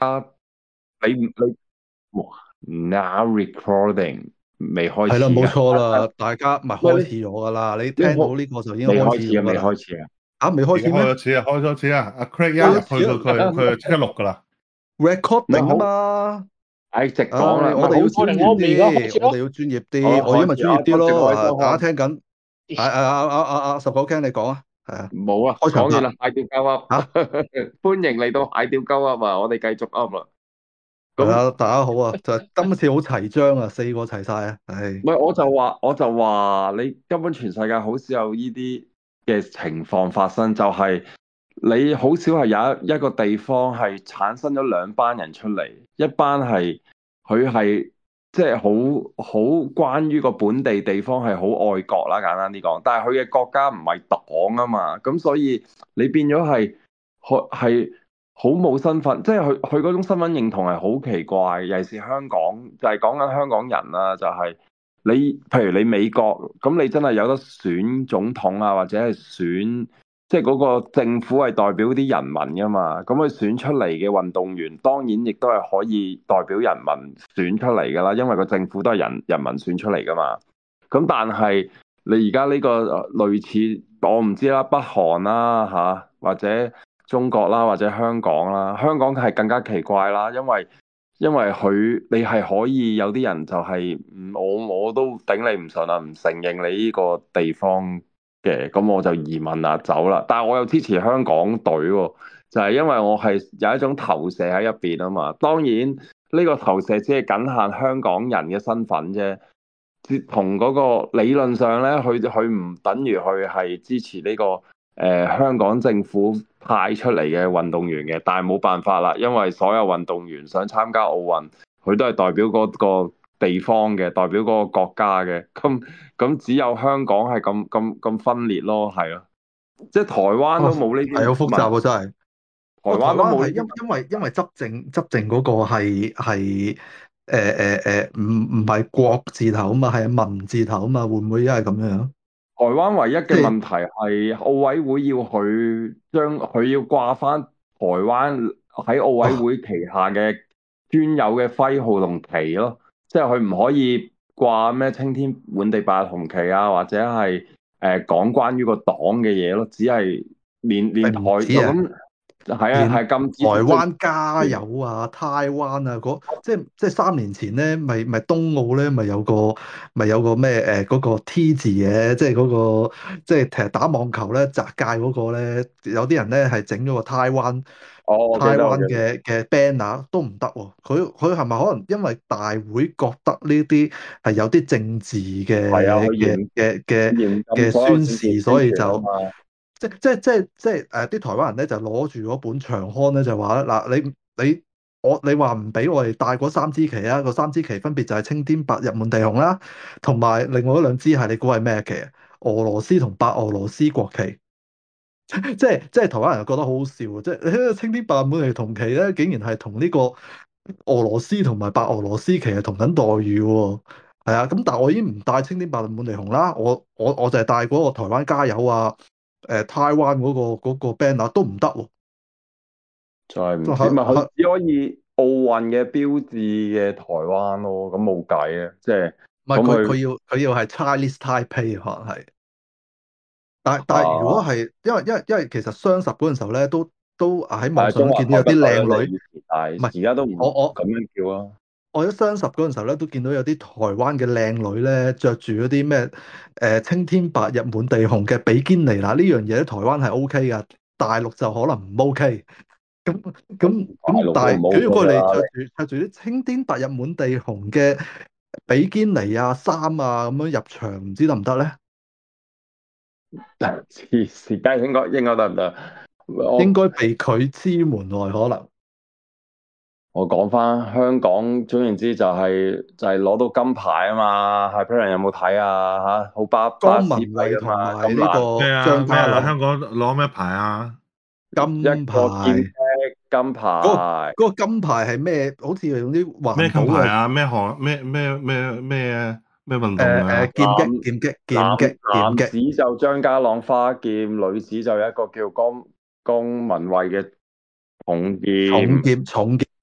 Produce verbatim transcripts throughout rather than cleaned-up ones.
你你哇 now recording 未開係啦，冇始噶？ 錯啦，大家咪開始喂， 咗噶啦。你你你好聽到呢個就已經開始未開始啊？ 咗噶啦。 未開始啊？ 啊，未開而家始咩？ 開咗始啊，開咗始啊！阿 Craig 一入去開始佢佢佢就即刻錄噶啦。 recording 啊唔係好， 嘛。 唉，直唉， 講啦，唔係好我哋要專業多人，我而家開啲， 始咯。 我哋要專業好啦， 啲，我因為開始啊， 專業啲咯。 收聲開， 啊， 收大家聽看。 緊，係啊啊啊啊啊，十九 Ken 你講啊，係啊， 冇啊， 開場白講完啦，蟹屌鳩噏， 吓， 歡迎嚟到蟹屌鳩噏啊！我哋繼續噏啦。咁係啊，大家好啊，就係今次好齊章啊，四個齊晒啊，係唔係，我就話，我就話，你根本全世界好少有呢啲嘅情況發生，就係你好少係有一一個地方係產生咗兩班人出嚟，一班係佢係即係好好關於個本地地方係好愛國啦，簡單啲講，但係佢嘅國家唔係黨啊嘛，咁所以你變咗係係好冇身份，即係佢佢嗰種身份認同係好奇怪，尤其是香港，就係講緊香港人啦，就係你譬如你美國，咁你真係有得選總統啊，或者係選，即係嗰個政府係代表啲人民噶嘛，咁佢選出嚟嘅運動員，當然亦都係可以代表人民選出嚟噶啦，因為個政府都係人人民選出嚟噶嘛。咁但係你而家呢個呃類似，我唔知啦，北韓啦嚇，或者中國啦，或者香港啦，香港係更加奇怪啦，因為因為佢你係可以有啲人就係、唔我我都頂你唔順啊，唔承認你呢個地方嘅，咁我就移民啊走啦。但係我又支持香港隊喎，就係、因為我係有一種投射喺入邊啊嘛。當然呢個投射只係僅限香港人嘅身份啫。同嗰個理論上咧，佢佢唔等於佢係支持呢、個誒、呃、香港政府派出嚟嘅運動員嘅，但係冇辦法啦，因為所有運動員想參加奧運，佢都係代表嗰個地方嘅，代表嗰個國家嘅，咁咁只有香港係咁咁咁分裂咯，係咯，即係台灣啊， 都冇呢啲係好複雜問， 啊，真係。 台哦，台灣都冇呢灣係因因為因為執政執政嗰個係係誒誒誒唔唔係國字頭啊嘛，係民字頭啊嘛，會唔會因為咁樣？ 台灣唯一嘅即係問題係奧委會要佢將佢要掛翻台灣喺奧委啊會旗下嘅專有嘅徽號同旗咯，即係佢唔可以掛咩青天滿地白紅旗啊，或者係誒、呃、講關於個黨嘅嘢咯，只係連連台唔止啊！ 就咁係啊連係禁止台最灣加油啊，台灣啊，嗰即係即係三年前咧，咪咪東奧咧，咪有個咪有個咩誒嗰個 T 字嘅，即係嗰個即係其實打網球咧，擲界嗰個咧，有啲人咧係整咗個台灣哦，我記台灣得我記得嘅嘅 banner 都唔得喎。佢佢係咪可能因為大會覺得呢啲係有啲政治係啊， 嘅嘅佢嚴嘅嘅嚴禁嘅所有政治宣示， 宣所以就？ 傳啊嘛。 即即即即誒啲台灣人咧就攞住嗰本長刊咧就話嗱，你你我你話唔俾我哋帶嗰三支旗啊，個三支旗分別就係青天白日滿地紅啦，同埋另外嗰兩支係你估係咩旗啊？俄羅斯同白俄羅斯國旗。即係即係台灣人又覺得好好笑啊！即係青天白日滿地紅旗咧，竟然係同呢個俄羅斯同埋白俄羅斯旗係同等待遇喎。係啊，咁但係我已經唔帶青天白日滿地紅啦，我我我就係帶嗰個台灣加油啊！誒、台灣嗰、個嗰、個 banner 都唔得喎。 就係唔知，咪佢係係只可以奧運嘅標誌嘅台灣咯，咁冇計啊！即係唔係咁佢佢佢要佢要係 Chinese Taipei 可能係，但但係如果啊， 係因為因為因為其實雙十嗰陣時候咧，都都喺網係中華上都見到有啲台北隊啦， 靚女。 你以前，但唔係係而家都唔我我。 咁樣叫啊。 我喺雙十嗰陣時候咧，都見到有啲台灣嘅靚女咧，着住嗰啲咩誒青天白日滿地紅嘅比堅尼嗱，呢樣嘢喺台灣係 O K 噶，大陸就可能唔 O K。咁咁咁， 大陸都唔但係佢如 OK 果你着啦， 住着住啲青天白日滿地紅嘅比堅尼啊衫啊咁樣入場，唔知得唔得咧？ 你黐線，梗係應該應該得唔得？我應該被拒之門外可能。 我講翻香港，總言之就係就係攞到金牌啊嘛，係 Pierre 有冇睇啊？吓，好巴巴士幣江文慧同噶嘛， 埋呢咁難咩個啊咩啊？ 張家朗香港攞咩牌啊？ 金一個劍牌。 擊金嗰牌。 個嗰個金牌係咩？好似係用啲咩環保嘅。 金牌啊？咩項咩咩咩咩咩運動誒誒， 㗎？ 劍擊男劍擊劍擊男劍擊， 男子就張家朗花劍，女子就有一個叫江江文慧嘅重重劍。 劍重劍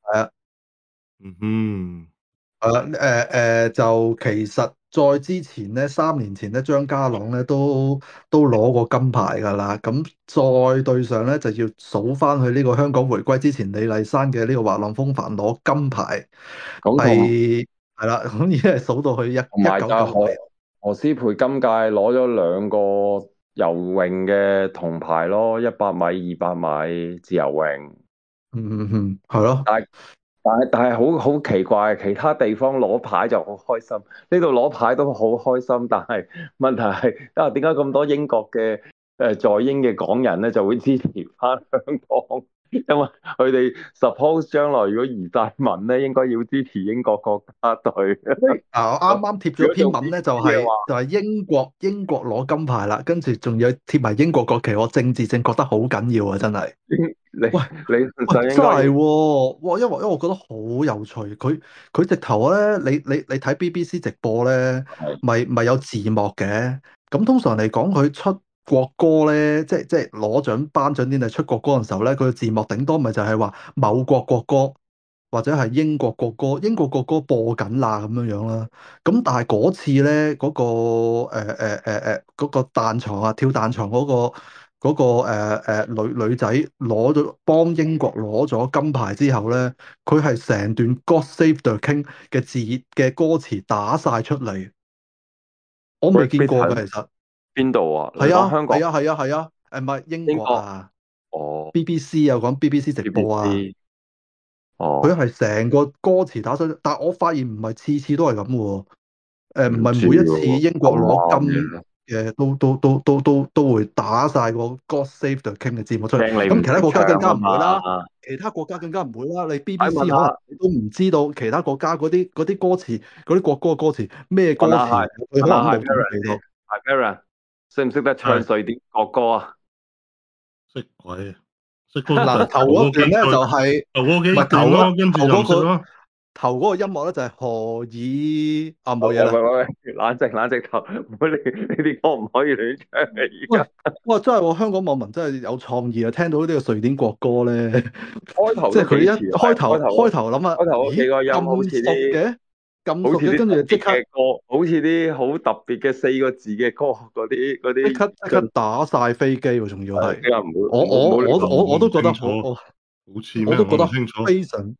係啊。 嗯哼， 係啦，誒誒，就其實再之前咧，三年前咧，張家朗咧都都攞過金牌㗎啦。咁再對上咧，就要數翻去呢個香港回歸之前，李麗珊嘅呢個滑浪風帆攞金牌， 咁同係係啦，咁已經係數到去一同埋就係一九九六年。 何何詩蓓今屆攞咗兩個游泳嘅銅牌咯，一百米、二百米自由泳。 嗯嗯嗯，係咯。 但係但係但係好好奇怪，其他地方攞牌就好開心，呢度攞牌都好開心。但係問題係啊，點解咁多英國嘅誒在英嘅港人咧就會支持翻香港？因為佢哋 suppose 將來如果移晒民咧，應該要支持英國國家隊。 啊！我啱啱貼咗如果做篇文咧，就 B B C 嘅話， 係就係英國英國攞金牌啦，跟住仲有貼埋英國國旗，我政治正覺得好緊要啊！真係。 你喂你喂，真係就應該要喎！哇，因為因為我覺得好有趣，佢佢直頭咧，你你你睇 B B C 直播咧， 係咪咪有字幕嘅。咁通常嚟講，佢出國歌咧，即係即係攞獎頒獎典禮出國歌嘅時候咧，佢嘅字幕頂多咪就係話某國國歌或者係英國國歌，英國國歌播緊啦咁樣樣啦。咁但係嗰次咧，嗰、個誒誒誒誒嗰個彈床啊，跳彈床嗰、個嗰、個誒、呃呃、女女仔攞咗幫英國攞咗金牌之後咧，佢係成段 God Save the King 嘅字嘅歌詞打晒出嚟，我未 Great 見過 Britain 嘅。其實邊度啊？你係啊講香港、 係啊係啊係啊，誒唔係英英國？ 國啊哦 ，B B C 啊講 B B C 直播啊。 ，B B C。哦， 佢係成個歌詞打出，但係我發現唔係次次都係咁喎。誒唔唔知係每一次喎， 英國咁攞金啱嘅， 嘅都都都都都都會打晒個 God Save the King 嘅字幕出嚟。 驚你唔咁其他識唱國家更加啊嘛。 唔會啦，其他國家更加唔會啦。你哎，問 B B C 可能下你都唔知道其他國家嗰啲嗰啲歌詞嗰啲國歌嘅歌詞咩歌問下詞， 係佢可能都冇問下係準備 Parent 先， 到。 係 Parent 識唔識得唱係瑞典國歌啊？ 識鬼啊！識嗰嗱，頭頭嗰幾嗰段咧就句， 係頭嗰唔係頭幾段咯， 嗰跟住頭嗰個就唔識咯。 頭嗰個音樂咧就係何以啊喂冇嘢啦。 喂喂喂，冷靜冷靜頭，唔好你呢啲歌唔可以亂唱嘅而喂， 家。 哇！真係喎，香港網民真係有創意啊！聽到呢個瑞典國歌咧， 開頭都即係佢一幾似，係開頭開頭開頭諗下， 開頭嗰幾咦個音好似咁熟啲嘅，咁好似熟嘅，跟住就即啲特別刻嘅歌，好似啲好特別嘅四個字嘅歌，嗰啲嗰即啲刻即刻打晒飛機喎，仲要係， 係即係唔好我唔好唔好亂我我我我我都覺得唔清楚， 好我好似咩？我我都覺得唔清楚。 非常，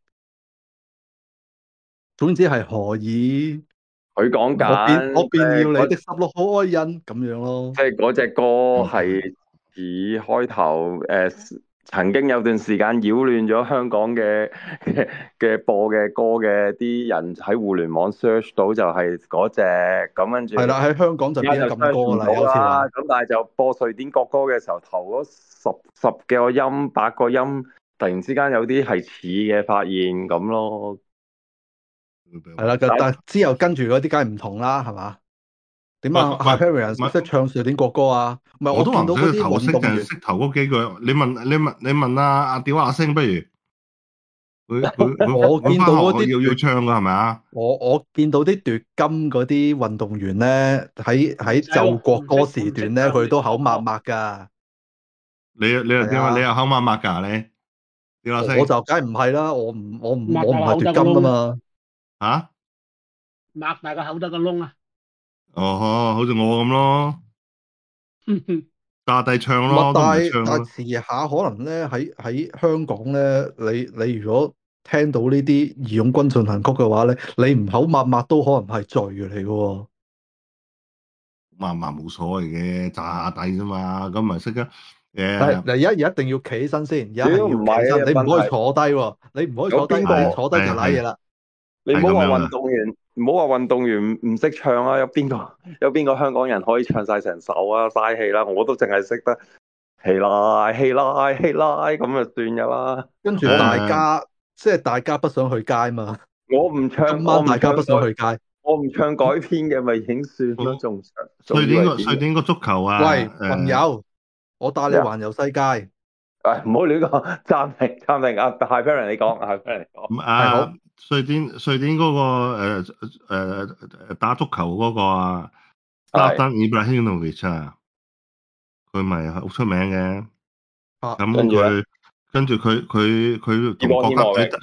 總之係何以佢講我變我緊，即變要你係嗰的十六號愛人咁樣咯。 即係嗰隻歌嗯係似開頭誒、呃曾經有段時間擾亂咗香港嘅嘅嘅播嘅歌嘅啲人喺互聯網 search 到就係嗰隻，咁跟住係啦，喺香港就而家就變咗禁 search 唔歌啦，有次話。 到啦。咁但係就播瑞典國歌嘅時候，頭嗰十十幾個音、八個音，突然之間有啲係似嘅發現咁咯。 係啦，但但之後跟住嗰啲梗係唔同啦，係嘛？點啊喂 ？Hyperion 識唔識喂， 唱瑞典國歌啊？唔係， 我都話唔我見到嗰啲識頭識就運動員， 係識頭嗰幾句。你問你問你問阿阿屌阿星，不如佢佢佢我見佢翻學到嗰啲奪， 要要唱噶係咪啊？ 我我見到啲奪金嗰啲運動員咧，喺喺唔使喎， 奏國歌我唔識，我唔識時段咧， 唱佢都口抹呢個國歌。 抹㗎。 你你又係點啊？你啊， 又口抹抹㗎你？屌阿我我星就梗係唔係啦，我唔我唔擘大個口我唔係奪得個窿， 金啊嘛。 嚇？ 擘大個口得個窿啊！ 哦，好似我咁咯，揸低唱唔係， 咯，都唔但係唱咯。 係但係遲下可能咧喺喺香港咧，你你如果聽到呢啲義勇軍進行曲嘅話咧，你唔口抹抹都可能係罪嚟嘅喎。 麻麻冇所謂嘅，炸下底啫嘛。咁咪識得係誒嗱，而家而家一定要企起身先，而家係屌唔要企起身， 係啊， 你唔可以問題坐低喎，你唔可以坐低， 有邊個你坐低就係係賴嘢啦。 你唔好話係咁樣啊。 運動員，唔好話運動員唔識唱啊！有邊個有邊個香港人可以唱晒成首啊？嘥氣啦！我都淨係識得起來起來起來咁就算噶啦。 跟住大家即係大家不想去街嘛， 我唔唱， 今我唔晚大家不想唱改， 去街。 我唔唱改編嘅咪已經算啦，仲唱仲瑞典以為點？ 個瑞典個足球啊， 喂， 誒朋友，我帶你環遊世界。係誒唔好亂講，暫停暫停啊！係 Parent 你講，係 Parent 你講。 咁好， 啊，瑞典瑞典嗰個誒誒誒打足球嗰個啊係 ，Zlatan Ibrahimovic啊，佢咪好出名嘅。 啊， 咁跟住咧， 佢跟住佢佢佢同國希望希望家隊嘅係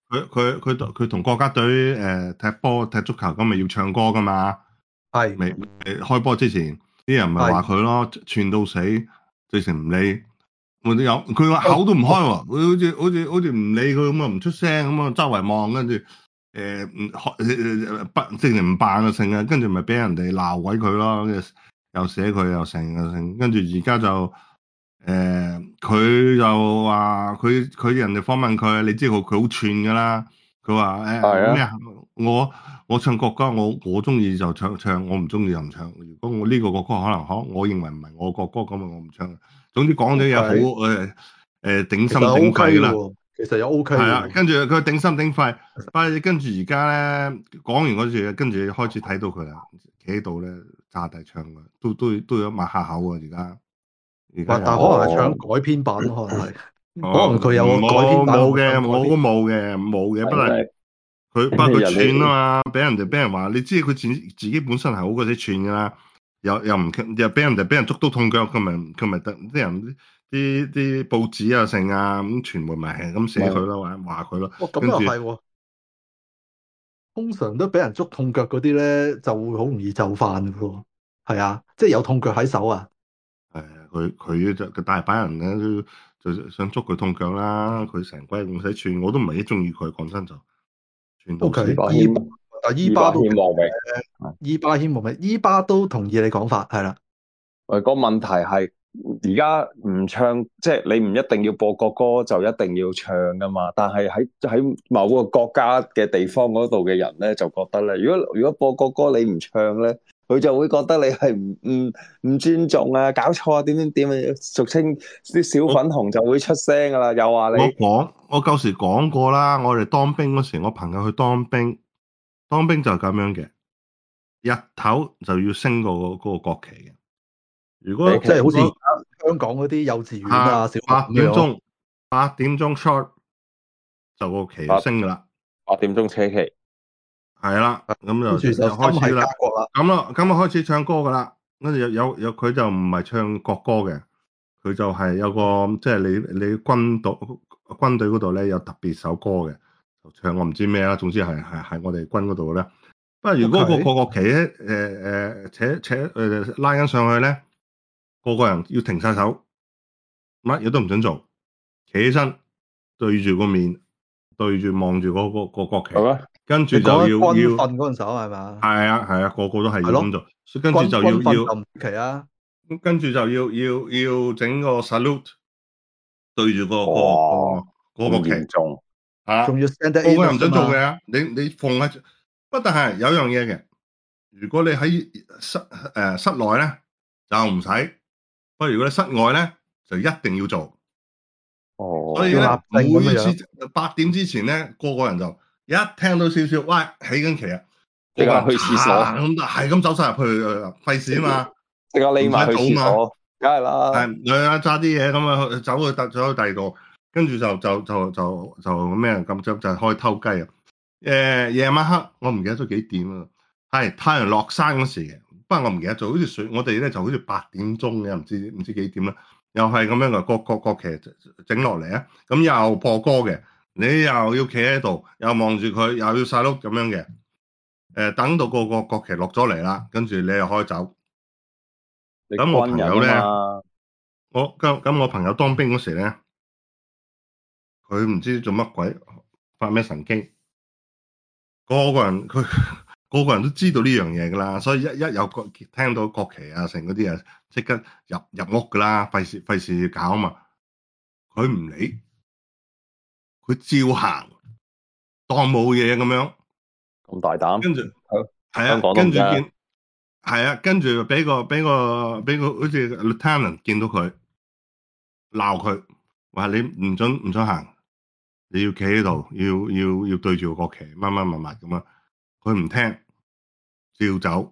佢佢佢佢同國家隊誒踢波踢足球咁咪要唱歌噶嘛？ 係未未開波之前，啲人咪話佢咯，串到死，直情唔理。我都有，佢個口都唔開喎，佢好似好似好似唔理佢咁啊，唔出聲咁啊，周圍望，跟住誒唔學不直情唔扮啊成啊，跟住咪俾人哋鬧鬼佢咯，又寫佢又成又成，跟住而家就誒佢就話佢佢人哋訪問佢，你知佢佢好串噶啦，佢話誒咩啊？我我唱國歌，我我中意就唱唱，我唔中意就唔唱。如果我呢個國歌可能可，我認為唔係我國歌咁啊，我唔唱。總之講咗嘢好誒誒頂心頂肺啦。 其實又 OK 係啊，跟住佢頂心頂肺，但係跟住而家咧講完嗰句，跟住開始睇到佢啦，企喺度咧炸大唱嘅，都都都有抹下口啊！而家而家， 但係可能係唱改編版咯，可能係，可能佢有個改編版。 冇嘅，我都冇嘅，冇嘅，不過佢不過佢串啊嘛，俾人哋俾人話，你知佢自自己本身係好過啲串噶啦，又又唔又俾人哋俾人捉到痛腳，佢咪佢咪得啲人。啲啲報紙啊，成啊咁傳媒咪係咁寫佢咯，或者話佢咯。 哇，咁又係喎。通常都俾人捉痛腳嗰啲咧，就會好容易就範嘅喎。係啊，即係有痛腳喺手啊。 係啊，佢佢就個大把人咧都就想捉佢痛腳啦。佢成鬼唔使串，我都唔係幾中意佢。講真就串到死。 O K，伊巴但伊巴都誒，伊巴謙莫名，伊巴都同意你講法，係啦。 誒，個問題係。而家唔唱，即係你唔一定要播國歌就一定要唱噶嘛。但係喺喺某個國家嘅地方嗰度嘅人咧，就覺得咧，如果如果播國歌你唔唱咧，佢就會覺得你係唔唔唔尊重啊，搞錯啊，點點點啊，俗稱啲小粉紅就會出聲噶啦，又話你。 我講，我舊時講過啦，我哋當兵嗰時，我朋友去當兵，當兵就係咁樣嘅，日頭就要升個嗰個國旗嘅。如果即係好似香港嗰啲幼稚園啊，小八點鐘，八點鐘 short 就個旗就升噶啦， 八點鐘車旗， 係啦，咁就就開始啦，咁啦，咁啊開始唱歌噶啦，跟住有有有佢就唔係唱國歌嘅，佢就係有個即係你你軍隊軍隊嗰度咧有特別首歌嘅，就唱我唔知咩啦，總之係係係我哋軍嗰度咧。不過如果個個國旗咧，誒誒扯扯誒拉緊上去咧。個個人要停晒手，乜嘢都唔准做，企起身對住個面，對住望住嗰個個國旗，跟住就要要軍訓嗰陣時候係嘛？ 係啊係啊，個個都係要咁做，跟住就要要旗啊， 跟住就要要要整個 salute 對住個個個個旗， 重啊， 仲要個個人唔准做嘅，你你放喺，不但係有樣嘢嘅，如果你喺室誒室內咧就唔使。不過如果你室外咧，就一定要做。 哦， 所以咧，每次八點之前咧，個個人就一聽到少少，喂，起緊旗啊， 即刻去廁所， 咁係咁走晒入去，費事啊嘛， 即刻匿埋去廁所，梗係啦。 係，你啊揸啲嘢咁啊，走去走走去第二度，跟住就就就就就咩咁就就開偷雞啊！誒，夜晚黑我唔記得咗幾點啊，係太陽落山嗰時嘅。不過我唔記得咗，好似水，我哋咧就好似八點鐘嘅，唔知唔知幾點啦，又係咁樣嘅國國國旗整落嚟啊，咁又播歌嘅，你又要企喺度，又望住佢，又要晒碌咁樣嘅，誒、呃，等到個個國旗落咗嚟啦，跟住你又開走。咁我朋友咧，我咁咁我朋友當兵嗰時咧，佢唔知做乜鬼，發咩神經，個個人佢。個個人都知道呢樣嘢噶啦，所以一一有個聽到國旗啊，成嗰啲啊，即刻入入屋噶啦，費事費事搞啊嘛。佢唔理，佢照行，當冇嘢咁樣。 咁大膽？ 跟住係啊，跟住見係啊，跟住俾個俾個俾個好似 lieutenant 見到佢鬧佢，話你唔准唔准行，你要企喺度，要要要對住個國旗，乜乜乜乜咁啊。佢唔聽，照走，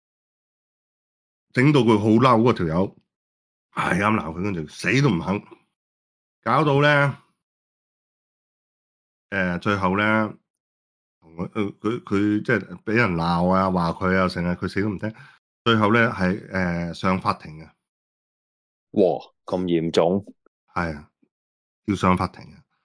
整到佢好嬲嗰條友，係咁鬧佢，跟住死都唔肯，搞到咧，誒、呃，最後咧，佢佢佢即係俾人鬧啊，話佢啊，成日佢死都唔聽，最後咧係誒上法庭嘅。 哇，咁嚴重？ 係啊，要上法庭啊，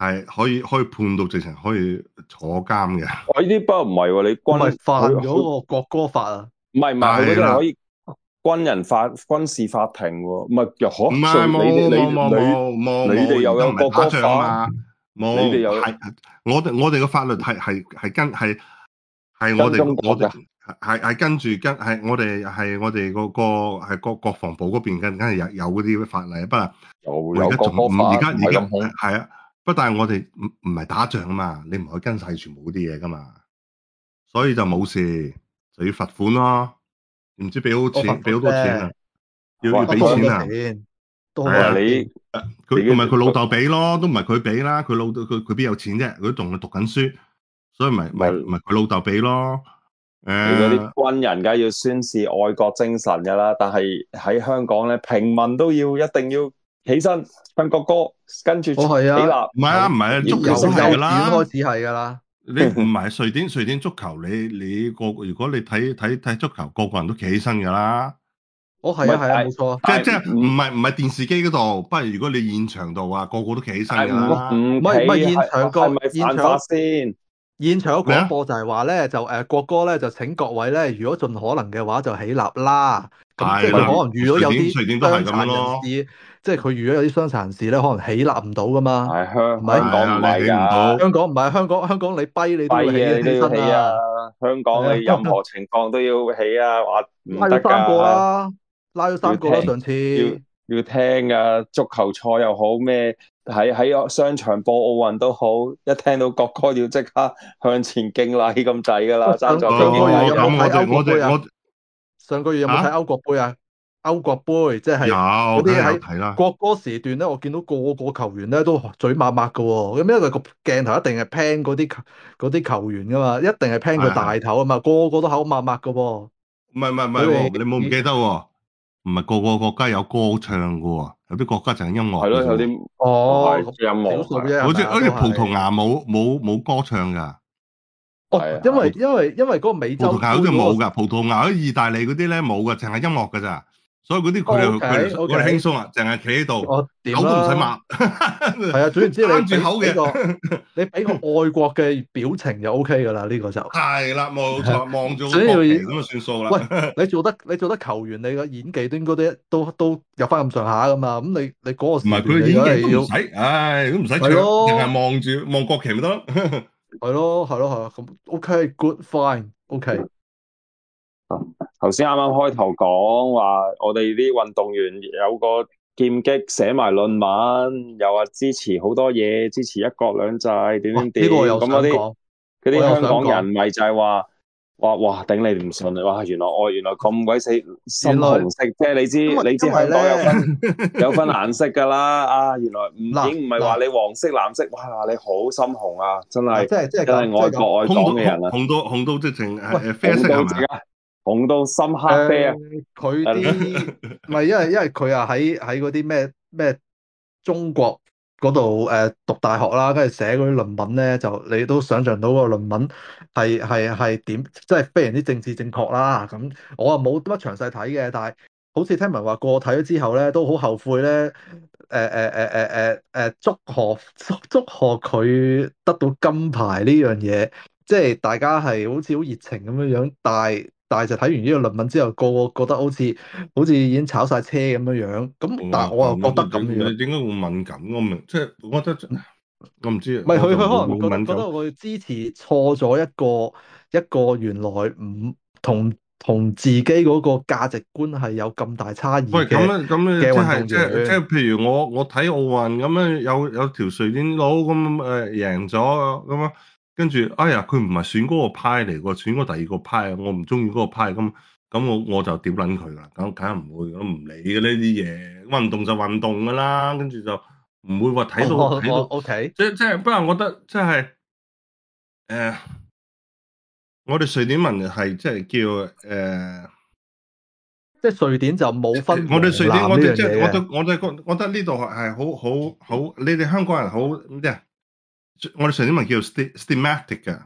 係可以可以判到直情可以坐監嘅。 我呢啲不過唔係喎，你唔係軍犯佢咗個國歌法啊？ 唔係唔係，佢嗰係啦啲係可以軍人法軍事法庭喎，唔係又可唔係所以冇你哋冇冇你冇冇你你哋冇，而家唔係又有國歌打仗啊法， 嘛， 你哋冇有係我哋我哋嘅法律係係係跟係係我跟哋我哋中國㗎， 係係跟住跟係我哋係我哋嗰個係國國防部嗰邊跟跟係有有嗰啲法例，不過有我而家有國仲唔而歌法，唔家而家係咁恐係啊，不但係我哋唔唔係打仗啊嘛，你唔可以跟晒全部嗰啲嘢噶嘛，所以就冇事，就要罰款咯，唔知俾好我罰錢俾好款啫， 多錢啊，要要哇都好多俾錢啊， 錢，都好係啊多錢。 哇你佢唔係佢老豆佢俾咯，都唔係佢俾啦，佢老豆佢佢邊有錢啫，佢都仲係讀緊書，所以咪咪咪咪佢老豆俾咯， 你嗰啲誒軍人梗係要宣示愛國精神㗎啦，但係喺香港咧，平民都要一定要起身唱國歌，跟住起我係啊， 立， 唔係啊，唔係啊， 由由足球都係幼稚園㗎啦。 開始係㗎啦。 你唔係瑞典瑞典足球，你你個如果你睇睇睇足球，個個人都企起身㗎啦。 我係啊係啊，冇錯。 即係即係唔唔係唔係電視機嗰度，不過如果你現場度啊，個個都企起身㗎唔啦。 唔唔係唔係企係現場個係咪現場犯法先？ 現場嘅咩啊廣播就係話咧，就誒、呃、國歌咧就請各位咧，如果盡可能嘅話就起立啦。咁即係係啦， 佢可能遇到有瑞典啲瑞典都係咁樣傷殘人咯。 士，即係佢遇到有啲傷殘人士咧，可能起立唔到噶嘛， 係香係咪？ 香港唔係係啊你起唔到㗎， 香港唔係香港，香港你跛你都要起跛嘅你都起身要起啊！ 啊， 香港係啊， 你任何情況都要起啊，話唔得拉咗三個㗎， 啦，拉咗三個啦， 要聽上次要要聽㗎，足球賽又好咩，喺喺商場播奧運都好，一聽到國歌要即刻向前敬禮咁滯㗎啦， 喂上爭在上個月哦， 有冇睇咁我哋歐國杯啊？ 我哋我上個月有冇睇嚇歐國杯啊？歐國杯即係有， 嗰梗係有啲喺睇啦。 國歌時段咧，我見到個個球員咧都嘴抹抹嘅喎。咁因為個鏡頭一定係 pan 嗰啲球嗰啲球員噶嘛，一定係 pan 佢係係， 大頭啊嘛，個個都口抹抹嘅喎。 唔係唔係唔佢係喎，你冇唔哋記得喎？唔係個個國家有歌唱嘅喎，有啲國家就係音樂係咯， 嘅啫喎。 有啲哦， 係音樂係少數啫，係好似咪啊？都好似葡萄係。 牙冇冇冇歌唱㗎。 哦， 係因為係因為因為嗰個美洲杯葡萄牙好似嗰個冇㗎，葡萄牙、意大利嗰啲咧冇㗎，淨係音樂㗎咋。所以嗰啲佢哋佢哋 OK，OK 我哋輕鬆啊，淨係企喺度， 我點口都唔使啦？ 抹， 係啊，總言之你單住俾口嘅。 俾個你俾個愛國嘅表情就 OK 噶啦，呢個就。 係啦，冇錯，望住個主要國旗咁就算數啦。 喂，你做得你做得球員，你嘅演技都應該都都都有翻咁上下噶嘛。咁你你嗰個唔係時段你佢演技梗係要都唔使，唉，都唔使唱， 係咯淨係望住望國旗咪得咯。 係咯係咯係咯咁 OK，good fine OK。 頭先啱啱開頭講話，我哋啲運動員有個劍擊寫埋論文，又話支持好多嘢，支持一國兩制，點哇！ 點點。 呢個我又咁嗰啲想講， 嗰啲我又想香港人講， 咪就係話話哇頂你唔順啊！哇原來我原來咁鬼死深原來紅色，即係你知因為你知因為香港有分咧有分顏色㗎啦啊！原來唔已嗱經唔係話嗱你黃色藍色，哇你好深紅啊！真嗱， 係即係即係真係咁，即係咁。 愛國愛紅到港嘅人啊！ 紅到紅到直情係喂誒啡色係咪啊？ 紅到直啊，紅到深黑啡啊！ 誒，佢啲唔係因為因為佢啊喺喺嗰啲咩咩中國嗰度誒讀大學啦，跟住寫嗰啲論文咧，就你都想象到個論文係係係點，即係非常之政治正確啦。咁我啊冇乜詳細睇嘅，但係好似聽聞話個個睇咗之後咧，都好後悔咧。誒誒誒誒誒誒，祝賀祝祝賀佢得到金牌呢樣嘢。即係大家係好似好熱情咁樣樣，但係但係就睇完呢個論文之後，個個覺得好似好似已經炒晒車咁樣樣。咁但係我又覺得咁樣， 你點解會敏感？我明，即係我覺得我唔知， 唔係佢佢可我能覺得覺得就冇敏感。 我支持錯咗一個一個原來唔同同自己嗰個價值觀係有咁大差異喂，咁嘅咧，咁咧， 嘅即運動係即係即員。 係，譬如我我睇奧運咁樣，有有條瑞典佬咁誒贏咗咁啊，跟住哎呀，佢唔係選嗰個派嚟喎，選嗰第二個派啊，我唔中意嗰個派，咁咁我我就屌撚佢啦，咁梗係唔會，我唔理嘅呢啲嘢，運動就運動噶啦，跟住就唔會話睇到我我睇到， OK， 即即係不過我覺得即係誒，我哋瑞典文係即係叫誒。 即係瑞典就冇分我哋瑞典， 黃藍呢樣我哋即係我嘢嘅。 哋我哋覺覺得呢度係好好好，你哋香港人好咩啊？我哋瑞典文叫 stigmatic 嘅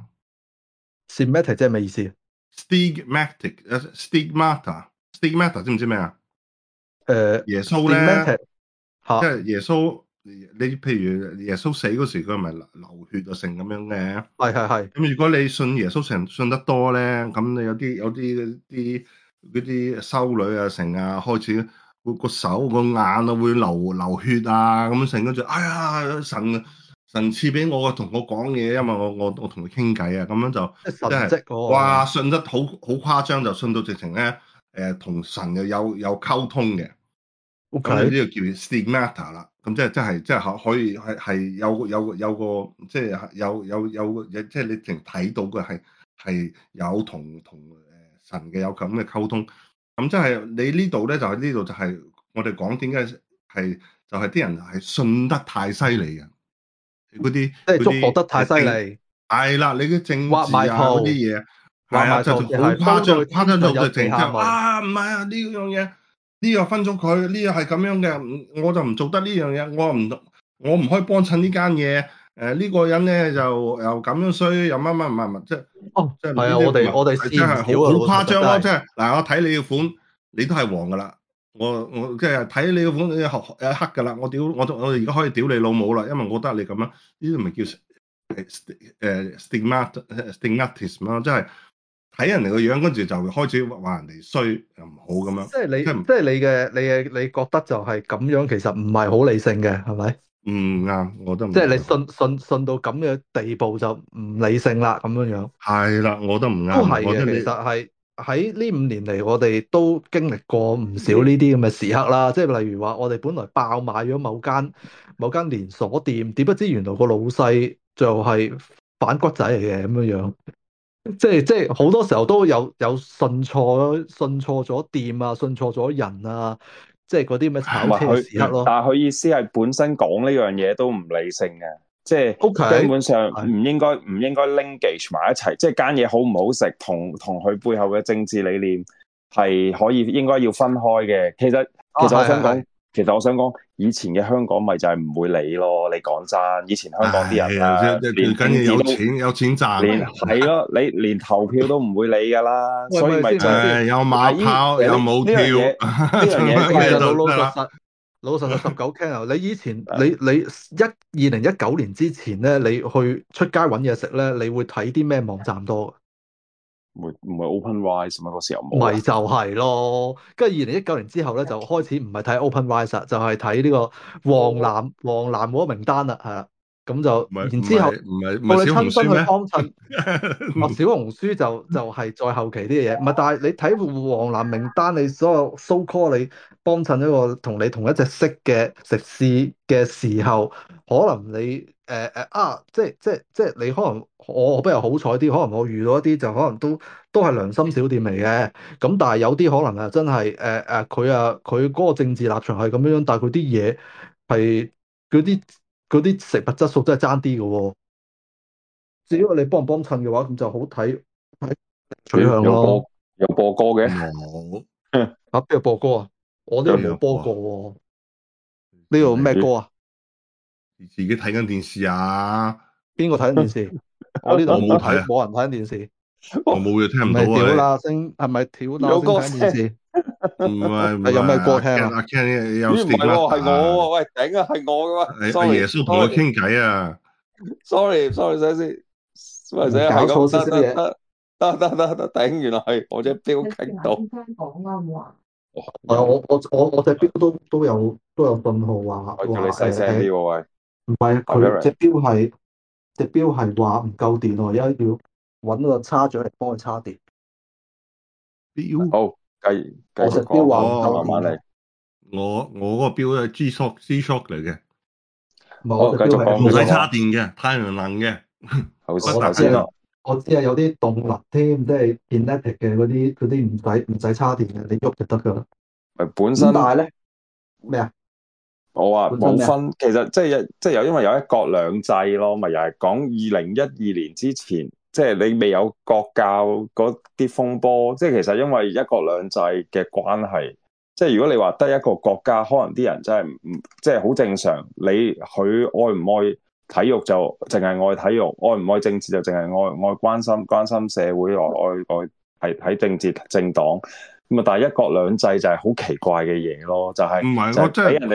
Semitic 即係咩意思？ stigmatic 誒 stigmata stigmata 知唔知咩啊？ 誒耶穌咧， ，Semitic 嚇即係耶穌你譬如耶穌死嗰時，佢咪流流血啊成咁樣嘅。 係係係。 咁如果你信耶穌成信得多咧，咁你有啲有啲啲嗰啲修女啊成啊開始個個手個眼啊會流流血啊咁成，跟住哎呀神神賜俾我同我講嘢，因為我我我同佢傾偈啊，咁樣就即係神蹟喎。 哇信得好好誇張，就信到直情咧誒同神又有有溝通嘅。咁呢 OK。 個叫 stigmata 啦，咁即係即係即係可可以係係有有有個即係有有有即係你淨睇到嘅係係有同同誒神嘅有咁嘅溝通。咁即係你呢度咧就係呢度就係我哋講點解係就係啲人係信得太犀利嘅嗰啲， 即係祝福得太犀利。 係啦，你嘅政治畫埋圖啊嗰啲嘢係啊，就好誇張誇張到直情即係啊唔係啊呢樣嘢。呢個分咗佢，呢個係咁樣嘅，我就唔做得呢樣嘢，我唔我唔可以幫襯呢間嘢。誒、呃、呢、這個人咧就又咁樣衰，又乜乜乜乜，即係哦， 即係係啊，我哋我哋試真係好好誇張咯，即係係嗱，我睇你嘅款，你都係黃噶啦，我我即係睇你嘅款，你學黑噶啦，我屌我我而家可以屌你老母啦，因為我覺得你咁樣，呢啲咪叫誒誒 stigmat stigmatism 咯，即係。睇人哋個樣，跟住就開始話人哋衰又唔好咁樣。 即係你，即係你嘅，你嘅，你覺得就係咁樣，其實唔係好理性嘅，係咪？ 唔啱，我都唔即係你信信信到咁嘅地步就唔理性啦，咁樣樣。 係啦，我都唔啱。 都係嘅，其實係喺呢五年嚟，我哋都經歷過唔少呢啲咁嘅時刻啦。即係例如話，我哋本來爆買咗某間某間連鎖店，點不知原來個老細就係反骨仔嚟嘅咁樣樣。即係即係好多時候都有有信錯信錯咗店啊，信錯咗人啊，即係嗰啲咩炒車嘅時刻咯。 但係佢意思係本身講呢樣嘢都唔理性嘅，即係 Okay， 根本上唔應該唔應該 linkage 埋一齊，即係間嘢好唔好食，同同佢背後嘅政治理念係可以應該要分開嘅。其實其實我想講。哦其實我想講，以前嘅香港咪就係唔會理咯。你講真，以前香港啲人啊， 連緊要有錢有錢賺， 連係咯，你連投票都唔會理噶啦。所以咪就係有馬炮有舞跳， 呢樣嘢其實老老實實，老實實十九 Ken 啊！你以前你你一二零一九年之前咧，你去出街揾嘢食咧，你會睇啲咩網站多？ 唔會唔係 OpenRice 嘛？嗰時候冇， 咪就係咯。跟住二零一九年之後咧，就開始唔係睇 OpenRice 就係睇呢個黃藍黃藍嗰個名單啦，係啦。咁就然之後， 唔係我哋親身去幫襯。哦，小紅書就就係再後期啲嘢，唔係。但係你睇黃藍名單，你所有 so call 你幫襯一個同你同一隻色嘅食肆嘅時候，可能你誒誒、呃、啊，即係即係即係你可能我我比較好彩啲，可能我遇到一啲就可能都都係良心小店嚟嘅。咁但係有啲可能啊，真係誒誒佢啊佢嗰個政治立場係咁樣，但係佢啲嘢係嗰啲。嗰啲食物質素真係爭啲嘅喎，至於你幫唔幫襯嘅話，咁就好睇睇取向咯。 有播歌嘅， 冇啊邊度播歌啊？我呢度冇播過喎。呢度咩歌啊？ 自己睇緊電視啊？ 邊個睇緊電視？我呢度我冇睇， 冇人睇緊電視。 我冇嘢聽唔到啊！ 係屌啦聲，係咪屌啦聲睇緊電視？ 唔係唔係， 有咩歌聽啊？ 阿 Ken 有唔係喎，係我喎，喂頂啊，係我噶嘛？ 阿耶穌同我傾偈啊 ！sorry，sorry，等先，或者係咁得得得得得得頂，原來係我隻錶傾到。 聽講啊，冇啊。 我我我我我隻錶都都有都有信號話我叫你細聲啲喎，喂。 唔係佢隻錶係隻錶係話唔夠電喎，而家要揾個叉掌嚟幫佢叉電。 錶好。繼繼續講， 慢慢嚟。 我我嗰個錶係 G-Shock G-Shock 嚟嘅， 我繼續講， 唔使叉電嘅，太陽能嘅。 頭先頭先我知啊，有啲動能添，即係 kinetic 嘅嗰啲嗰啲唔使唔使叉電嘅，你喐就得噶啦。 誒，本身但係咧咩啊？ 我話冇分，其實即係即係有，因為有一國兩制咯，咪又係講二零一二年之前。即係你未有國教嗰啲風波，即係其實因為一國兩制嘅關係，即係如果你話得一個國家，可能啲人真係唔即係好正常。你佢愛唔愛體育就淨係愛體育，愛唔愛政治就淨係愛愛關心關心社會，愛愛愛係喺政治政黨咁啊。但係一國兩制就係好奇怪嘅嘢咯，就係、是、 唔係我真係俾人哋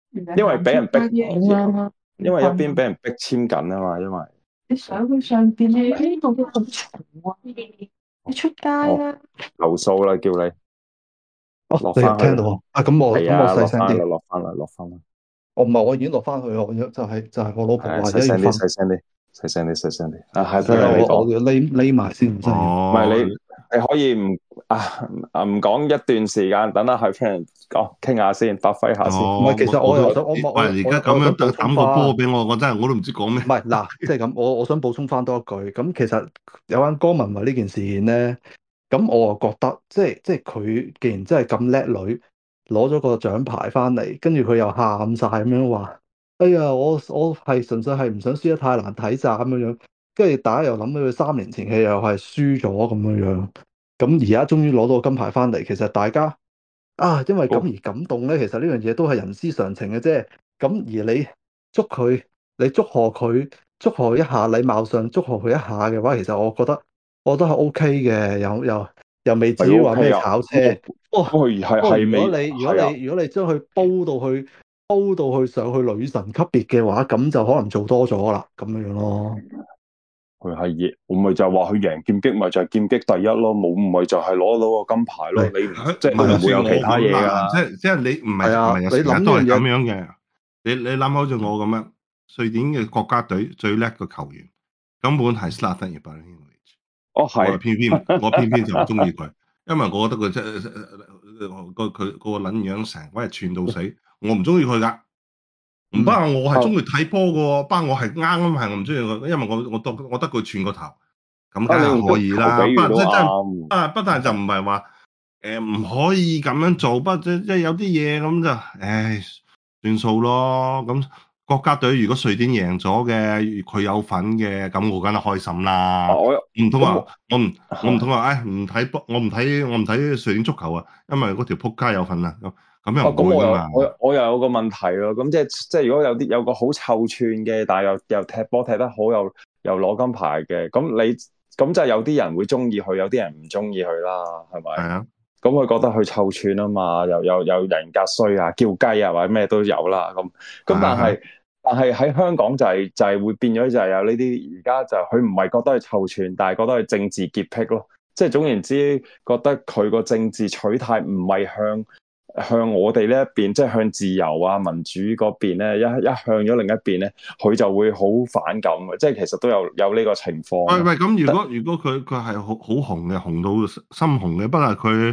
因為俾人逼，因為一邊俾人逼簽緊啊嘛，因為你上去上邊，你呢度都好嘈啊！你出街啦， 投訴啦，叫你哦， 落你翻去啦。 聽到啊？啊，咁我咁我係啊， 細聲啲。 落翻啦，落翻啦，落翻啦。 我唔係，我已經落翻去，我就係就係我老婆係話而細聲啲， 家要瞓， 細聲啲，細聲啲，細聲啲。啊，係而真係你講。 家我我要匿匿埋先，真係要。 唔係哦， 你，你可以唔啊啊唔講一段時間，等下去聽人講傾下先，發揮下先。 哦， 唔係，其實我又想我喂， 我我而家我咁樣我想補充抌個波翻。 俾我，我真係我都唔知講咩唔。係嗱，即係咁，我我想補充翻多一句。咁其實有關江文慧呢件事件咧，咁我又覺得，即係即係佢既然真係咁叻女，攞咗個獎牌翻嚟，跟住佢又喊晒咁樣話，哎呀，我我係純粹係唔想輸得太難睇咋咁樣樣。跟住大家又諗到佢三年前嘅又係輸咗咁樣樣，咁而家終於攞到個金牌翻嚟，其實大家啊，因為咁而感動咧，其實呢樣嘢都係人之常情嘅啫。咁而你祝佢，你祝賀佢，祝賀一下，禮貌上祝賀佢一下嘅話，其實我覺得我覺得係 O K 嘅，又又又未至於話咩炒車。 不過係係不過如係未果你如果係啊你如果你將佢煲到去煲到去上去女神級別嘅話，咁就可能做多咗啦，咁樣樣咯。 佢係贏，我咪就係話佢贏劍擊，咪就係劍擊第一咯，冇唔係就係攞到個金牌咯。你唔即係唔會有其他嘢㗎。 即係即係你唔係係啊唔係你諗成日都係呢樣嘢咁樣嘅。你你諗好似我咁樣，瑞典嘅國家隊最叻嘅球員根本係 Zlatan Ibrahimovic。 哦， 我係偏偏我偏偏就唔中意佢，因為我覺得佢即係個佢個撚樣成鬼係串到死，我唔中意佢噶。唔包括我係中意睇波嘅，包括我係啱咁係我唔中意佢，因為我我得我得佢串個頭，咁梗係可以啦。不過即係真啊，不但就唔係話誒唔可以咁樣做，不過即即係有啲嘢咁就，唉，算數咯。咁國家隊如果瑞典贏咗嘅，佢有份嘅，咁我梗係開心啦。 我唔通話我我唔我唔通話，唉唔睇波，我唔睇我唔睇瑞典足球啊，因為嗰條撲街有份啊。咁咁又咁我又唔會㗎嘛。 我我又有個問題咯，咁即係即係如果有啲有個好臭串嘅，但係又又踢波踢得好，又又攞金牌嘅，咁你咁即係有啲人會中意佢，有啲人唔中意佢啦，係咪？ 係啊。 咁佢覺得佢臭串啊嘛，又又又人格衰啊，叫雞啊或者咩都有啦，咁咁但係但係喺香港就係就係會變咗就係有呢啲，而家就佢唔係覺得佢臭串，但係覺得佢政治潔癖咯，即係總言之覺得佢個政治取態唔係向向我哋呢一邊，即係向自由啊民主嗰邊咧，一一向咗另一邊咧，佢就會好反感嘅，即係其實都有有呢個情況。 喂喂，咁如果如果佢佢係好好紅嘅，紅到深紅嘅，不過佢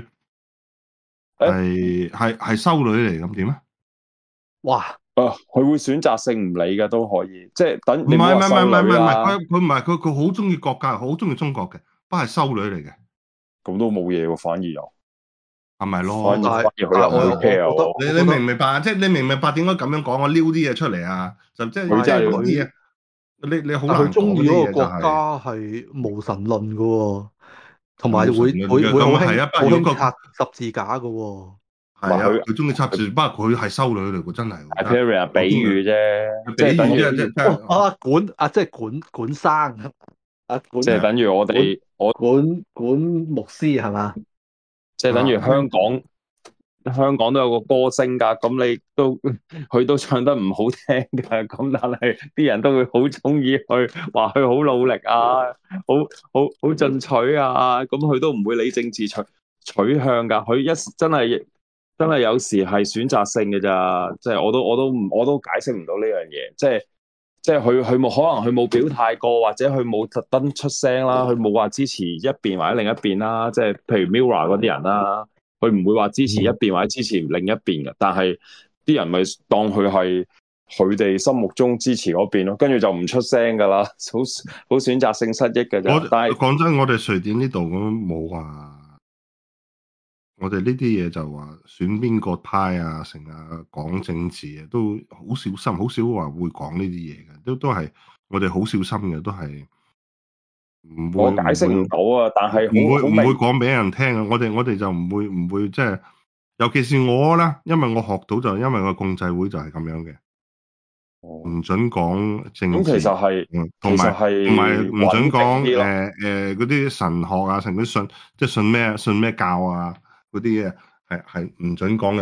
係係係修女嚟，咁點啊？ 哇！ 啊，佢會選擇性唔理嘅都可以，即係等唔係唔係唔係唔係唔係， 係佢佢唔係佢佢好中意國家，好中意中國嘅，不過係修女嚟嘅， 咁都冇嘢喎，反而有係咪咯？ 反而反而佢又唔 care 喎。 你你明唔明白？即係你明唔明白點解咁樣講？我撩啲嘢出嚟啊！就即係佢真係嗰啲嘢，你你好難佢中意嗰個國講家係無神論嘅喎，同埋會無神論嘅會會好咁係啊興好不過如果興拆十字架嘅喎。 係啊， 佢佢中意插住，不過佢係修女嚟喎，真係。 Iparian 比喻啫， 比喻即係等於啫，即係啊管啊，即係管管生啊管， 即係等於我哋我管管牧師係嘛？ 即係等於香港。香港都有個歌星㗎，咁你都佢都唱得唔好聽㗎，咁但係啲人都會好中意佢，話佢好努力啊，好好好進取啊，咁佢都唔會理政治取取向㗎，佢一真係真係有時係選擇性嘅咋，即係我都我都我都解釋唔到呢樣嘢，即係即係佢佢冇可能佢冇表態過，或者佢冇特登出聲啦，佢冇話支持一邊或者另一邊啦，即係譬如 Mirror 嗰啲人啦。佢唔會話支持一邊或者支持另一邊嘅，但係啲人咪當佢係佢哋心目中支持嗰邊咯，跟住就唔出聲噶啦，好好選擇性失憶嘅啫。但係講真，我哋瑞典呢度咁冇話，我哋呢啲嘢就話選邊個派啊，成日講政治啊，都好小心，好少話會講呢啲嘢嘅，都都係我哋好小心嘅，都係。唔會， 我解釋唔到啊，但係唔會唔會講俾人聽啊！我哋我哋就唔會唔會即係，尤其是我啦，因為我學到就因為個共濟會就係咁樣嘅，唔准講政治。 咁其實係， 同埋同埋唔准講誒誒嗰啲神學啊，成啲信即係信咩信咩教啊嗰啲嘢係係唔准講嘅。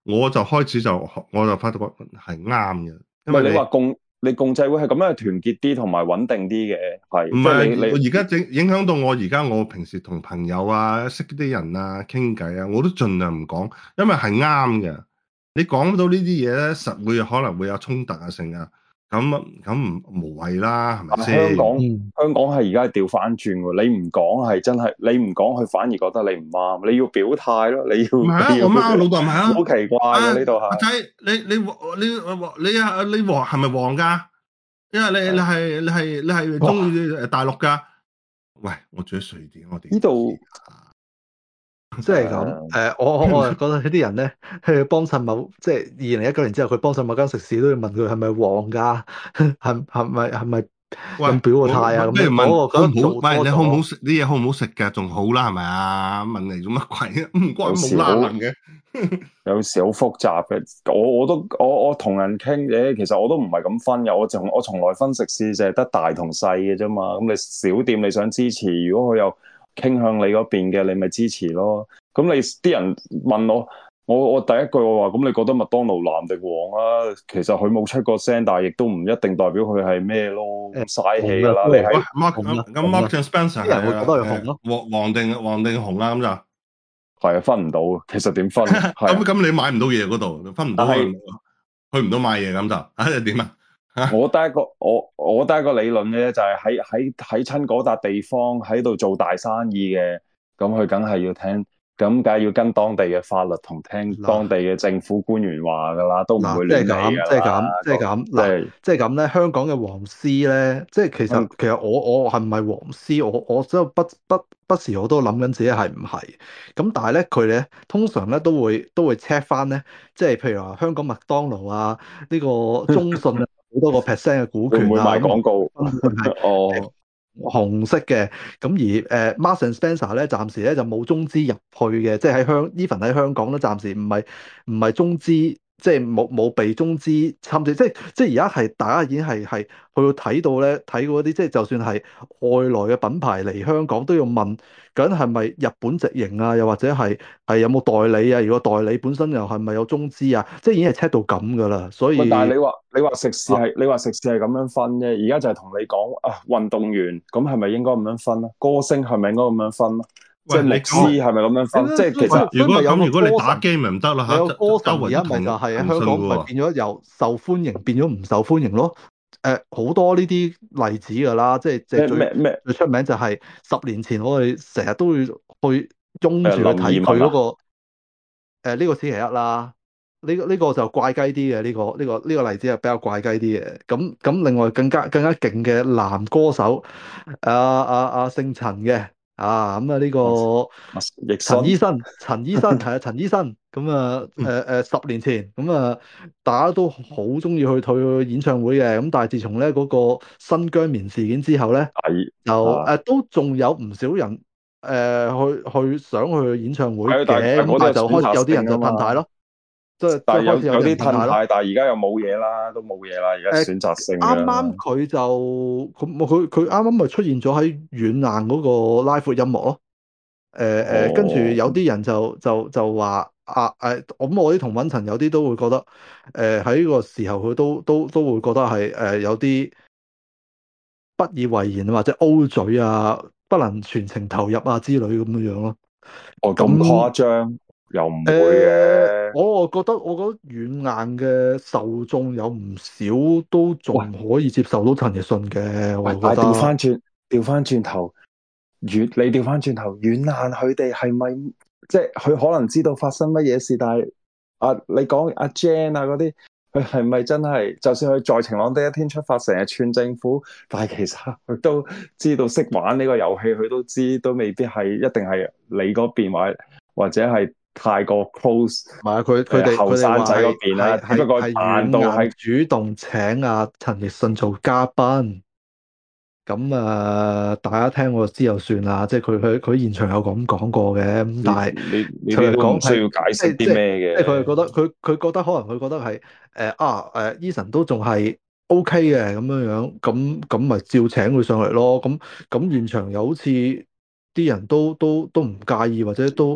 我就開始就我就發覺係啱嘅， 唔係你因為你話共你共濟會係咁樣團結啲同埋穩定啲嘅，係唔即係你係我你而家整影響到我而家我平時同朋友啊識啲人啊傾偈啊，我都盡量唔講，因為係啱嘅。你講到呢啲嘢咧，實會可能會有衝突啊，成啊，咁咁唔無謂啦，係咪啊先？ 香港嗯香港係而家係調翻轉喎，你唔講係真係你唔講佢反而覺得你唔啱，你要表態咯，你要唔係啊， 你要我媽老豆唔係啊， 好奇怪啊嘅呢度係。 阿仔，你你黃你你啊你黃係咪黃㗎？因為你你係你係你係中意誒大陸㗎？喂，我住喺瑞典，我哋呢度即係咁，誒、我我我係覺得呢啲人咧，去幫襯某，即係二零一九年之後，佢幫襯某間食肆都要問佢係咪黃㗎，係係咪係咪喂咁表個態啊？咁樣我不如問我覺得好唔好？喂， 做多你好唔好咗。 食啲嘢好唔好食㗎？仲好啦，係咪啊？問嚟做乜鬼啊？唔關冇有時好啦能嘅。 有時好複雜嘅，我我都我我同人傾嘅，其實我都唔係咁分嘅，我從我從來分食肆就係得大同細嘅啫嘛。咁你小店你想支持，如果佢又傾向你嗰邊嘅，你咪支持咯。咁你啲人問我，我我第一句我話，咁你覺得麥當勞藍定黃啊？其實佢冇出過聲，但係亦都唔一定代表佢係咩咯，咁嘥氣㗎啦。 紅啊你喺喂，Mark 紅啊咁紅啊 Mark and Spencer 啲人會覺得係係紅咯誒黃黃定黃定紅啦咁就。 係啊分唔到，其實點分？係啊咁咁你買唔到嘢嗰度，分唔到但係去唔到買嘢咁就啊點啊？ 我得一個我我得一個理論嘅啫，就係喺喺喺親嗰笪地方喺度做大生意嘅，咁佢梗係要聽，咁梗係要跟當地嘅法律同聽當地嘅政府官員話噶啦，都唔會嗱，即係亂嚟咁，即係噶啦咁，即係咁， 即嗱， 係即係咁咧。香港嘅黃絲咧，即係其實嗯其實我我係唔係黃絲？我我即係不不不時我都諗緊自己係唔係。咁但係咧，佢咧通常咧都會都會 check 翻咧，即係譬如話香港麥當勞啊，呢個中信啊，好多個 percent 嘅股會唔會權啊， 賣廣告？ 咁分別係哦， 紅色嘅。咁而誒 Marks and Spencer 咧，暫時咧就冇中資入去嘅，即係喺香 even 喺香港咧，暫時唔係唔係中資。即係冇冇被中資參與，即係即係而家係大家已經係係去到睇到咧，睇嗰啲即係就算係外來嘅品牌嚟香港都要問緊係咪日本直營啊，又或者係係有冇代理啊？如果代理本身又係咪有中資啊？即係已經係 check 到咁噶啦，所以喂但係你話你話食肆係、你話食肆係咁樣分啫，而家就係同你講啊，運動員咁係咪應該咁樣分啊？歌星係咪應該咁樣分啊？即係牧喂你師係咪咁樣分？ 咁即係其實喂如果咁， 所以咪有個如果你打歌神機咪唔得啦嚇， 有個歌神周圍而家咪就係喺香港咪變咗由受歡迎變咗唔受歡迎咯。誒、好多呢啲例子㗎啦，即係即係咩最咩咩最出名就係十年前我哋成日都會去擁住去睇林二汶啊佢嗰個誒呢個星期一啦。呢、個呢、個就怪雞啲嘅呢個呢、個呢、個例子係比較怪雞啲嘅。咁咁另外更加更加勁嘅男歌手，啊啊啊姓陳嘅啊咁啊呢個。 奕陳醫迅生，陳醫生係啊，陳醫生咁啊，誒誒，十年前咁啊，大家都好中意去睇演唱會嘅，咁但係自從咧嗰個新疆棉事件之後咧， 係就誒、 啊都仲有唔少人誒去去想去演唱會係但嘅， 係嗰啲咁但係就開始有啲人選擇性啊嘛就褪軚咯，即係即但係有係開始有啲有啲褪人褪軚咯。 軚，但係而家又冇嘢啦，都冇嘢啦，而家誒選擇性啱嘅啱佢就佢佢佢啱啱咪出現咗喺軟硬嗰個拉闊音樂咯。誒誒， 哦跟住有啲人就就就話啊誒，咁我啲同溫層有啲都會覺得誒喺呢個時候佢都都都會覺得係誒有啲不以為然或者 O 嘴啊，不能全程投入啊之類咁樣樣咯。 哦咁咁誇張，又唔會誒， 嘅。 我我覺得我覺得軟硬嘅受眾有唔少都仲可以接受到陳奕迅嘅，我喂，但係覺得。 調翻轉，調翻轉頭，軟你調翻轉頭，軟硬佢哋係咪即係佢可能知道發生乜嘢事，但係啊，你講阿 Jan 啊嗰啲，佢係咪真係就算佢在晴朗的一天出發，成日串政府，但係其實佢都知道識玩呢個遊戲，佢都知都未必係一定係你嗰邊或者或者係太過 close。 唔係啊，佢佢哋誒後佢哋話生仔嗰係邊啦， 係只不過係彈到係軟硬主動請阿陳奕迅做嘉賓，咁啊大家聽我就知就算啦，即係佢佢佢現場有咁講過嘅，咁但係你你佢係呢啲都唔講需要解係釋啲咩嘅。 即係佢係覺得佢佢覺得可能佢覺得係誒啊誒 Eason 都仲係 OK 嘅咁樣樣，咁咁咪照請佢上嚟咯，咁咁現場又好似啲人都都都唔介意或者都啊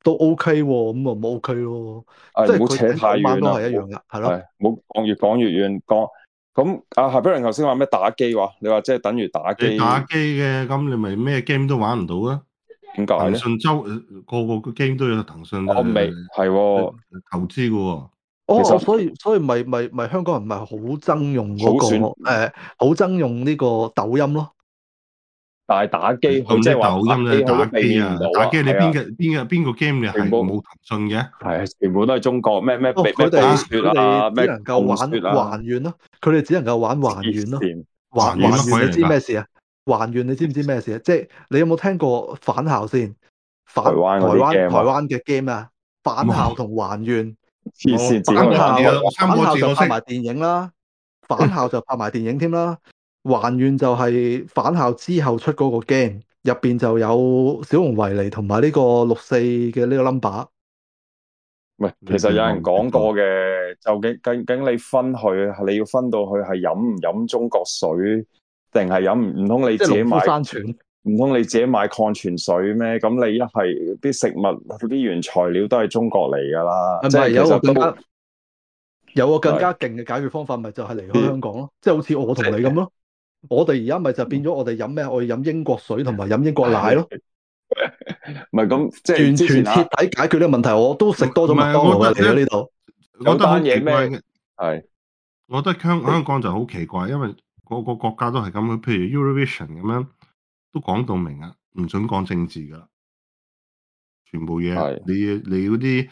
都 OK 喎，咁啊冇 OK 咯，即係誒唔好扯佢頂九晚都太遠啦， 係一樣噶，係咯。 係唔好講越講越遠講。咁阿夏碧玲頭先話咩打機話？你話即係等於打機， 你打機嘅，咁你咪咩 game 都玩唔到啊？ 點解咧？ 騰訊周個個個 game 都有騰訊我未係喎， 投資嘅喎。 哦， 其實所以所以咪咪咪香港人咪好憎用嗰、個好選誒，好憎用呢個抖音咯。 但係打機佢咁啲即係話抖音咧， 打機佢打都避機啊免唔到， 打機你係啊邊個邊個邊個 game 你係全部冇騰訊嘅？ 係啊，全部都係中國咩咩哦， 咩佢哋暴雪佢啊， 哋只咩能夠玩暴雪啊， 還願咯，佢哋只能夠玩還願咯。 黐線還還願乜還願你知鬼嚟㗎咩事啊？還願你知唔知咩事啊？即係你有冇聽過返校先？返台灣嗰啲台灣 game 啊台灣嘅 game 啊，返校同還願。 黐線，自己返校玩啲我三返校個字我識就拍埋電影啦，返校就拍埋電影添啦。還願就係返校之後出嗰個 game，入邊就有小熊維尼同埋呢個六四嘅呢個 number。 喂，其實有人講過嘅，究竟究竟你分去，你要分到去係飲唔飲中國水，定係飲唔唔通你即係農自己買？ 夫山泉。 唔通你自己買礦泉水咩？咁你一係啲食物啲原材料都係中國嚟㗎啦， 係咪有即係其實都個更加有個更加勁嘅解決方法，咪就係離開香港咯？即係好似我同你咁咯。我哋而家咪就變咗我哋飲咩？我哋飲英國水同埋飲英國奶咯。 唔係咁，即係完全之前啊徹底解決呢個問題。我都食多咗唔係麥當勞啊， 我覺得嚟咗呢度。 我覺得好奇怪有單嘢嘅， 係我覺得香香港就好奇怪，因為個個國家都係咁，譬如 Eurovision 咁樣都講到明啊，唔準講政治㗎啦，全部嘢係你你嗰啲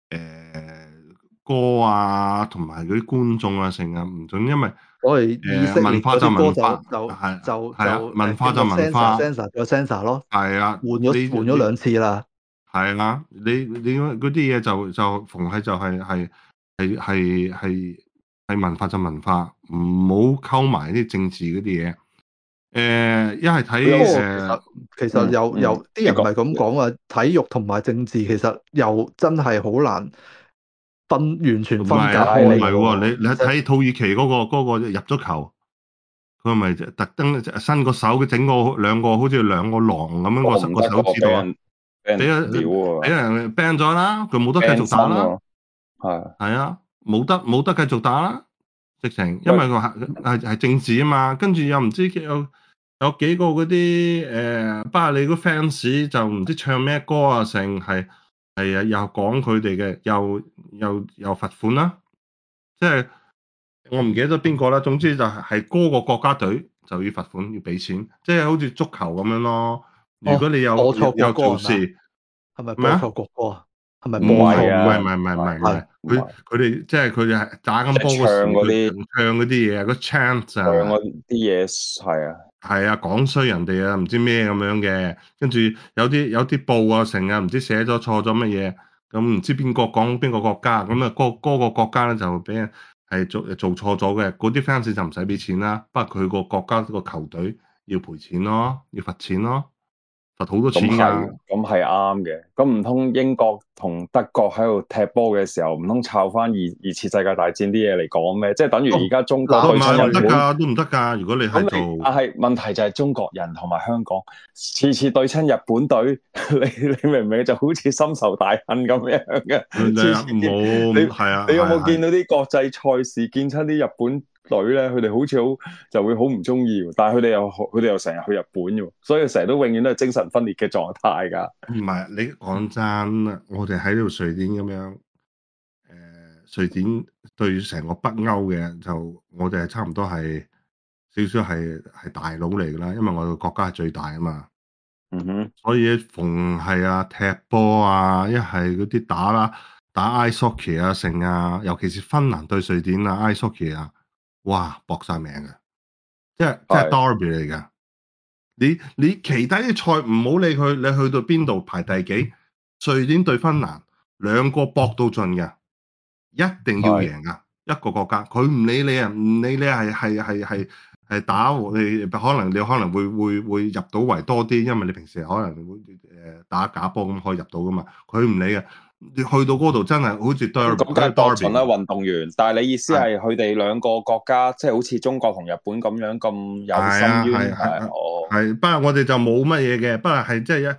誒歌啊，同埋嗰啲觀眾啊，成日唔準，因為我哋以色列誒文化就嗰啲歌文化就就係就係啊就文化就文化 sensor 咗 sensor 咯， 係啊， 換咗你換咗兩次啦。 係啊，你你嗰啲嘢就就逢係就係係係係係係文化就文化，唔好溝埋啲政治嗰啲嘢。誒，一係睇不過其誒實其實又嗯又啲人唔係咁你講啊，體育同埋政治其實又真係好難分完全唔分隔係啊開唔係喎， 喎。 你你睇土耳其嗰個嗰個入咗球，佢咪特登伸個手整個兩個好似兩個狼咁樣個個手指度啊， 俾俾人人屌俾啊， 人 ban 咗啦，佢冇得繼續打啦。 係係啊，冇得冇得繼續打啦，直情，因為佢係係係政治啊嘛，跟住又唔知有有幾個嗰啲誒巴黎嗰 fans 就唔知唱咩歌啊，成係係啊又講佢哋嘅，又又又罰款啦，即係我唔記得咗邊個啦，總之就係係嗰個國家隊就要罰款要俾錢，即係好似足球咁樣咯。如果你有、 播錯有國歌做事， 係咪播咩啊錯國歌啊？係咪唔播錯係唔係啊係唔係唔係唔係唔係，佢佢哋即係佢哋係打緊波嗰時， 唱嗰啲佢唱嗰啲嘢啊，嗰 chant 唱啊， 嗰啲嘢係啊， 係啊，講衰人哋啊，唔知咩咁樣嘅，跟住有啲有啲報啊，成日唔知寫咗錯咗乜嘢，咁唔知邊個講邊個國家，咁啊嗰嗰個國家咧就俾人係做做錯咗嘅，嗰啲 fans 就唔使俾錢啦，不過佢個國家個球隊要賠錢咯，要罰錢咯。罰好多錢咁㗎， 係咁係啱嘅。咁唔通英國同德國喺度踢波嘅時候，唔通抄翻二二次世界大戰啲嘢嚟講咩？即係等於而家中國都唔對親日本。 係唔得㗎，都唔得㗎。如果你係咁你做， 但係問題就係中國人同埋香港次次對親日本隊，你你明唔明？就好似深仇大恨咁樣嘅。 你次次見冇你係啊？ 你有冇係見到啲國際賽事見親啲日本隊咧？佢哋好似好就會好唔中意，但係佢哋又佢哋又成日去日本嘅，所以成日都永遠都係精神分裂嘅狀態㗎。 唔係你講真，我哋喺呢度瑞典咁樣，誒、呃、瑞典對成個北歐嘅就我哋係差唔多係少少係係大佬嚟㗎啦，因為我哋國家係最大啊嘛。 嗯哼， 所以逢係啊踢波啊，一係嗰啲打啦打 ice hockey 啊成啊，尤其是芬蘭對瑞典啊 ice hockey 啊，哇搏晒命嘅，即係即係 derby 嚟㗎。你你其他啲賽唔好理佢，你去到邊度排第幾？瑞典對芬蘭兩個搏到盡嘅，一定要贏㗎。一個國家佢唔理你啊，唔理你係係係係係打你，可能你可能會會會入到圍多啲，因為你平時可能會誒打假波咁可以入到㗎嘛。佢唔理嘅，你去到嗰度真係好似 derby 咁梗係搏盡啦運動員。但係你意思係佢哋兩個國家，即係好似中國同日本咁樣咁有深淵係哦。 係，不過我哋就冇乜嘢嘅，不過係即係一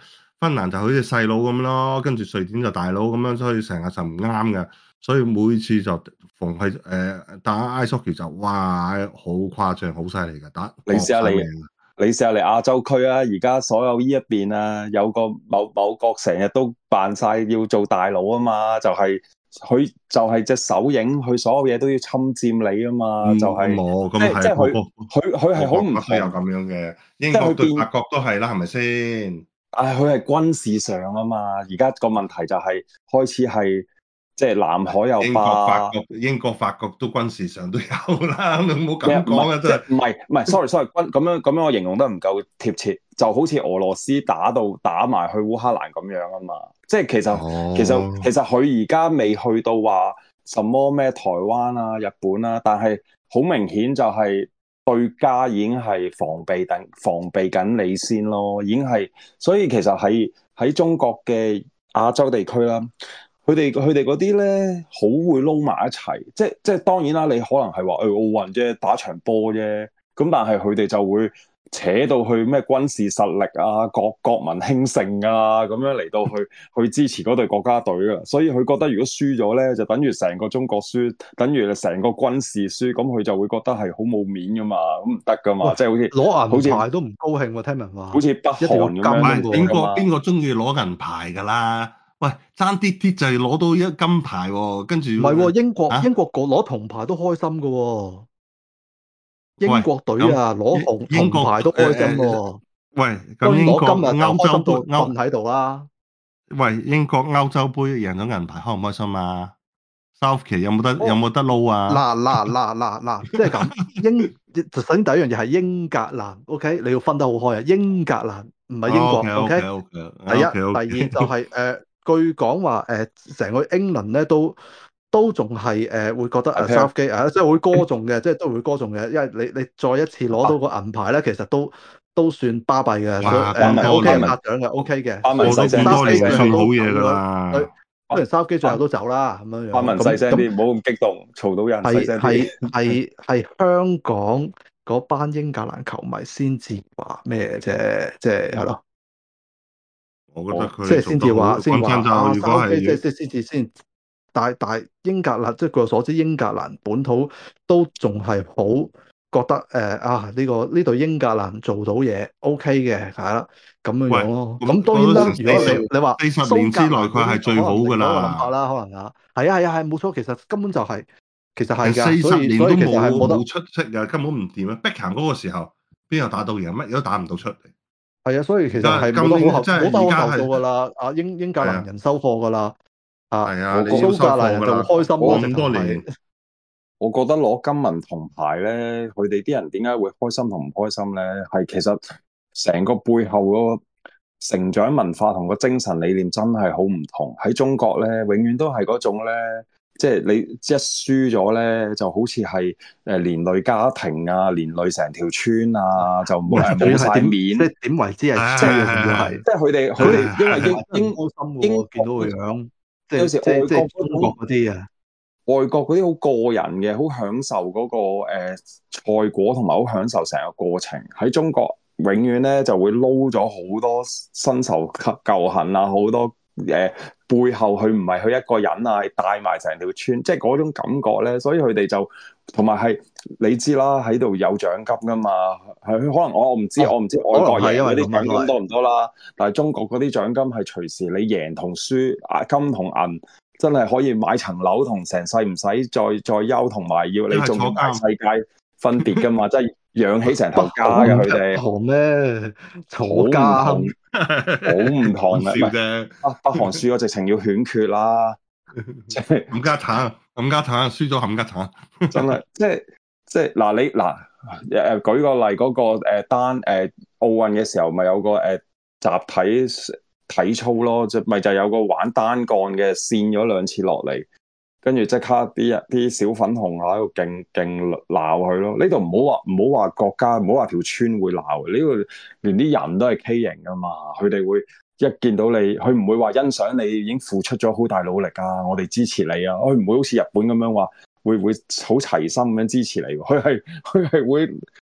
芬蘭就好似細佬咁咯，跟住瑞典就大佬咁樣，所以成日就唔啱嘅。所以每次就逢係誒打 ice hockey 就哇好誇張，好犀利嘅打。 你試下你，你試下嚟亞洲區啊！而家所有呢一邊啊，有個某某國成日都扮晒要做大佬啊嘛，就係、是。佢就係隻手影，佢所有嘢都要侵佔你啊嘛， 嗯、 就係、 冇咁係即係佢佢佢係好唔同， 有咁樣嘅，英國對法國都係啦，係咪先？ 唉，佢係軍事上啊嘛，而家個問題就係開始係即係南海又英國法國英國法國都軍事上都有啦，你唔好咁講啊！真係唔係唔係，sorry sorry，軍咁樣咁樣，我形容得唔夠貼切，就好似俄羅斯打到打埋去烏克蘭咁樣啊嘛。即係其實、哦、其實其實佢而家未去到話什麼咩台灣啊、日本啊，但係好明顯就係對家已經係防備緊防備緊你先咯，已經係，所以其實喺喺中國嘅亞洲地區啦，佢哋佢哋嗰啲咧好會撈埋一齊，即係即係當然啦，你可能係話誒奧運啫，打場波啫，咁但係佢哋就會扯到去咩軍事實力啊、國國民興盛啊，咁樣嚟到去去支持嗰隊國家隊啊。所以佢覺得如果輸咗咧，就等於成個中國輸，等於成個軍事輸，咁佢就會覺得係好冇面噶嘛，咁唔得噶嘛，即係好似攞銀牌都唔高興喎，聽聞話， 好似北韓咁樣， 邊個邊個中意攞銀牌噶啦？喂，爭啲啲就係攞到一金牌喎，跟住唔係喎，英國、 啊、 英國個攞銅牌都開心噶喎。英國隊啊，攞紅銅牌都開心喎。 喂，咁英國今日歐洲杯瞓喺度啦。 喂，英國歐洲杯贏咗銀牌，開唔開心啊 ？Southgate 有冇得、哦、有冇得撈啊？ 嗱嗱嗱嗱嗱，即係咁英首先第一樣嘢係英格蘭 ，OK， 你要分得好開啊。英格蘭唔係英國 ，OK，, okay, OK。 第一、okay, 第二就係、是、誒、呃，據講話誒，成、呃、個英倫咧都。都仲係誒會覺得誒 Southgate 啊，即係會歌頌嘅，即係都會歌頌嘅，因為你你再一次攞到個銀牌咧，其實都都算巴閉嘅，誒 OK 嘅拍獎嘅 OK 嘅。 巴文細聲啲， 算好嘢㗎啦。 雖然 Southgate 最後都走啦，咁樣樣。 巴文細聲啲，唔好咁激動，嘈到人。 係係係係香港嗰班英格蘭球迷先至話咩啫，即係係咯。 我覺得佢即係先至話先話啊 Southgate 即係即係先至先。但係但係英格蘭，即係據我所知，英格蘭本土都仲係好覺得誒、呃、啊呢、這個呢隊英格蘭做到嘢 OK 嘅，係啦咁樣樣咯。咁當然啦，如果你你話四十年之內佢係最好㗎啦， 諗法啦，可能啊，係啊係啊係冇錯，其實根本就係、是、其實係㗎， 四十年都冇冇出色㗎，根本唔掂啊！碧咸嗰個時候邊有打到贏，乜嘢都打唔到出嚟。 係啊，所以其實係冇得好後冇得好後數㗎啦。啊英英格蘭人收貨㗎啦。 係啊， 蘇格蘭人就開心咯， 咁多年。 我覺得攞金銀銅牌咧，佢哋啲人點解會開心同唔開心咧？係其實成個背後嗰個成長文化同個精神理念真係好唔同。喺中國咧，永遠都係嗰種咧，即係你一輸咗咧，就好似係誒連累家庭啊，連累成條村啊，就冇冇晒面。即係點為之係？即係係， 即係佢哋佢哋因為英英開心嘅，見到個樣。 有時外國即係中國嗰啲啊， 外國嗰啲好個人嘅，好享受嗰、那個誒、呃、賽果，同埋好享受成個過程。喺中國永遠咧就會撈咗好多新仇舊恨啊，好多誒、呃、背後佢唔係佢一個人啊，係帶埋成條村，即係嗰種感覺咧。所以佢哋就同埋係你知啦，喺度有獎金噶嘛。係可能我我唔知，哦、我唔知外國贏嗰啲獎金多唔多啦。但係中國嗰啲獎金係隨時你贏同輸啊，金同銀真係可以買層樓同成世唔使再再憂，同埋要你仲要大世界分別噶嘛，即係養起成頭家嘅佢哋。 同咩坐監好唔同嘅， 笑啫。 啊，北韓輸咗直情要犬決啦，即係冚家鏟，冚家鏟輸咗冚家鏟， 真係即係即係嗱你嗱誒舉個例嗰、嗰個誒單誒奧運嘅時候咪有個誒、呃、集體體操咯，就咪就有個玩單槓嘅跣咗兩次落嚟，跟住即刻啲人啲小粉紅喺度勁勁鬧佢咯。呢度唔好話唔好話國家，唔好話條村會鬧，呢度連啲人都係畸形噶嘛，佢哋會一見到你，佢唔會話欣賞你已經付出咗好大努力啊，我哋支持你啊，佢唔會好似日本咁樣話會會好齊心咁樣支持你，佢係佢係會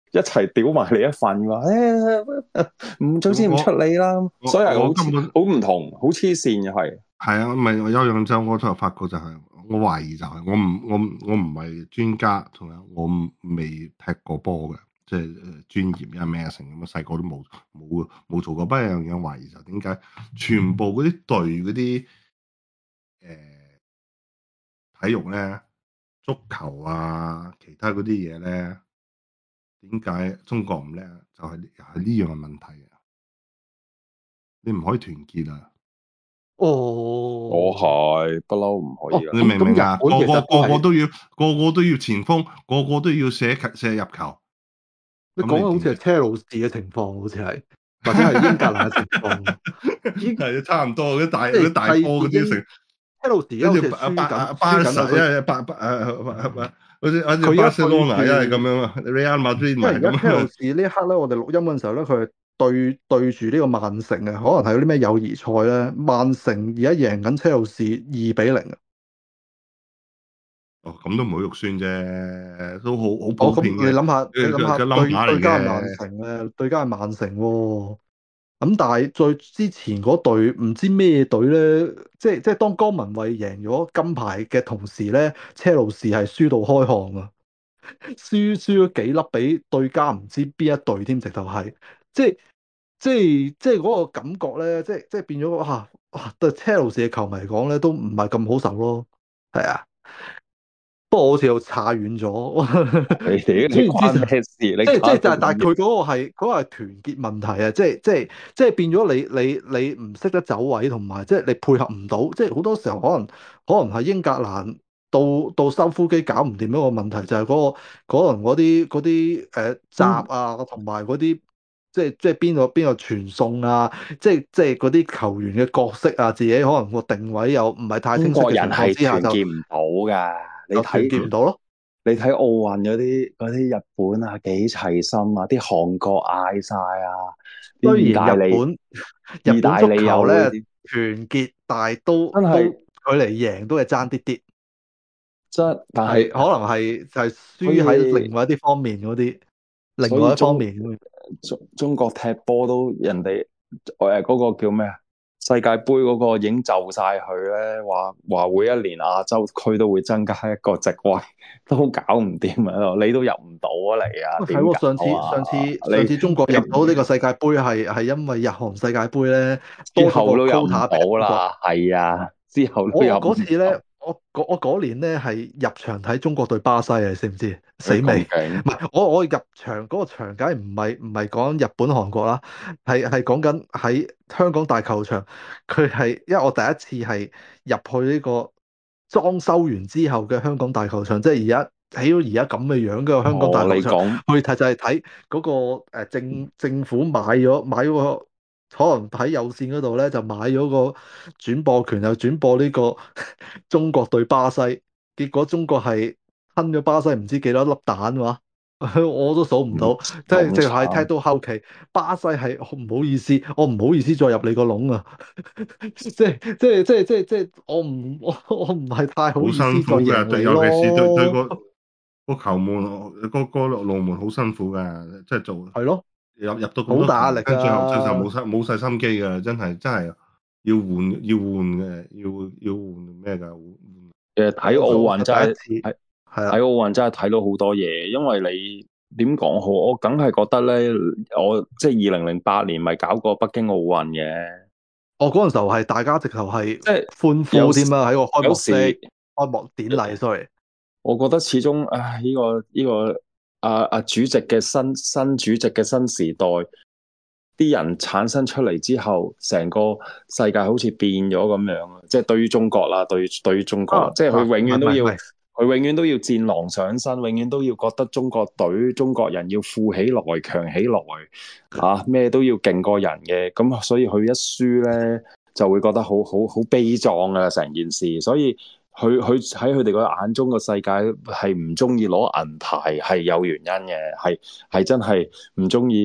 一齊屌埋你一份話，誒唔早知唔出你啦， 我所以係好我根本好唔同，好黐線嘅係。 係啊，唔係我有樣就我就發覺就係、是，我懷疑就係、是、我唔我唔我唔係專家，同埋我未踢過波嘅，即係誒專業啊咩成咁啊，細個都冇冇冇做過，不過有樣嘢懷疑就點解全部嗰啲隊嗰啲誒體育咧，足球啊，其他嗰啲嘢咧，點解中國唔叻？就係又係呢樣嘅問題啊！你唔可以團結啊！ 哦， 我係不嬲唔可以㗎。 你明唔明啊？個咁日本其實個個個都係都要，個個都要前鋒，個個都要射射入球。 你講嘅好似係車路士嘅情況，好似係或者係英格蘭嘅情況。英係差唔多嗰啲大即係嗰啲大波嗰啲成， 車路士而家好似係跟住巴輸緊， 巴輸緊啊！ 因為巴巴誒好似好似佢而家巴塞羅那對住因為咁樣啊，Real Madrid 因為而家車路咁士呢一刻咧，我哋錄音嘅時候咧，佢係對對住呢個曼城啊，可能係嗰啲咩友誼賽咧，曼城而家贏緊車路士二比零啊！ 哦，咁都唔好肉酸啫，都好好哦，咁普遍嘅。 你諗下，你諗下對對家係曼嘅。 城咧，對家係曼城喎。咁但係再之前嗰隊唔知咩隊咧，即係即係當江文蔚贏咗金牌嘅同時咧，車路士係輸到開巷啊！輸輸咗幾粒俾對家唔知邊一隊添，直頭係即係即係即係嗰個感覺咧，即係即係變咗啊啊！對車路士嘅球迷嚟講咧，都唔係咁好受咯，係啊。不過我好似又差遠咗。 你哋總言之你關就咩事？你即係即係，但係但係關佢嗰個係嗰個係團結問題啊！即係即係即係變咗你你你唔識得走位，同埋即係你配合唔到，即係好多時候可能可能係英格蘭到到收腹機搞唔掂一個問題，就係嗰個可能嗰啲嗰啲誒閘啊，同埋嗰啲即係即係邊個邊個傳送啊，即係即係嗰啲球員嘅角色啊，自己可能個定位又唔係太清晰嘅情中國人係況之下，就團結唔到㗎。你就團睇結唔到咯。 你睇奧運嗰啲嗰啲日本啊幾齊心啊，啲韓國嗌晒啊，啲意雖然大利日本日本意大足利又會球咧團結，但係都都真係距離贏都係爭啲啲， 真，但係係可能係就係所以輸喺另外一啲方面嗰啲，另外一方所以中面。 中中國踢波都人哋誒嗰個叫咩啊？世界盃嗰個已經就晒佢咧，話話每一年亞洲區都會增加一個席位，都搞唔掂啊！你都入唔到啊嚟啊？點係喎， 搞上次啊？ 上次你上次中國入到呢個世界盃係係因為日韓世界盃咧之多咗個後都入唔 quota 俾到中國。 啦，係啊，之後都我我入唔到嗰次咧，我嗰我嗰年咧係入場睇中國對巴西啊，你識唔知？死咁未？ 勁唔係，我我入場嗰個場梗係唔係唔係講日本韓國啦，係係講緊喺香港大球場。佢係因為我第一次係入去呢個裝修完之後嘅香港大球場，即係而家起到而家咁嘅樣嘅香港大哦， 球場。 你講去睇就係睇嗰個誒政政府買咗買咗個。可能喺有線嗰度咧就買咗個轉播權，又轉播呢個中國對巴西，結果中國係吞咗巴西唔知幾多粒蛋話，我都數唔到，即係淨係踢到後期，巴西係唔好意思，我唔好意思再入你個籠啊！即係即係即係即係即係我唔我我唔係太好好意思再辛苦嘅， 贏你尤其是對對咯， 個個球門個個龍門好辛苦嘅，即係做係咯， 入入到咁多好大壓力跟最後最後㗎。 冇晒冇晒心機嘅，真係真係要換要換嘅，要要換咩㗎？換誒睇奧運真係第一次睇係啦睇奧運真係睇到好多嘢，因為你點講好？我梗係覺得咧，我即係二零零八年咪搞過北京奧運嘅， 我嗰陣時候係大家直頭係即係歡呼添啦，喺個開幕有式、 時開幕典禮，sorry。 我覺得始終唉呢個呢個啊啊主席嘅新新主席嘅新時代，啲人產生出嚟之後，成個世界好似變咗咁樣，即係對於中國啦，對對於中國， 啊即係佢永遠都要唔係唔係佢永遠都要戰狼上身，永遠都要覺得中國隊、中國人要富起來、強起來，啊咩都要勁過人嘅，咁所以佢一輸咧就會覺得好好好悲壯啊成件事，所以佢佢喺佢哋個眼中個世界係唔中意攞銀牌係有原因嘅，係係真係唔中意。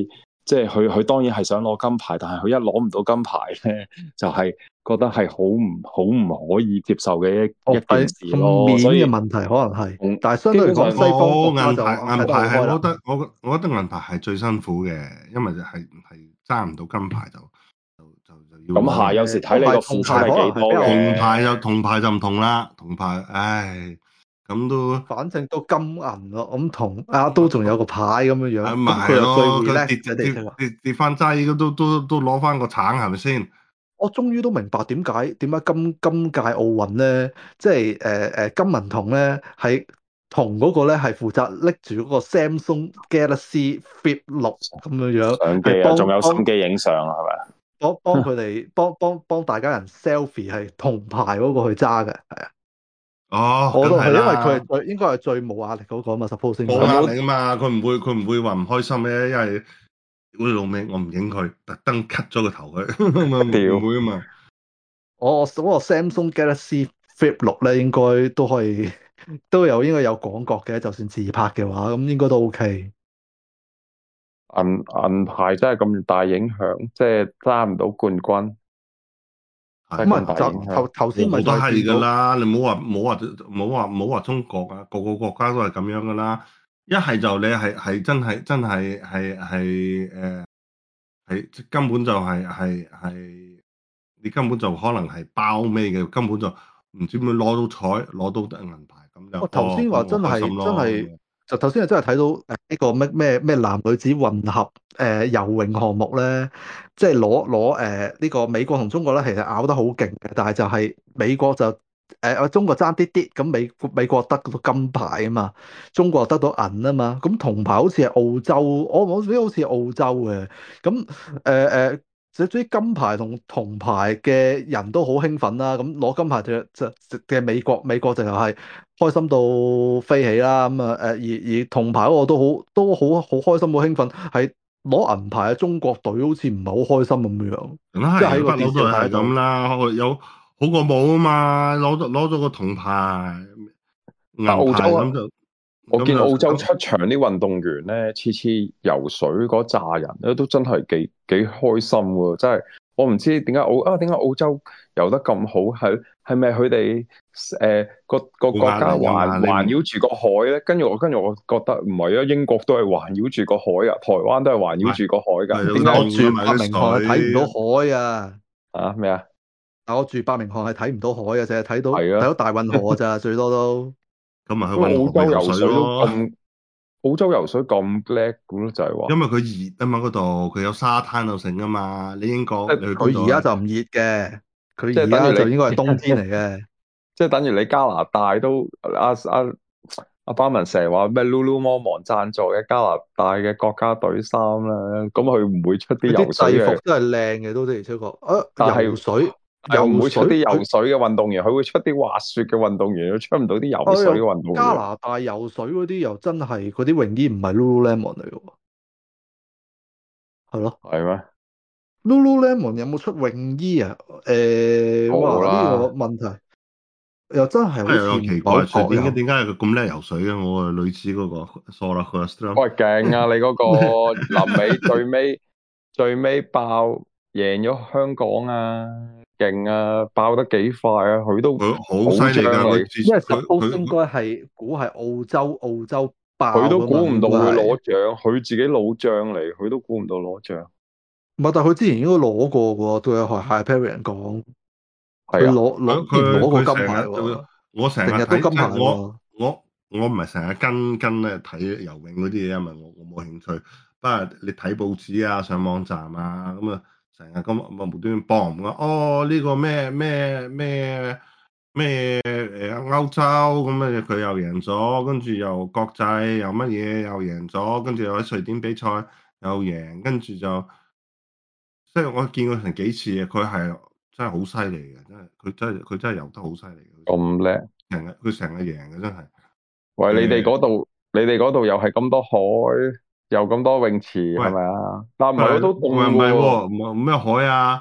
即係佢佢當然係想攞金牌，但係佢一攞唔到金牌咧，就係、是、覺得係好唔好唔可以接受嘅一哦， 一件係個事咯。 面所以嘅問題可能係， 嗯但係相對嚟講， 基本上西方國家就我銀牌銀睇得好牌係，我開啦。 覺得我我覺得銀牌係最辛苦嘅，因為係係爭唔到金牌就就就就要咁係攞銀有時睇你個付出係幾多銅牌就嘅。 銅牌就唔同啦，銅牌唉咁都反正都金銀咯，咁同啊都仲有個牌咁樣樣， 啊咪係咁佢又最咯，佢 relax 跌嘅地方。 跌跌跌翻劑都都都攞翻個橙係咪先？ 我終於都明白點解點解今今屆奧運咧，即係誒誒金銀銅咧係銅嗰個咧係負責拎住嗰個 Samsung Galaxy Flip 六咁樣樣，係相機啊，仲有幫幫心機影相啊，係咪？ 幫幫佢哋幫幫幫大家人 selfie 係銅牌嗰個去揸嘅，係啊， 哦， 我梗係都係因為佢啦， 係最應該係最冇壓力嗰個嘛，suppose 應該冇壓有冇力啊嘛，佢唔會佢唔會話唔開心咩？因為屌你老味，我唔影佢，特登 cut 咗個頭佢，唔會啊嘛。 我我嗰個 Samsung Galaxy Flip 六咧，應該都可以都有應該有廣角嘅，就算自拍嘅話，咁應該都 OK。 銀銀牌真係咁大影響，即係揸唔到冠軍，真係咁咁啊，就大影響。 頭頭先咪我都係就係見到， 噶啦，你唔好話唔好話唔好話唔好話中國啊，個個國家都係咁樣噶啦。一係就你係係真係真係係係誒係即根本就係係係你根本就可能係包尾嘅，根本就唔知點樣攞到彩攞到銀牌咁就我頭哦先話真咁我開心係真係咯咁樣。 就頭先係真係睇到誒呢個咩咩咩男女子混合誒、呃、游泳項目咧，即係攞攞誒呢個美國同中國咧，其實拗得好勁嘅，但係就係美國就誒、呃、中國爭啲啲，咁美美國得到金牌啊嘛，中國得到銀啊嘛，咁銅牌好似係澳洲，我我記得好似係澳洲嘅，咁誒誒。至於金牌同銅牌嘅人都好興奮啦，咁攞金牌就就嘅美國美國就係開心到飛起啦，咁啊誒而而銅牌嗰個都好都好好開心好興奮，係攞銀牌嘅中國隊好似唔係好開心咁樣， 梗即係喺係不嬲個電視度睇都係咁得到。 啦，有好過冇啊嘛，攞咗攞咗個銅牌銀但澳洲啊， 牌咁就咁我見澳洲就出場啲運動員咧，次次游水嗰扎人咧，都真係幾幾開心喎！真係，我唔知點解澳啊點解澳洲游得咁好，係係咪佢哋誒個個國家冇壓力㗎嘛， 環你唔環繞住個海咧？跟住我跟住我覺得唔係啊，英國都係環繞住個海啊，台灣都係環繞住個海㗎， 咪點解我住咪伯明翰係睇唔到水海啊！ 啊咩啊？ 但我住伯明翰係睇唔到海嘅，淨係睇到係啊， 睇到大運河咋，最多都。 咁咪去因為澳運河咪游洲游水都水咯， 咁，澳洲游水咁叻咁咯，就係話。 因為佢熱啊嘛嗰度，佢有沙灘度成啊嘛。你英國你去邊度啊？ 佢而家就唔熱嘅，佢而即係等於你家就應該係冬天嚟嘅。 即係等於你加拿大都阿阿阿巴文成日話咩 Lululemon 贊助嘅加拿大嘅國家隊衫啦，咁佢唔會出啲佢游水嘅， 啲制服都係靚嘅，都的而且確。啊， 但係游水， 係唔游會出啲水佢游水嘅運動員，佢會出啲滑雪嘅運動員，佢出唔到啲游啊水嘅又運動員。 加拿大游水嗰啲又真係嗰啲泳衣唔係 Lululemon 嚟嘅喎，係咯。 係咩？ Lululemon 有冇出泳衣啊？誒、 冇哇！呢、 啦， 個問題又真係好係似唔係有奇怪，瑞典嘅好覺有。 點解佢咁叻游水嘅？我係類似嗰個 Sola Costa 喂勁啊！你嗰個臨尾最尾最尾爆贏咗香港啊！勁啊！爆得幾快啊！佢都佢好好犀利㗎， 張你。 佢自因為佢 suppose 佢應該係估係澳洲澳洲爆佢都㗎嘛， 估唔到會應該係攞獎，佢自己老將嚟，佢都估唔到攞獎。 唔係，但係佢之前應該攞過嘅喎，都有學 Hyperion 講，佢係啊， 攞攞佢佢之前攞過佢成日金牌喎， 我成日成日都睇即金牌喎。 係我我我唔係成日跟跟咧睇游泳嗰啲嘢，因為我我冇興趣。不過你睇報紙啊、上網站啊，咁啊成日咁咁無端端幫咁哦呢個咩咩咩咩誒歐洲咁啊佢又贏咗，跟住又國際又乜嘢又贏咗，跟住又喺瑞典比賽又贏，跟住就即係我見過成幾次嘅，佢係真係好犀利嘅，真係佢真係佢真係游得好犀利嘅， 咁叻。 成日佢成日贏嘅真係。 喂，你哋誒嗰度，你哋嗰度又係咁多海，又咁多泳池， 喂係咪啊？但唔係， 但係都唔係唔係凍嘅喎。 喎，唔係咩海啊？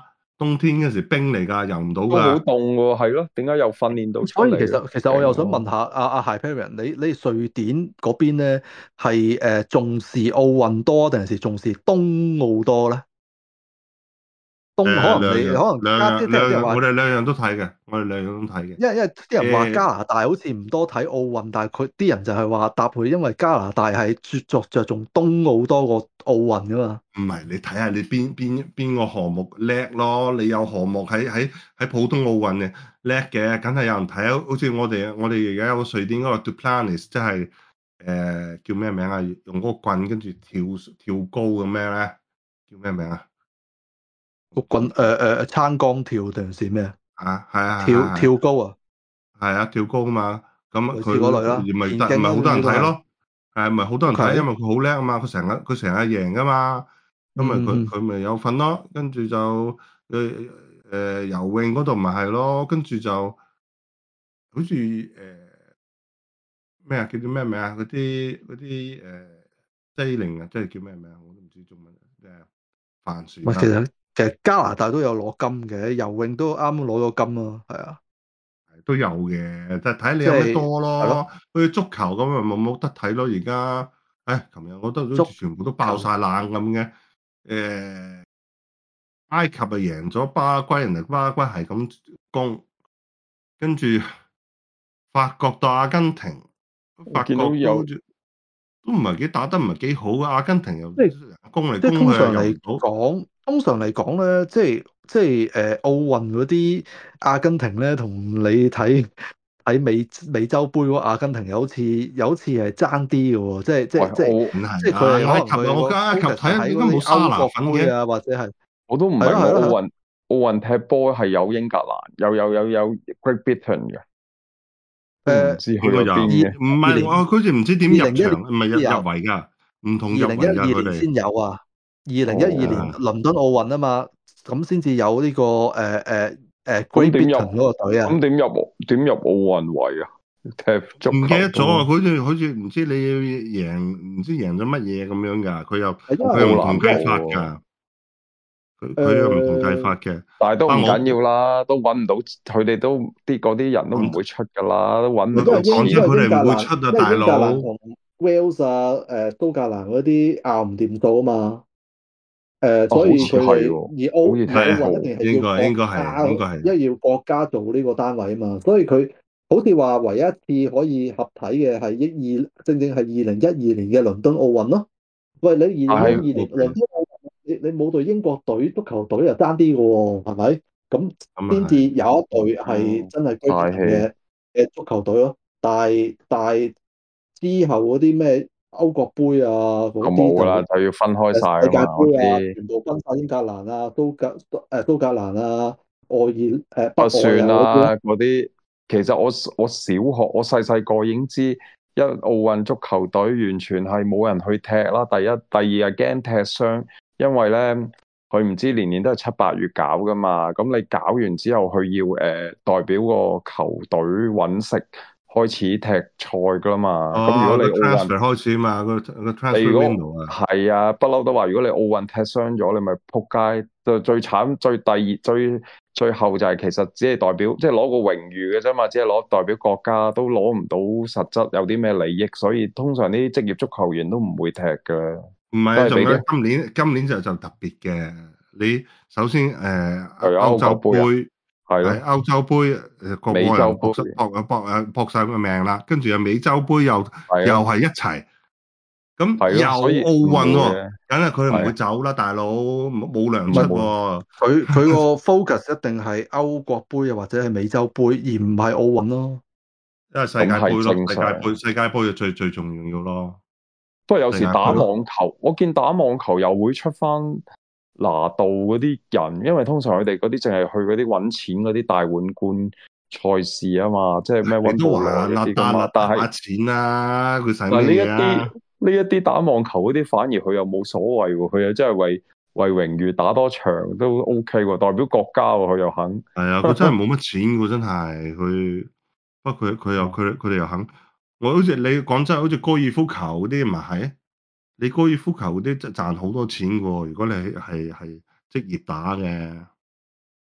冬天嗰時冰嚟㗎，游唔到都好㗎。 凍喎，係咯？點解又訓練到出所以嚟咧？ 其實其實我又想問勁喎下阿阿 Hyperion，你你瑞典嗰邊咧係誒重視奧運多定係是重視冬奧多咧？冬可誒能你可兩樣能加即兩樣兩樣， 係啲人話， 我哋兩樣都睇嘅，我哋兩樣都睇嘅。 因為因為啲人話加誒拿大好似唔多睇奧運，但係佢啲人就係話搭配，因為加拿大係着着着重冬奧多過奧運噶嘛。 唔係你睇下你邊邊邊個項目叻咯？你有項目喺喺喺普通奧運嘅叻嘅，梗係有人睇啊！好似我哋我哋而家有個瑞典嗰個 Duplantis，即係誒叫咩名啊？用嗰個棍跟住跳跳高咁咩咧？叫咩名啊？ 個棍誒誒撐桿跳定係咩啊？ 啊，係啊，係跳係係跳高啊， 係啊，跳高啊嘛。咁類似佢嗰類啦， 而咪田徑啦， 得唔係好多總之都係。 人睇咯？係咪好多人睇？ OK， 因為佢好叻啊嘛，佢成日佢成日贏噶嘛。咁咪嗯嗯佢佢咪有份咯。跟住就誒誒游泳嗰度咪係咯。跟住就好似誒咩啊？叫做咩名啊？嗰啲嗰啲誒 sailing 啊，即係叫咩名啊？我都唔知中文誒帆船喂，其啊。 實其實加拿大都有攞金嘅，游泳都啱啱攞咗金咯，係啊， 都有嘅，就睇你即有咩係多咯。 係咯， 好似足球咁咪冇冇得睇咯。而家，唉，琴日我覺得好足似全部都爆球晒冷咁嘅。誒、埃及啊贏咗巴拉圭，人哋巴拉圭係咁攻，跟住法國對阿根廷， 我法見到有國都好似都唔係幾打得唔係幾好啊。阿根廷又即係攻嚟即係攻去又通常嚟入唔到。 講，通常嚟講咧，即係即係誒奧運嗰啲阿根廷咧，同你睇睇美美洲杯嗰個阿根廷有好似有好似係爭啲嘅喎，即係即喂， 係即係唔即係係啊， 佢哋可埃及啊， 能佢個我覺得埃及 focus 睇點解喺嗰啲冇沙拿歐國粉嘅？ 杯啊，或者係我都唔明係咯係咯係咯， 喎奧運奧運踢波係有英格蘭，有有有有 Great Britain 嘅，都唔誒知去應該有， 咗邊嘅。 唔係二零我好似唔知點入二零一年場，唔係入入先有， 圍㗎，唔同二零一入圍㗎二年佢哋。 先有啊，二零一二年哦， 倫敦奧運啊嘛，咁先至有呢個誒誒誒 Great 咁點 Britain 入？ 嗰個隊啊。 咁點入？點入奧運圍啊？踢足唔記球得咗啊！ 都好似好似唔知你要贏，唔知贏咗乜嘢咁樣㗎。佢又係因佢又唔同好難計法做喎。 㗎。佢佢又唔同計誒， 法嘅。 但係都啊，我唔緊要啦，都揾唔到，佢哋都啲嗰啲人都唔講會出噶啦，都揾唔因到為英因為講真， 錢。 佢哋唔會英格蘭， 出啊， 因為大佬。 英格蘭同 Wales 啊、誒蘇格蘭嗰啲拗唔掂數啊嘛。誒， 啊，好所以似佢哋係喎， 而奧好似而奧係啊， 運一聽過。 定係要應該應該國家， 係應該係。 因為要國家做呢個單位啊嘛。所以佢好似話唯一一次可以合體嘅係一二，正正係二零一二年嘅倫敦奧運咯。喂，你二零一二但係年倫 O 敦 K， 奧運，你你冇隊英國隊足球隊又爭啲嘅喎，係咪？咁先至咁啊係。 有一隊係嗯， 真係 Great 大 Britain 氣嘅嘅足球隊咯。但係但係之後嗰啲咩歐國杯啊就嗰啲冇噶啦， 就就要分開誒世界晒噶嘛。我盃啊， 知全部分晒英格蘭啊、蘇格誒蘇格蘭啊、愛爾誒北啊， 愛算啊嗰啲咯。 啦，嗰啲其實我我小學我細細個已經知，一奧運足球隊完全係冇人去踢啦。第一、第二係驚踢傷，因為咧佢唔知年年都係七八月搞噶嘛。咁你搞完之後，佢要誒、呃、代表個球隊揾食，開始踢賽噶啦嘛。咁如哦，個果你奧運 transfer 開始啊嘛，個個你 transfer 如果 window 啊。 係啊，不嬲都話，如果你奧運踢傷咗，你咪撲街。就最慘、最第二、最最後就係其實只係代表，即係攞個榮譽嘅啫嘛，只係攞代表國家，都攞唔到實質有啲咩利益，所以通常啲職業足球員都唔會踢嘅， 唔係啊，仲有都係俾啲今年今年就就特別嘅。你首先誒、呃、 又有歐歐洲國杯啊， 杯係咯， 係歐洲杯誒個個美洲杯人搏實搏啊搏啊搏曬個命啦，跟住又美洲杯又又係啊， 係一齊，咁係又咯，所以奧唔會運喎， 嘅， 梗係佢哋唔係啊， 會走啦，大佬冇冇糧出唔會。 喎。 佢佢個 focus 一定係歐國杯啊，或者係美洲杯，而唔係奧運咯。 因為世咁係界盃咯，世界正常。 盃世界盃就最最重要咯。 不過有時打世界盃咯， 網球，我見打網球又會出翻拿度嗰啲人，因為通常佢哋嗰啲淨係去嗰啲揾錢嗰啲大碗冠賽事啊嘛，即係咩你都温布話啦， 萊嗰啲噶嘛。 單啦但係打錢啦，佢使但係呢一乜嘢啲啊？ 呢一啲打網球嗰啲，反而佢又冇所謂喎，佢又真係為為榮譽打多場都 OK 喎，代表國家喎，佢又肯。 係啊，佢真係冇乜錢喎，真係佢。不過佢佢又佢佢哋又肯。我好似你講真，好似高爾夫球嗰啲咪係？你高爾夫球嗰啲賺好多錢嘅喎，如果你係係係職業打嘅。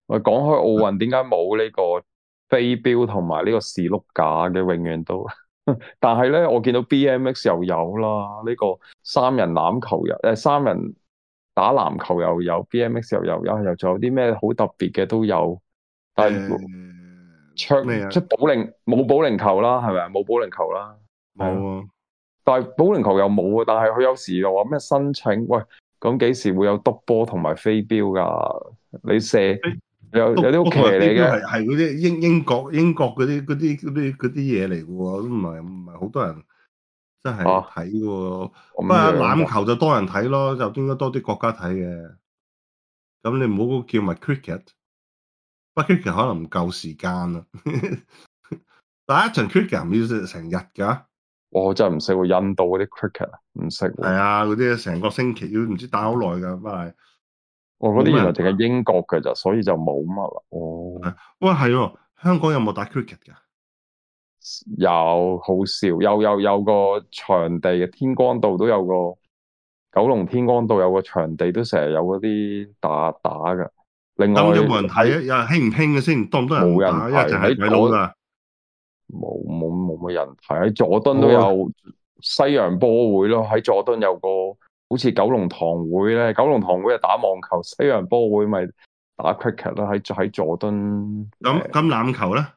喂，講開奧運，點解冇呢個飛鏢同埋呢個士碌架嘅？永遠都，但係咧，我見到 B M X 又有啦，呢、個三人欖球又誒，三人打籃球又有，B M X 又有，有又仲有啲咩好特別嘅都有，但係誒桌咩啊？ 即係保齡冇保齡球啦，係咪啊？冇保齡球啦，係咯。 冇啊！ 但係保齡球又冇啊，但係佢有時又話咩申請，喂，咁幾時會有篤波同埋飛鏢㗎？你射有有啲好騎都同埋飛鏢係呢嘅。 係嗰啲英英國英國嗰啲嗰啲嗰啲嗰啲嘢嚟嘅喎，都唔係唔係好多人真係啊， 睇嘅喎。不咁過樣㗎。 欖球就多人睇咯，就應該多啲國家睇嘅。咁你唔好叫埋 cricket，不過 cricket 可能唔夠時間啊。但係一場 cricket 唔要成日㗎。 我真係唔識喎，印度嗰啲 cricket 啊，唔識喎。 係啊，嗰啲成個星期要唔知打好耐㗎，不係我嗰啲原來冇乜人淨係英國嘅咋，所以就冇乜啦。哦， 係。喂，係喎，香港有冇打 cricket 㗎？ 有好少，有有有個場地嘅，天光道都有個，九龍天光道有個場地，都成日有嗰啲打打㗎。另外咁有冇人睇啊？ 喺有人興唔興嘅先？多唔多人冇人打？因為睇淨係喺佐鬼佬㗎。 冇冇冇乜人睇，喺佐敦都我有西洋波會咯，喺佐敦有個好似九龍塘會咧，九龍塘會係打網球，西洋波會咪打 cricket 啦，喺喺佐敦。誒咁咁欖球咧？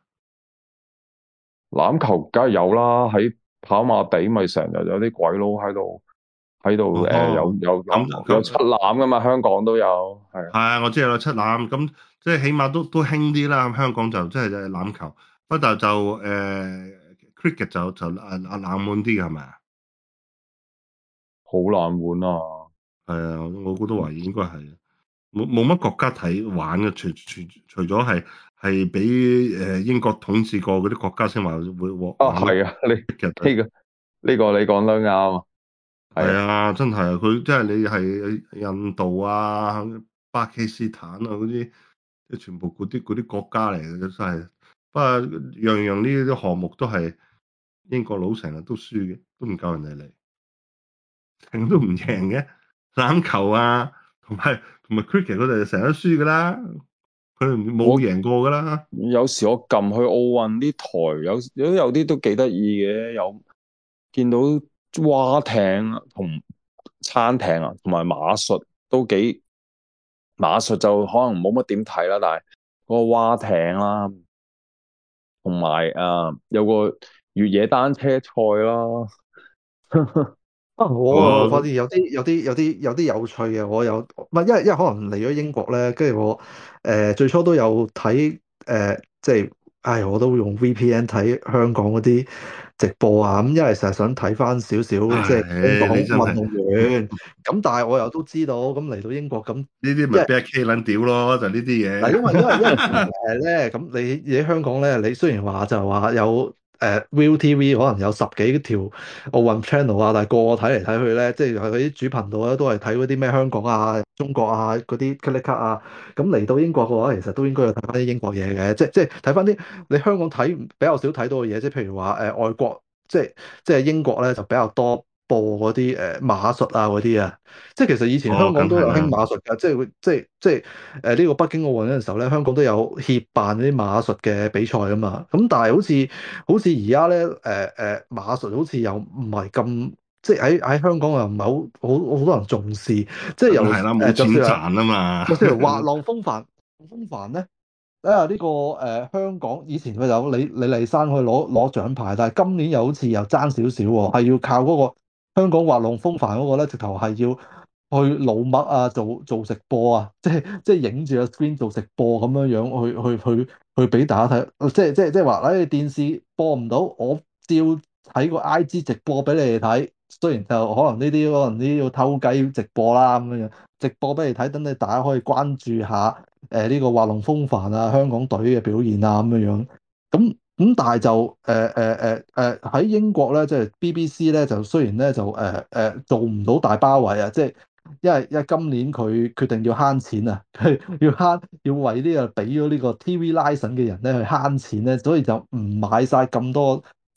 欖球梗係有啦，喺跑馬地咪成日有啲鬼佬喺度喺度誒有哦， 有咁咁有有七欖噶嘛，香港都有係。 係啊，我知有七欖，咁即係起碼都都興啲啦。香港就即係就係欖球，不過就就誒 cricket 就就啊啊冷門啲嘅係咪啊？ 好冷門啊！ 係啊，我估都懷疑應該係冇冇乜國家睇玩嘅，除除除咗係係俾誒英國統治過嗰啲國家先話會啊玩係啊，你呢 cricket。 個呢個你講得啱啊，係啊。 係啊，真係啊！佢即係你係印度啊、巴基斯坦啊嗰啲，即係全部嗰啲嗰啲國家嚟嘅，真係。不過樣樣呢啲項目都係英國佬成日都輸嘅，都唔夠人哋嚟，成日都唔贏嘅。欖球啊，同埋同埋 cricket 佢哋成日都輸噶啦，佢哋冇我贏過噶啦。 有時我撳去奧運啲台，有有有啲都幾得意嘅，有見到蛙艇啊同餐艇啊，同埋馬術都幾，馬術就可能冇乜點睇啦，但係嗰個蛙艇啦，同埋啊有個越野單車賽啦。 啊！我我發現有啲有啲有啲有啲有趣嘅，我有唔係因為因為可能嚟咗英國咧，跟住我誒、呃、最初都有睇誒、呃，即係唉，我都會用 V P N 睇香港嗰啲直播啊，咁因為成日想睇翻少少即係香港唉，你真係運動員，咁但係我又都知道，咁嚟到英國咁， 呢啲因為咪俾阿 K 撚屌咯，就呢啲嗱，因為因為因為嘢。 誒咧，咁你你喺香港咧，你雖然話就話有誒 ViuTV 可能有十幾條奧運 channel 啊，但係個個睇嚟睇去咧，即係佢啲主頻道咧都係睇嗰啲咩香港啊、中國啊嗰啲 click 啊，咁嚟到英國嘅話，其實都應該要睇翻啲英國嘢嘅，即係即係睇翻啲你香港睇比較少睇到嘅嘢，即係譬如話誒、呃、外國，即係即係英國咧就比較多播嗰啲誒馬術啊嗰啲啊。即係其實以前哦， 香港都有興梗係啦。 馬術㗎，即係會即係即係誒呢個北京奧運嗰陣時候咧，香港都有協辦啲馬術嘅比賽啊嘛。咁但係好似好似而家咧誒誒馬術好似又唔係咁，即係喺喺香港又唔係好好好多人重視。即係由梗係啦，冇誒就錢算係賺啊嘛。 就算係滑浪風帆，風帆咧。睇下呢個誒、呃、香港以前佢有李李麗珊去攞攞獎牌，但係今年又好似又爭少少喎，係要靠嗰個香港滑浪風帆嗰個咧，直頭係要去老麥啊做做直播啊，即係即係影住個 screen 做直播咁樣樣去去去去俾大家睇，即係即係即係話誒電視播唔到，我照睇個 I G 直播俾你哋睇。雖然就可能呢啲可能呢啲要偷雞直播啦咁樣樣，直播俾你睇，等你大家可以關注下。誒呢個滑浪風帆啊，香港隊嘅表現啊咁樣樣，咁咁但係就誒誒誒誒喺英國咧，即係 B B C 咧就雖然咧就誒誒、呃呃、做唔到大包圍啊，即係因為因為今年佢決定要慳錢啊，佢要慳要為呢個俾咗呢個 T V license 嘅人咧去慳錢咧，所以就唔買晒咁多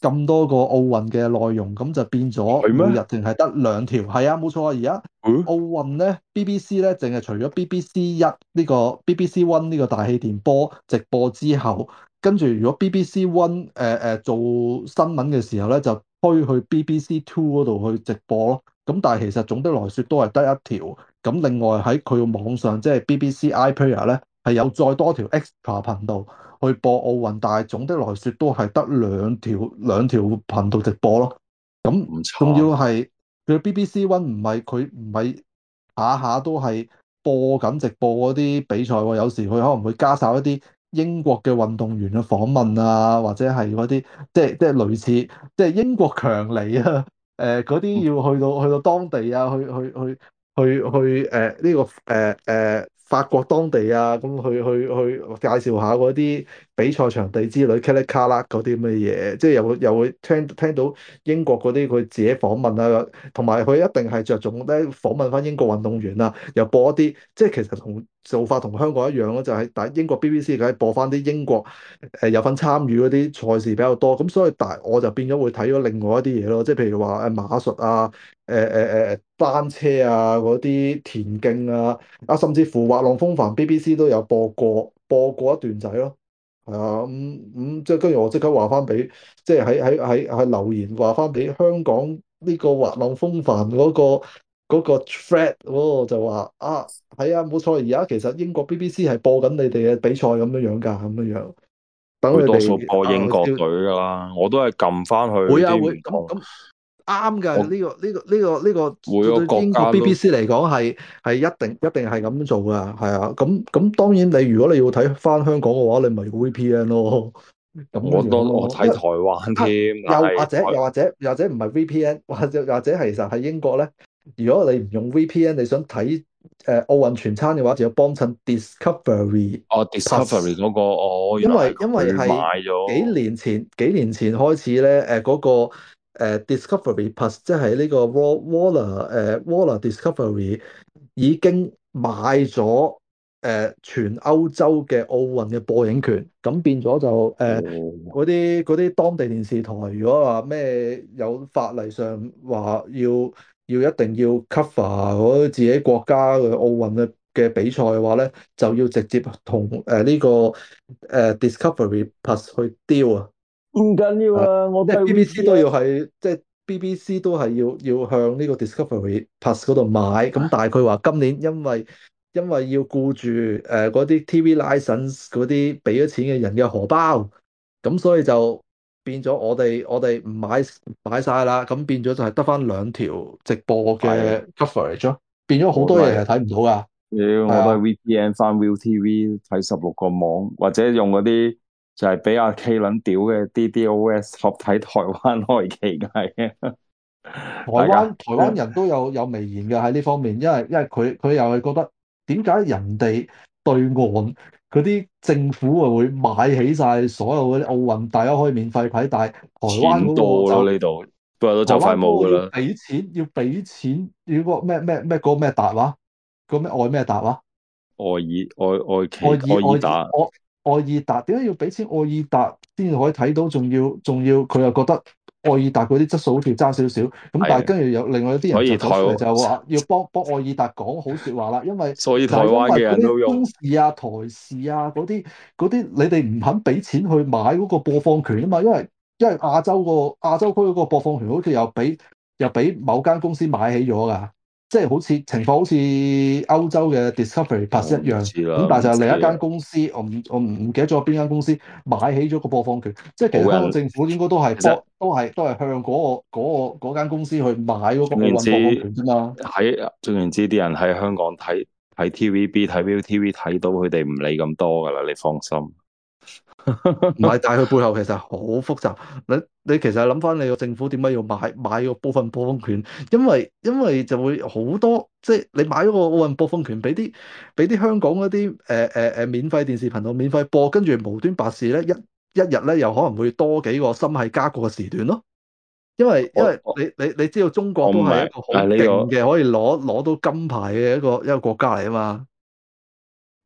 咁多個奧運嘅內容，咁就變咗係咩？ 每日淨係得兩條。係啊，冇錯啊。而家嗯， 奧運咧，B B C 咧，淨係除咗 B B C 一呢個 B B C One 呢個大氣電波直播之後，跟住如果 B B C One 誒、呃、誒做新聞嘅時候咧，就推去 B B C Two 嗰度去直播咯。咁但係其實總的來説都係得一條。咁另外喺佢個網上即係 B B C iPlayer 咧，係有再多條 extra 頻道去播奧運，但係總的來説都係得兩條兩條頻道直播咯。咁唔仲要慘。 係佢 B B C One 唔係佢唔係下下都係播緊直播嗰啲比賽喎，有時佢可能會加晒一啲英國嘅運動員嘅訪問啊，或者係嗰啲即係即係類似即係英國強尼啊，誒嗰啲要去到去到當地啊，去去去去去誒呢個誒誒、呃、法國當地啊，咁去去去介紹下嗰啲比賽場地之類，卡哩卡啦嗰啲咁嘅嘢，即係又會又會聽聽到英國嗰啲佢自己訪問啊，同埋佢一定係着重咧訪問翻英國運動員啊，又播一啲即係其實同做法同香港一樣咯，就係、是、但英國 B B C 梗係播翻啲英國誒、呃、有份參與嗰啲賽事比較多，咁所以但我就變咗會睇咗另外一啲嘢咯，即係譬如話誒馬術啊。誒誒誒單車啊，嗰啲田徑啊，啊甚至乎滑浪風帆 B B C 都有播過播過一段仔咯，係啊，咁、嗯、咁即係跟住我即刻話翻俾，即係喺喺喺喺留言話翻俾香港呢個滑浪風帆嗰、個嗰、個 thread 嗰個就話啊，係啊冇錯，而家其實英國 B B C 係播緊你哋嘅比賽咁樣樣㗎，咁樣樣等佢佢多數哋播英國隊啊噶啦，我都係撳翻去會啊會啲唔同， 咁咁。啱嘅， 我呢、個呢、個呢、個呢、個每個對對英國國家都 B B C 嚟講係係一定一定係咁做噶，係啊。咁咁當然你如果你要睇翻香港嘅話，你咪 V P N 咯，咁樣我都我樣咯。因為睇台灣啊， 添，但又或係台者又或者又或者唔係 V P N，或者或者係其實喺英國咧，如果你唔用 V P N，你想睇誒、呃、奧運全餐嘅話，就要幫襯 Discovery 哦 Plus。 Discovery 嗰個，哦原因來係為因為佢買係幾咗， 年前幾年前開始咧，誒、嗰個誒、呃 Discovery Plus，即係呢個 Wa- Warner 誒 Warner Discovery 已經買咗誒、呃全歐洲嘅奧運嘅播映權，咁變咗就誒哦嗰啲嗰啲當地電視台，如果話咩有法例上話要要一定要 cover 嗰自己國家嘅奧運嘅嘅比賽嘅話咧，就要直接同誒呢個誒、呃 Discovery Plus 去 deal 啊， 唔緊要啊，我都係即係 B B C 都 V P N。 要係即係 B B C 都係要要向呢個 Discovery Plus 嗰度買，咁但係佢話今年因為因為要顧住誒嗰啲 T V license 嗰啲俾咗錢嘅人嘅荷包，咁所以就變咗我哋我哋唔買唔買晒啦，咁變咗就係得翻兩條直播係， 嘅 coverage 咯，變咗好我都係， 多嘢係睇唔到噶， 妖係啊。 我都係 V P N 翻 ViuTV 睇十六個網，或者用嗰啲就係俾阿 K 撚屌嘅 D D O S 合體台灣開旗嘅， 台大家灣台灣人都有有微言嘅喺呢方面，因為因為佢佢又係覺得點解人哋對岸嗰啲政府啊會買起晒所有嗰啲奧運，大家可以免費睇，但係台灣錢嗰個就多咯呢度，不過都台就快灣嗰個要冇噶啦。 俾錢，要俾錢，要個咩咩咩嗰個咩達話，嗰個咩愛咩達話？ 愛爾愛愛愛爾奇愛愛爾爾達， 愛愛爾達點解要俾錢愛爾達先至可以睇到？仲要仲要佢又覺得愛爾達嗰啲質素好似爭少少，咁但係係， 跟住有另外有啲人就所以台走出嚟就話要幫幫愛爾達講好説話啦，因為所以台就係因灣嘅為嗰啲人都用， 中視啊、台視啊嗰啲嗰啲，你哋唔肯俾錢去買嗰個播放權啊嘛，因為因為亞洲個亞洲區嗰個播放權好似又俾又俾某間公司買起咗㗎。即係好似情況好似歐洲嘅 Discovery 我 Plus 一唔樣， 知啦， 咁但係就係唔知另一間啊， 公司，我唔我唔唔記得咗邊間公司買起咗個播放權，即係其實香港冇人。 政府應該都係其實幫，都係都係向嗰、個嗰、個嗰間公司去買嗰個總言之， 奧運播放權啫嘛。 喺總言之，啲人喺香港睇睇 T V B 睇 ViuTV 睇到佢哋唔理咁多噶啦，你放心。 唔係，但係佢背後其實好複雜。你你其實諗翻你個政府點解要買買個部分播放權？因為因為就會好多，即係你買咗個奧運播放權俾啲俾啲香港嗰啲誒誒誒免費電視頻道免費播，跟住無端白事咧，一一日咧又可能會多幾個心係加個時段咯。因為因為我我你你你知道中國都我唔明， 係一個好誒呢個勁嘅可以攞攞到金牌嘅一個一個國家嚟啊嘛。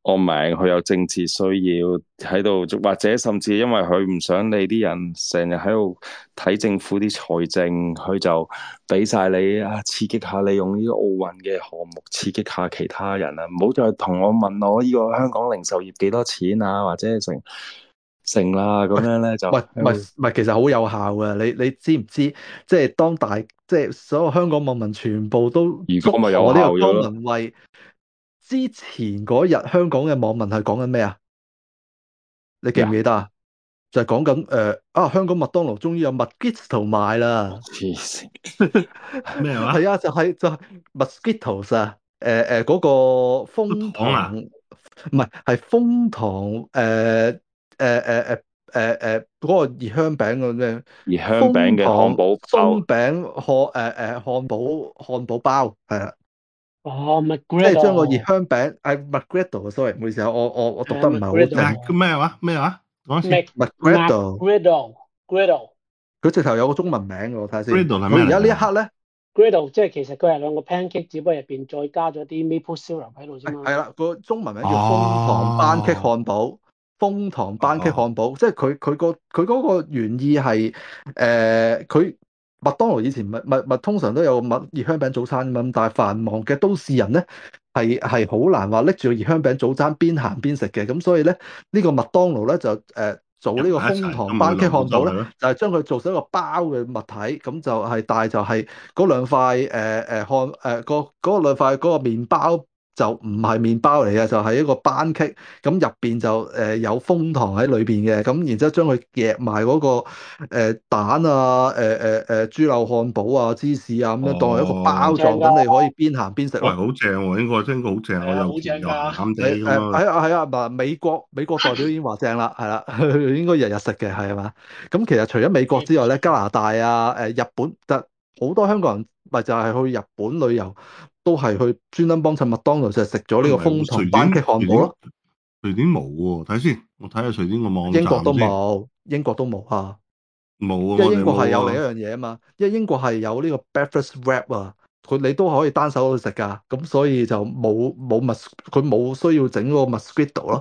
我明佢有政治需要喺度，或者甚至因為佢唔想你啲人成日喺度睇政府啲財政，佢就俾晒你啊，刺激下你用呢個奧運嘅項目刺激下其他人啊！唔好再同我問我呢個香港零售業幾多錢啊，或者成成啦咁樣咧就唔係唔係唔係，其實好有效嘅。你你知唔知？即係當大即係所有香港網民全部都祝如果咪有賀呢個效咗咯江文慧之前嗰日，香港嘅網民係講緊咩啊？你記唔記得啊？就係講緊誒啊！香港麥當勞終於有 Mosquito 賣啦！ 黐線， 咩話？ 係啊，就係、就係、Mosquitoes 啊！誒誒嗰個楓糖啊糖，唔係係楓糖誒誒誒誒誒誒嗰個熱香餅個咩？ 而香餅嘅漢堡包鬆餅漢誒誒漢堡漢堡包係啊， 哦即係將個熱 ，McGriddle， 香餅係 McGriddle，sorry，唔好意思啊，我我我讀係得唔係好咩正。 McGriddle， 咩話？咩話？講一次。 Mac McGriddle， McGriddle，Griddle， 佢直頭有個中文名嘅，我睇下先。 Griddle 係咩嚟㗎佢而家呢一刻咧。 Griddle，即係其實佢係兩個 pancake，只不過入邊再加咗啲 maple syrup 喺度啫嘛。 係係啦，個中文名叫楓糖班戟漢堡，楓糖班戟漢堡，即係佢佢個佢嗰個原意係誒，佢麥當勞以前咪咪咪通常都有麥熱香餅早餐咁，但係繁忙嘅都市人咧係係好難話拎住個熱香餅早餐邊行邊食嘅，咁所以咧呢個麥當勞咧就誒做呢個楓糖班戟漢堡咧，就係將佢做成一個包嘅物體，咁就係但係就係嗰兩塊誒誒漢誒個嗰兩塊嗰個麵包。就唔係麵包嚟嘅，就係、是、一個班戟，咁入邊就誒、呃、有楓糖喺裏邊嘅，咁然之後將佢夾埋嗰個、呃、蛋啊、誒誒誒豬柳漢堡啊、芝士啊咁樣當係一個包狀，咁、 哦、 你可以邊行邊食喂， 咯。 好正喎！應該應該好正，我又甜又鹹鹹地誒誒咁樣。 係啊係啊，嗱美國美國代表已經話正啦，係啦，應該日日食嘅係嘛？咁其實除咗美國之外咧，加拿大啊、誒日本，得好多香港人咪就係去日本旅遊。都係去專登幫襯麥當勞，就係食咗呢個楓糖班戟漢堡咯。 瑞典冇喎，睇先，我睇下瑞典個網站先。 英國都冇，英國都冇啊。 冇啊， 因為英國係有我哋冇啊另一樣嘢啊嘛，因為英國係有呢個 breakfast wrap 啊，佢你都可以單手去食噶，咁所以就冇冇麥，佢冇需要整嗰個 mosquito 咯。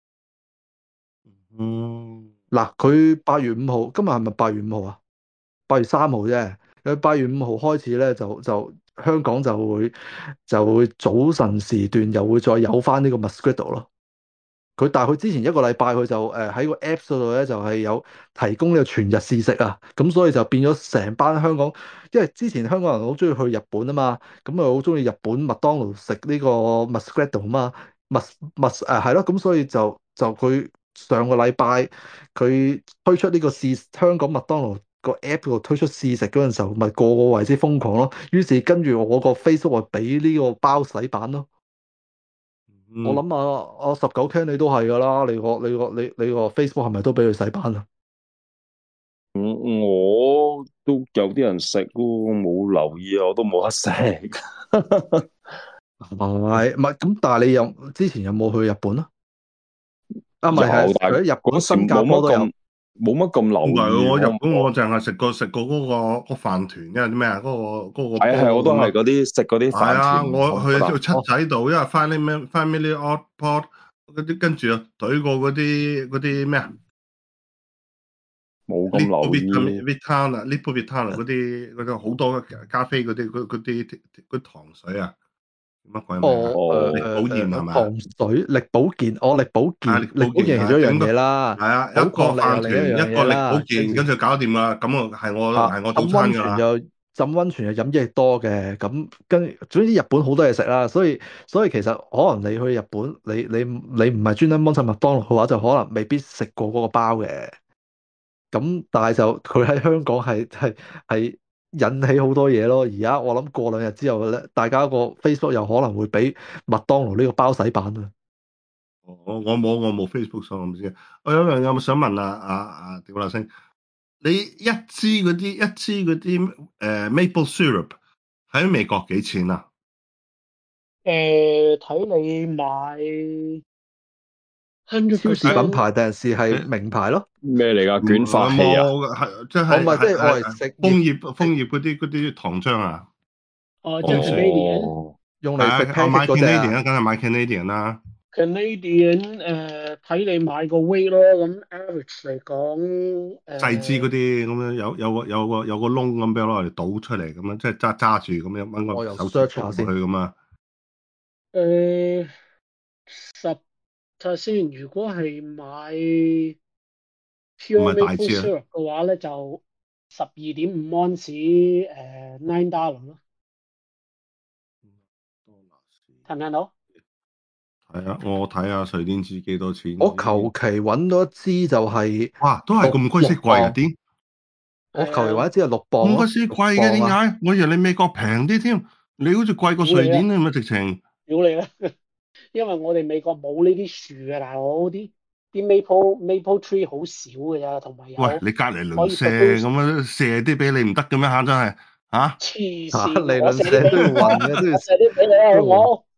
嗯， 嗱，佢八月五號，今日係咪八月五號啊？八月三號啫。佢八月五號開始咧，就就香港就會就會早晨時段又會再有翻呢個 Mosquito 咯。佢但係佢之前一個禮拜佢就誒喺個 Apps 嗰度咧就係有提供呢個全日試食啊，咁所以就變咗成班香港，因為之前香港人好中意去日本啊嘛，咁啊好中意日本麥當勞食呢個 Mosquito 啊嘛，Mos Mos 誒係咯，咁所以就就佢上個禮拜佢推出呢個試香港麥當勞個 app 度推出試食嗰陣時候，咪個個為之瘋狂咯。於是跟住我個 Facebook 啊，俾呢個包洗版咯。 嗯我諗啊，我十九 Ken 你都係噶啦，你個你個你你個 Facebook 係咪都俾佢洗版啊？ 嗯，我都有啲人食咯，冇留意啊，我都冇得食。 唔係唔係咁，但係你有之前有冇去日本啊？啊，唔係係有，但係除咗日本、 嗰時新加冇坡都有。 乜咁冇乜咁留唔係意。 我日本我淨係食過食過嗰個個飯團，因為啲咩啊？嗰個嗰個係係，我都係嗰啲食嗰啲飯係啊！ 團。 我去到七哦仔度，因為 family family odd pot 嗰啲，跟住啊，懟過嗰啲嗰啲咩啊？ 冇咁留意。 Vitan 啊 Lipo Vitan 嗰啲嗰啲好多咖啡嗰啲嗰嗰啲嗰糖水啊，乜鬼名啊？ 哦力保健係咪啊？ 糖水力保健，哦力保健， 啊力保健其中一樣嘢啦。 係啊，一寶個礦力又另飯團， 一樣一個力嘢啦。 保健，跟住搞掂啦。咁啊，係我啊係我早浸溫餐㗎啦。 泉又浸溫泉又飲益多嘅，咁跟總之日本好多嘢食啦，所以所以其實可能你去日本，你你你唔係專登幫襯麥當勞嘅話，就可能未必食過嗰個包嘅。咁但係就佢喺香港係係係引起好多嘢咯。而家我諗過兩日之後咧，大家個 Facebook 又可能會俾麥當勞呢個包洗版啊。 我我冇我冇 Facebook 上，我唔知。我有樣有冇想問啊啊啊屌啦星，你一支嗰啲一支嗰啲誒 maple syrup 喺美國幾錢啊？ 誒，睇你買超市品牌定係係名牌咯？ 咩嚟㗎？捲髮器啊？ 係即係我唔係即係我係食楓葉楓葉嗰啲嗰啲糖漿啊？ 哦，即係 Canadian， 哦， 用嚟食我買 pancake 嗰隻 Canadian 啦， 啊。 梗係買 Canadian 啦。 Canadian 誒睇你買個 weight 咯，咁 average 嚟講細支嗰誒啲咁樣有有個有個有個窿咁俾我攞嚟倒出嚟咁樣，即係揸揸住咁樣揾我又個手指 search 下篤先。 落去咁啊。 誒十睇下先，如果係買 pure 唔係大 maple 支啊， syrup 嘅話咧，就十二點五盎司誒 nine dollar 咯，聽唔聽到？ 係啊，我睇下瑞典紙幾多錢我先。 求其揾到一支就係哇，都係六咁鬼死六貴啊？ 磅， 點我係啊， 求其揾一支係六磅咯， 咁鬼死六貴嘅？ 磅啊！ 點解？我以為你美國平啲添，你好似貴過瑞屌你啦， 典咁啊！直情屌你啦！因為我哋美國冇呢啲樹嘅，大佬啲啲 maple maple tree 好少嘅咋，同埋喂， 有你隔離可以鄰舍 produce 咁樣射啲俾你唔得嘅咩嚇？真係嚇！ 嚇， 黐線， 理我論社都要射啲俾你運嘅，都要我射啲俾你啊，好都要運。 唔好？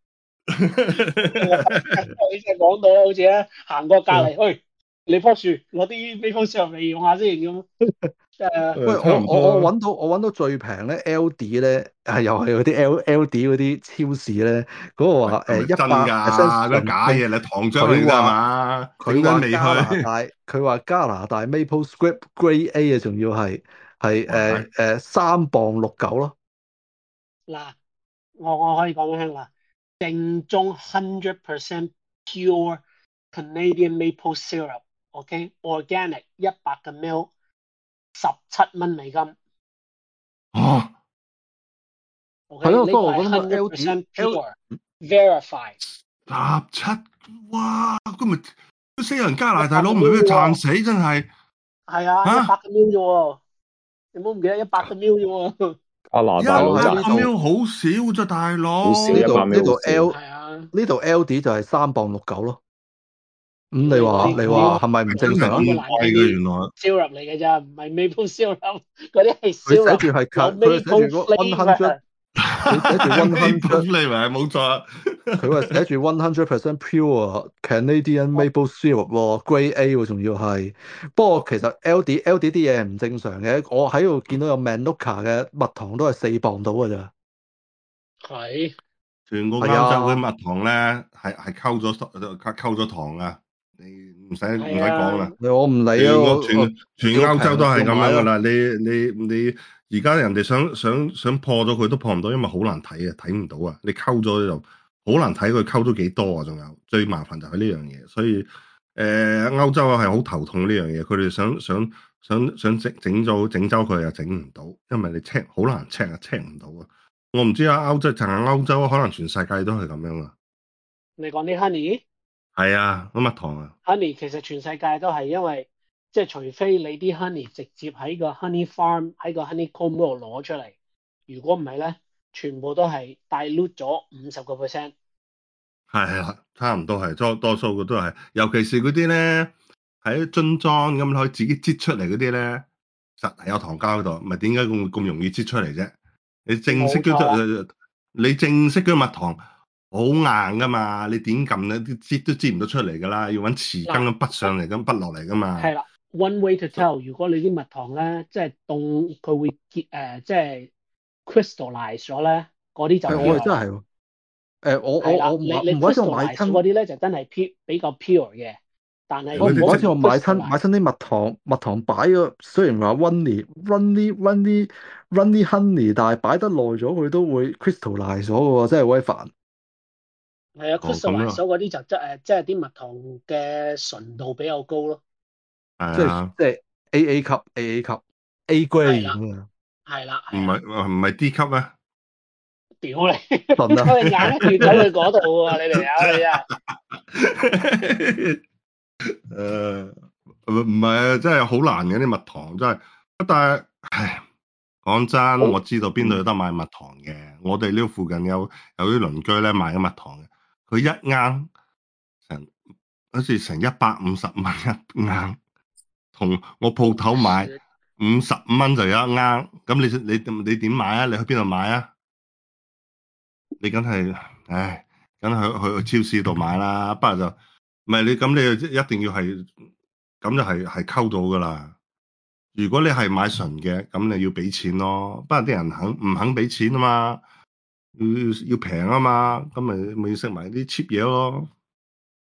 我你真係講到好似咧行過隔離，去你棵樹攞啲 maple syrup 嚟用下先咁，誒喂， 誒，差我唔多啦。 我我揾到我揾到最平咧，L D 咧係又係嗰啲 L L D 嗰啲超市咧，嗰、個喂， 話係咪真誒一百 percent 㗎？都係純正， 假嘢，你糖漿嚟㗎係佢話嘛？整佢話緊未加拿去？ 大佢話加拿大 Maple Script Grade A 啊，仲要係係哇，係誒誒三磅六九咯。 嗱，我我可以講俾你聽啦，正宗 hundred percent pure Canadian maple syrup，OK，organic 一百嘅 ml 十七蚊美金哦， 係 ，OK， 咯， 呢個係不過我覺得個 hundred L D percent L pure verified， 十七，哇！咁咪都死人加一拿大佬唔百嘅係俾 ml 佢賺啫喎， 死，真係係啊，一百嚇！ 嘅 ml 啫喎，你唔好唔記得一百嘅 ml 啫喎， 加拿一大佬賺我喺呢度百個 ml 好少啫，大佬。 好少呢一百度呢度秒好少。 L 係啊， 呢度 L D 就係三磅六九咯。咁、 屌你嗰你話你啲嗰啲話係咪唔真係咁正常啊？ 呢個難聽貴嘅啲。 原來。 syrup 嚟嘅咋，唔係 maple syrup，嗰啲係佢寫 syrup， 住係有佢寫 maple 住嗰 one hundred， flavour。 佢寫住 one Maple hundred。 flavour 係冇錯。 佢話寫住 one hundred percent pure Canadian maple syrup 喎，Grade A 喎，仲要係。不過其實 L D L D 啲嘢係唔正常嘅，我喺度見到有 Manuka 嘅蜜糖都係四磅到㗎咋。 係， 全個係歐洲嗰啲啊， 蜜糖咧，係係溝咗溝溝咗糖啊！你唔使唔使係講啦， 啊， 我唔理啊， 全個我我全全要歐洲都係咁平就要買咯。 樣噶啦。你你你而家人哋想想想破咗佢都破唔到，因為好難睇啊，睇唔到啊。你溝咗就好難睇佢溝咗幾多啊，仲有最麻煩就係呢樣嘢。所以誒、呃、歐洲係好頭痛呢樣嘢，佢哋想想想想整整咗整走佢又整唔到，因為你 check 好難 check 啊 check 唔到啊。我唔知啊，歐洲淨係歐洲，可能全世界都係咁樣啊。 你講啲 honey，honey 係啊，咁蜜糖啊， 其實全世界都係因為，即係除非你啲 honey 直接喺個 honey farm 喺個 honeycomb 嗰度攞出嚟，如果唔係咧，全部都係 dilute 咗五十個 percent。 係啦，差唔多係，多多數嘅都係，尤其是嗰啲咧喺樽裝咁可以自己擠出嚟嗰啲咧，實係有糖膠喺度，咪點解咁咁容易擠出嚟啫？你正式嗰冇錯隻，你正式嗰蜜糖好硬噶嘛，你點撳咧，啲擠都擠唔到出嚟噶啦，要揾匙羹咁筆上嚟，咁筆落嚟噶嘛。 係啦，one way to tell，如果你啲蜜糖咧，即係凍，佢會結誒、呃，即係 crystallize 咗咧，嗰啲就係係我哋 pure 啦。 真係喎。誒，我係啦， 我我你你買唔怪之我買 crystallize 咗親。 嗰啲咧就真係 pure 比較 pure 嘅，但係我唔嗰啲即怪之我買親買 crystallize 親啲蜜糖蜜糖擺咗，雖然話 runny runny runny runny honey，但係擺得耐咗佢都會 crystallize 咗嘅喎，真係鬼煩。 係啊哦咁 ，crystallize 咯， 咗嗰啲就即誒，即係啲蜜糖嘅純度比較高咯。 即係係啊， 即係 A A 級 A A 級 A 係 grade 啦， 咁樣。 係啦， 唔係啦， 係唔係 D 級咩？ 屌你， 順啊！ 我哋硬一條走去嗰度喎，你哋啊，你真係。 誒唔唔係啊，真係好難嘅啲蜜糖真係，但係唉講真，我知道邊度有得買蜜糖嘅。我哋呢度附近有有啲鄰居咧賣緊蜜糖嘅，佢一盎成好似成一百五十蚊一盎，同我鋪頭買五十蚊就有一盎。咁你你你點買啊？你去邊度買啊？你梗係唉，梗係去去超市度買啦。不過就唔係你咁，你就一定要係咁就係係溝到噶啦。如果你係買純嘅，咁你要俾錢咯。不過啲人肯唔肯俾錢啊嘛？要要平啊嘛，咁咪咪要食埋啲 cheap 嘢咯。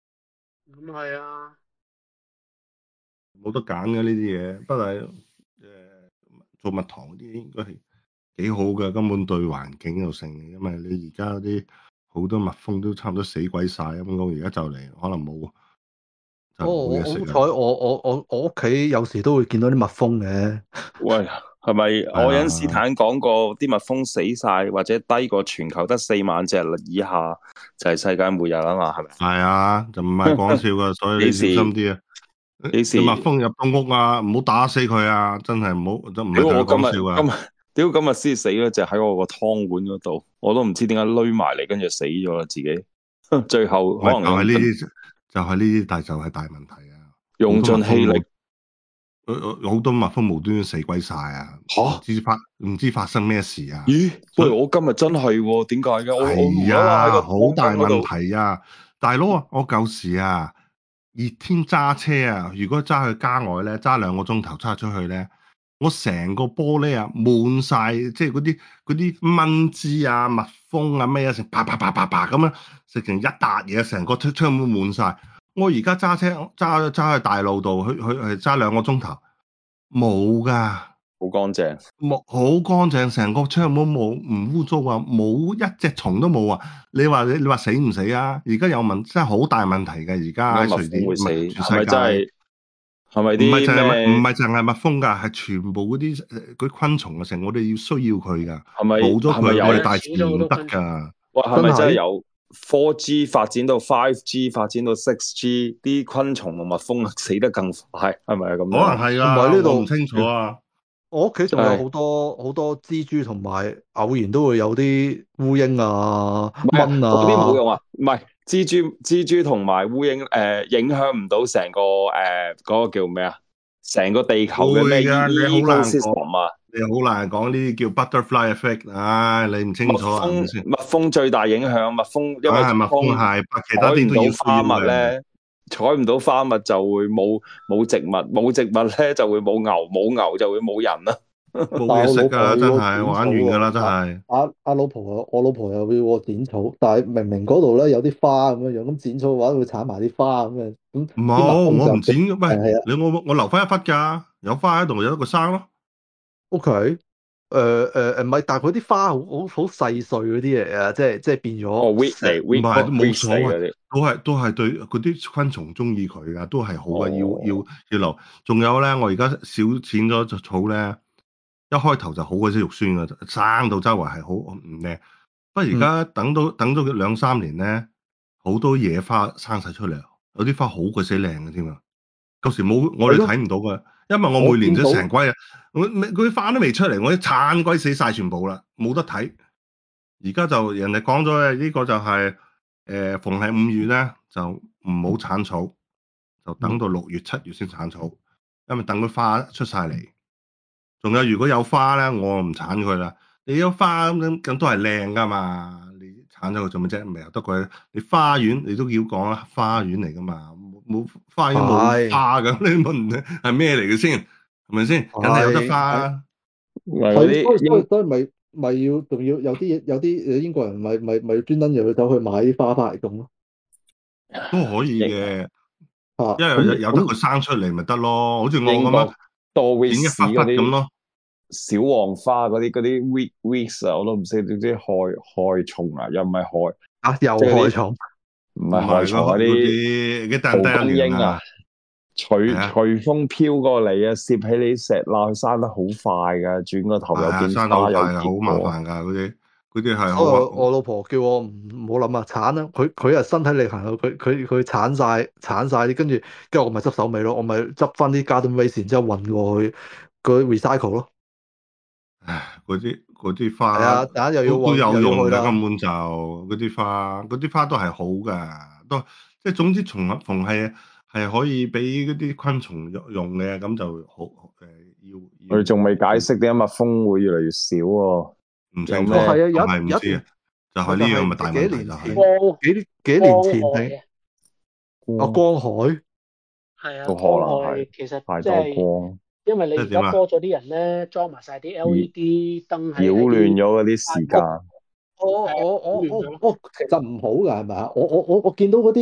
咁係啊， 冇得揀嘅呢啲嘢。不過誒、呃做蜜糖嗰啲應該係幾好嘅，根本對環境又成。因為你而家啲好多蜜蜂都差唔多死鬼晒，咁講而家就嚟可能冇就哦， 冇我嘢食啦。 好彩，我我我我屋企有時都會見到啲蜜蜂嘅。 喂，係咪係愛因斯啊， 坦講過啲蜜蜂死晒或者低過全球得四萬隻以下就係世界末日啊嘛？係咪？ 係啊，就唔係講笑噶，所以你小幾時心啲啊！ 幾時？ 你蜜蜂入到屋啊，唔好打死佢啊！真係唔好，都唔係屌同我今日你講笑啊！ 今日屌今日先死咗隻喺我個湯碗嗰度，我都唔知點解攣埋嚟，跟住死咗啦自己。最後可喂，就能用盡係呢啲，就係呢啲，但係就係大問題啊！好用多蜜蜂冇， 盡氣力呃好多蜜蜂無端端死鬼晒啊！唔吓？ 知發唔知發生咩事啊！ 咦？喂， 所以我今日真係喎，點解嘅？我我無係啦啦喺個啊，好湯大問缸嗰度。 題啊！大佬啊，我舊時啊，熱天揸車啊，如果揸去郊外咧，揸兩個鐘頭揸出去咧，我成個玻璃啊滿晒，即係嗰啲嗰啲蚊滋啊、蜜蜂啊咩啊，成啪啪啪啪啪咁樣，食成一笪嘢，成個窗窗門滿晒。我而家揸車揸揸去大路度，去去去揸兩個鐘頭，冇噶。 好乾淨。 冇好乾淨，成個窗門冇唔污糟啊，冇一隻蟲都冇啊！你話你你話死唔死啊？而家有問真係好大問題嘅，而家點解蜜喺瑞典唔蜂會死？ 係全係咪世界， 真係？係咪唔係啲淨係蜜唔咩？ 係淨係蜜蜂㗎，係全部嗰啲誒嗰啲昆蟲嘅成，我哋要需要佢㗎， 係咪冇咗佢， 係咪有？ 我哋係啊， 大自然唔始終好多得昆蟲。 㗎。 喂，係真咪真係係由 four G 發展到 five G 發展到 six G，啲昆蟲同蜜蜂死得更快，係咪咁可能樣？ 係唔係呢㗎，我唔度， 清楚啊。 我屋企仲有唉， 好多好多蜘蛛，同埋偶然都會有啲烏蠅啊、 唔係啊， 蚊嗰啲冇啊。 用啊，唔係蜘蛛蜘蛛同埋烏蠅誒，影響唔到成個誒嗰個叫咩啊？成個地球嘅咩會 e 㗎，你好難講， ecosystem 啊？ 你好難講呢啲叫 butterfly effect，唉，你唔清蜜楚啊，係蜂咪先？ 蜜蜂最大影響，蜜蜂因為梗係蜜蜂蜂係，不其他採唔到啲都要需花蜜要嘅。 咧，採唔到花蜜就會冇冇植物，冇植物咧就會冇牛，冇牛就會冇人啦。 冇但係我老婆嘢食啊，真又要我係玩剪草完㗎啦， 喎， 真係。 阿阿阿老婆啊，我老婆又要我剪草，但係明明嗰度咧有啲花咁樣樣，咁剪草嘅話會鏟埋啲花咁樣，咁啲蜜冇， 蜂就我唔剪嘅。喂， 係啊你我我留翻一忽㗎，有花喺度，有得佢生咯。 ，OK，誒誒誒，唔係，但係佢啲花好好好細碎嗰啲嚟啊，即係即係變哦咗 ，weed 嚟成唔 ，weed 係都冇 weed 所謂， 嚟嗰啲。 都係都係對嗰啲昆蟲中意佢㗎，都係好嘅。要要哦， 要留。仲有咧，我而家少剪咗隻草咧，一開頭就好鬼死肉酸㗎，生到周圍係好唔靚。不過而嗯家等到等咗兩三年咧，好多野花生晒出嚟，有啲花好鬼死靚嘅添啊！舊時冇，我哋係咯， 睇唔到嘅，因為我我每年都見到成季啊，我嗰啲花都未出嚟，我啲鏟鬼死晒全部啦，冇得睇。而家就人哋講咗嘅呢個就係、誒、逢係五月咧就唔好鏟草，就等到六月七月先鏟草，因為等佢花出晒嚟。仲有如果有花咧，我唔鏟佢啦。你有花咁咁都係靚噶嘛，你鏟咗佢做乜啫？咪由得佢。你花園你都要講啦，花園嚟噶嘛，冇冇花園冇係花咁，你問係咩嚟嘅先？係咪先？梗係有得花係啊。 喂，嗰係，所以啲英所以所以咪咪要仲要有啲嘢有啲英國人咪咪咪專登又要走去買啲花翻嚟種咯。 都可以英嘅， 啊， 因為有咁咁有得佢生出嚟咪得咯，好似我咁樣英國多 w 剪 e 一忽忽嗰啲咁咯。 小黃花嗰啲嗰啲 weed weeds 啊，我都唔識點知害害蟲啊，又唔係害， 啊又即係嗰啲害蟲。 唔唔係害蟲嗰係嗰嗰啲啲嘅蒲單單公英啊一年啊，， 隨係啊， 隨風飄過嚟啊，攝起你石罅，佢生得好快噶，轉個頭係啊， 又變生得好花又快㗎，好麻結果。 煩㗎嗰啲，嗰啲係好啊。 所以我我老婆叫我唔唔好諗啊，鏟啦！佢佢係身體力行，佢佢佢鏟晒鏟晒啲，跟住跟住我咪執手尾咯，我咪執翻啲 garden waste，然之後運過去個 recycle 咯。 唉，嗰啲嗰啲係花啊，等下又要都都運又有用㗎， 要去啦。 根本就嗰啲花，嗰啲花都係好㗎，都即係總之從逢係係可以俾嗰啲昆蟲用用嘅，咁就好誒要要佢仲未解釋點解蜜蜂會越嚟越少喎？ 唔清楚， 有咩哦，係啊，有就係一有一唔知啊段， 就係呢樣咪就係唔咪大問題知幾年前就係。 光幾幾年前光害定啊， 啊光海係啊， 都可光能係害其實太多即係光， 因為你而即係點啊？ 家多咗啲人咧，裝埋晒啲 L E D 燈喺擾喺啲亂咗嗰啲時間。 我我我係擾亂咗咯。 我我其實唔好㗎係咪啊？我我我我見到嗰啲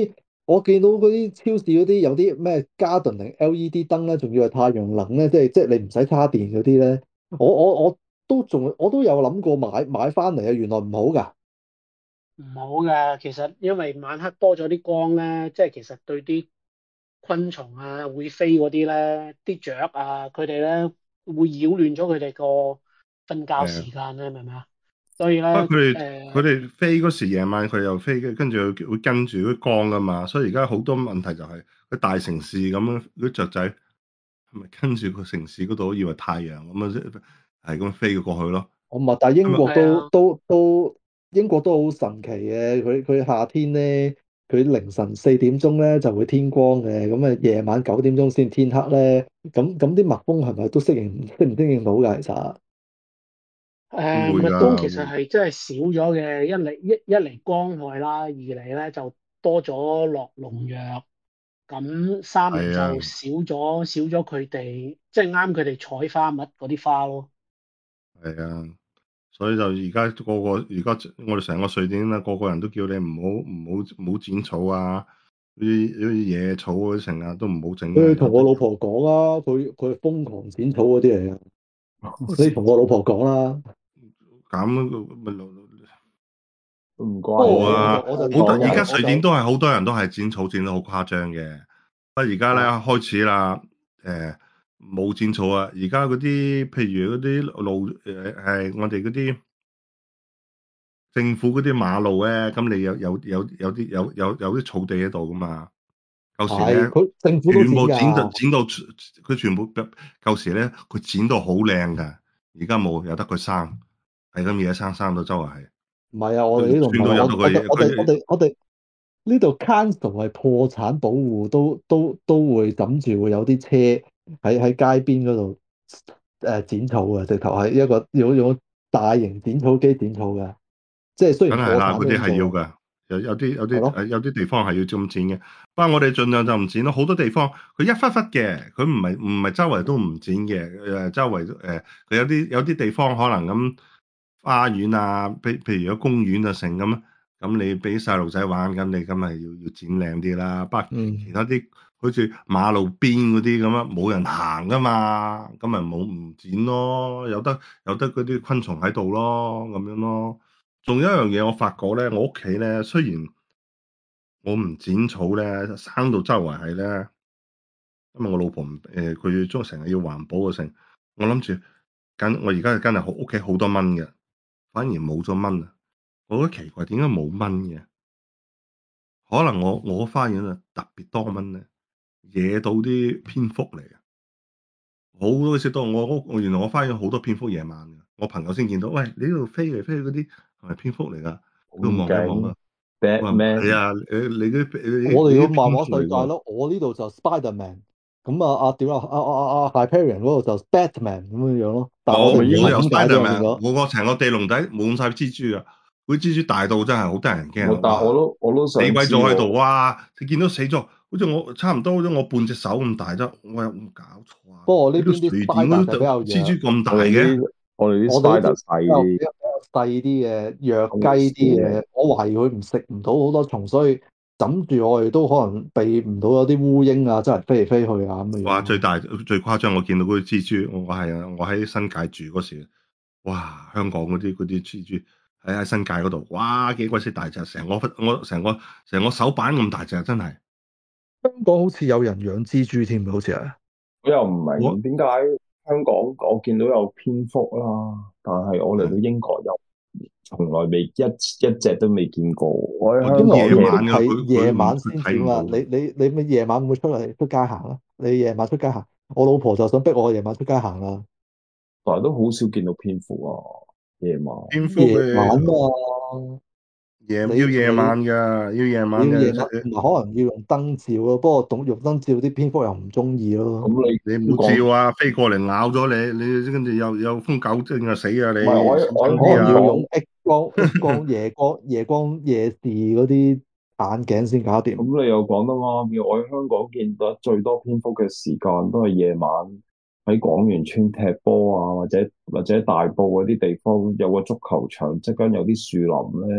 我見到嗰啲超市嗰啲有啲咩 Gardening L E D 燈咧，仲要係太陽能咧，即係即係你唔使叉電嗰啲咧。我我我都仲我都有諗過買買翻嚟啊，原來唔好㗎。 唔好㗎，其實因為晚黑多咗啲光咧，即係其實對啲昆蟲啊會飛嗰啲咧，啲雀啊，佢哋咧會擾亂咗佢哋個瞓覺誒， 時間咧，明唔明啊？所以咧， 不過佢哋佢誒哋飛嗰時夜晚佢又飛，跟住會跟住啲光噶嘛，所以而家好多問題就係、佢大城市咁樣啲雀仔係咪跟住個城市嗰度以為太陽咁啊，係咁飛過去咯， 我唔係，但係英係咪？ 國都係啊， 都都英國都好神奇嘅。佢佢夏天咧，佢凌晨四點鐘咧就會天光嘅，咁啊夜晚九點鐘先天黑咧。咁咁啲蜜蜂係咪都適應適唔適應到㗎？其實誒蜜都會㗎，會蜂其實係真係少咗嘅，一嚟一一嚟光害啦，二嚟咧就多咗落農藥，咁三嚟係啊就少咗少咗佢哋即係啱佢哋採花蜜嗰啲花咯。 係啊，所以就而家個個而家我哋成個瑞典啦，個個人都叫你唔好唔好唔好剪草啊，啲啲野草嗰啲成日都唔好整啊， 佢同有得我老婆講啊，佢佢係瘋狂剪草嗰啲嚟嘅。你同我老婆講啦。 減咪都唔不過關你啊。 冇啊， 我我就我就好多我香港人而家瑞典就我就都係好多人都係剪草剪得好誇張嘅。不過而家咧啊開始啦，誒冇剪草啊！而家嗰啲譬如嗰啲路誒係我哋嗰啲政府嗰啲馬路咧，咁你有有有有啲有有有啲草地喺度噶嘛？舊時咧係佢政府都剪全部剪就㗎。 剪到佢全部舊時咧佢剪到好靚㗎，而家冇由得佢生，係咁嘢生生到周圍係， 唔係啊，我哋呢度唔係， 穿到由我到佢我哋我哋我佢哋我哋呢度 council 係破產保護，都都都會諗住會有啲車喺喺街邊嗰度誒剪草嘅，直頭係一個用用大型剪草機剪草嘅，即係雖然梗係啦， 破產嗰啲都咁做嘅。 係要㗎，有有啲有啲係咯。 誒有啲地方係要咁剪嘅。不過我哋盡量就唔剪咯。好多地方佢一忽忽嘅，佢唔係唔係周圍都唔剪嘅。誒周圍誒佢有啲有啲地方可能咁花園啊，譬譬如有公園啊成咁，咁你俾細路仔玩，咁你咁咪要要剪靚啲啦。不過嗯。 其他啲好似馬路邊嗰啲咁啊，冇人行㗎嘛，咁咪冇唔剪咯，有得有得嗰啲昆蟲喺度咯，咁樣咯。仲有一樣嘢，我發覺咧，我屋企咧，雖然我唔剪草咧，生到周圍係咧，因為我老婆唔誒，佢中成日要環保嘅成，我諗住緊，我而家真係好屋企好多蚊嘅，反而冇咗蚊啊！我覺得奇怪，點解冇蚊嘅？可能我我花園啊特別多蚊咧，惹到啲蝙蝠嚟啊！好多次都我屋，我原來我花園好多蝙蝠夜晚嘅，我朋友先見到，喂，你呢度飛嚟飛去嗰啲係咪蝙蝠嚟㗎？佢望一望咁啊！我話係 ，Batman 啊，誒你啲你我哋個你啲蝙漫畫世蝠嚟㗎， 界咯，我呢度就 Spiderman，咁啊啊屌啊啊啊啊 Hyperion 嗰度就 Batman 咁樣樣咯，但係我哋唔冇我有知點解啫，我變 Spiderman， 咗。 我個成個地籠底滿晒蜘蛛啊！嗰啲蜘蛛大到真係好得人驚啊！ 我但係我哇， 都我都死想知鬼咗喺度， 喎。 哇！你見到死咗，好似我差唔多好似我半隻手咁大啫，我有冇搞錯啊？ 不過我呢呢度邊啲瑞典 Spider 嗰啲就比較蜘蛛弱， 咁大我哋嘅， 啲我哋啲我哋呢 spider 啲比較比細啲， 較細啲嘅弱好雞啲少嘅，我懷疑佢唔食唔到好多蟲，所以枕住我哋都可能避唔到有啲烏蠅啊，真係飛嚟飛去啊咁嘅哇！ 樣咯。 最大最誇張，我見到嗰啲蜘蛛，我係啊，我喺新界住嗰時，哇！香港嗰啲嗰啲蜘蛛喺喺新界嗰度，哇幾鬼死大隻，成個我成個成個手板咁大隻，真係。 香港好似有人養蜘蛛添，好似係。 我又唔我明點解香港我見到有蝙蝠啦，但係我嚟到英國又從來未一一隻都未見過。我喺我香因為港嘅蝙蝠夜晚嘅係夜佢佢唔佢晚先至嘛， 睇唔到啊。 你你你咪夜晚會出嚟出街行啊？你夜晚出街行，我老婆就想逼我夜晚出街行啦。 但係都好少見到蝙蝠啊，夜晚。 蝙蝠夜晚佢啊，你夜要夜你晚㗎，要夜晚嘅。 你要夜晚，同埋可能要用燈照咯。不過懂用燈照啲蝙蝠又唔中意咯。 咁你你唔好香港照啊，飛過嚟咬咗你，你跟住又有瘋狗症啊死啊唔係我你， 喺小我喺香心啲啊！ 可能要用港， X 光、X 光、夜光、夜光、夜視嗰啲眼鏡先搞掂。 咁你又講得啱嘅。我喺香港見得最多蝙蝠嘅時間都係夜晚喺廣源村踢波啊，或者或者大埔嗰啲地方有個足球場，即間有啲樹林咧。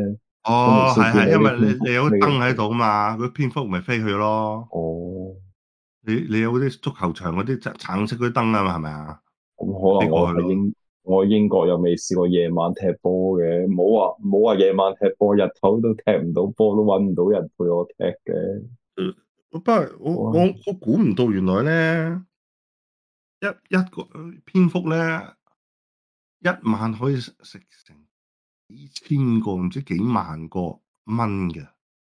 哦，係係， 都無數見到因為啲蝙蝠你你有個飛燈喺度嘛，嗰啲蝙蝠咪飛去咯。 哦， 你你有嗰啲足球場嗰啲橙橙色嗰啲燈啊嘛，係咪啊？ 咁可飛能我過去咯。 喺英我喺英國又未試過夜晚踢波嘅，唔好話唔好話夜晚踢波，日頭都踢唔到波，都揾唔到人陪我踢嘅。 呃不過我哇我我估唔到原來咧一一個蝙蝠咧一晚可以食食成幾千個唔知幾萬個蚊嘅。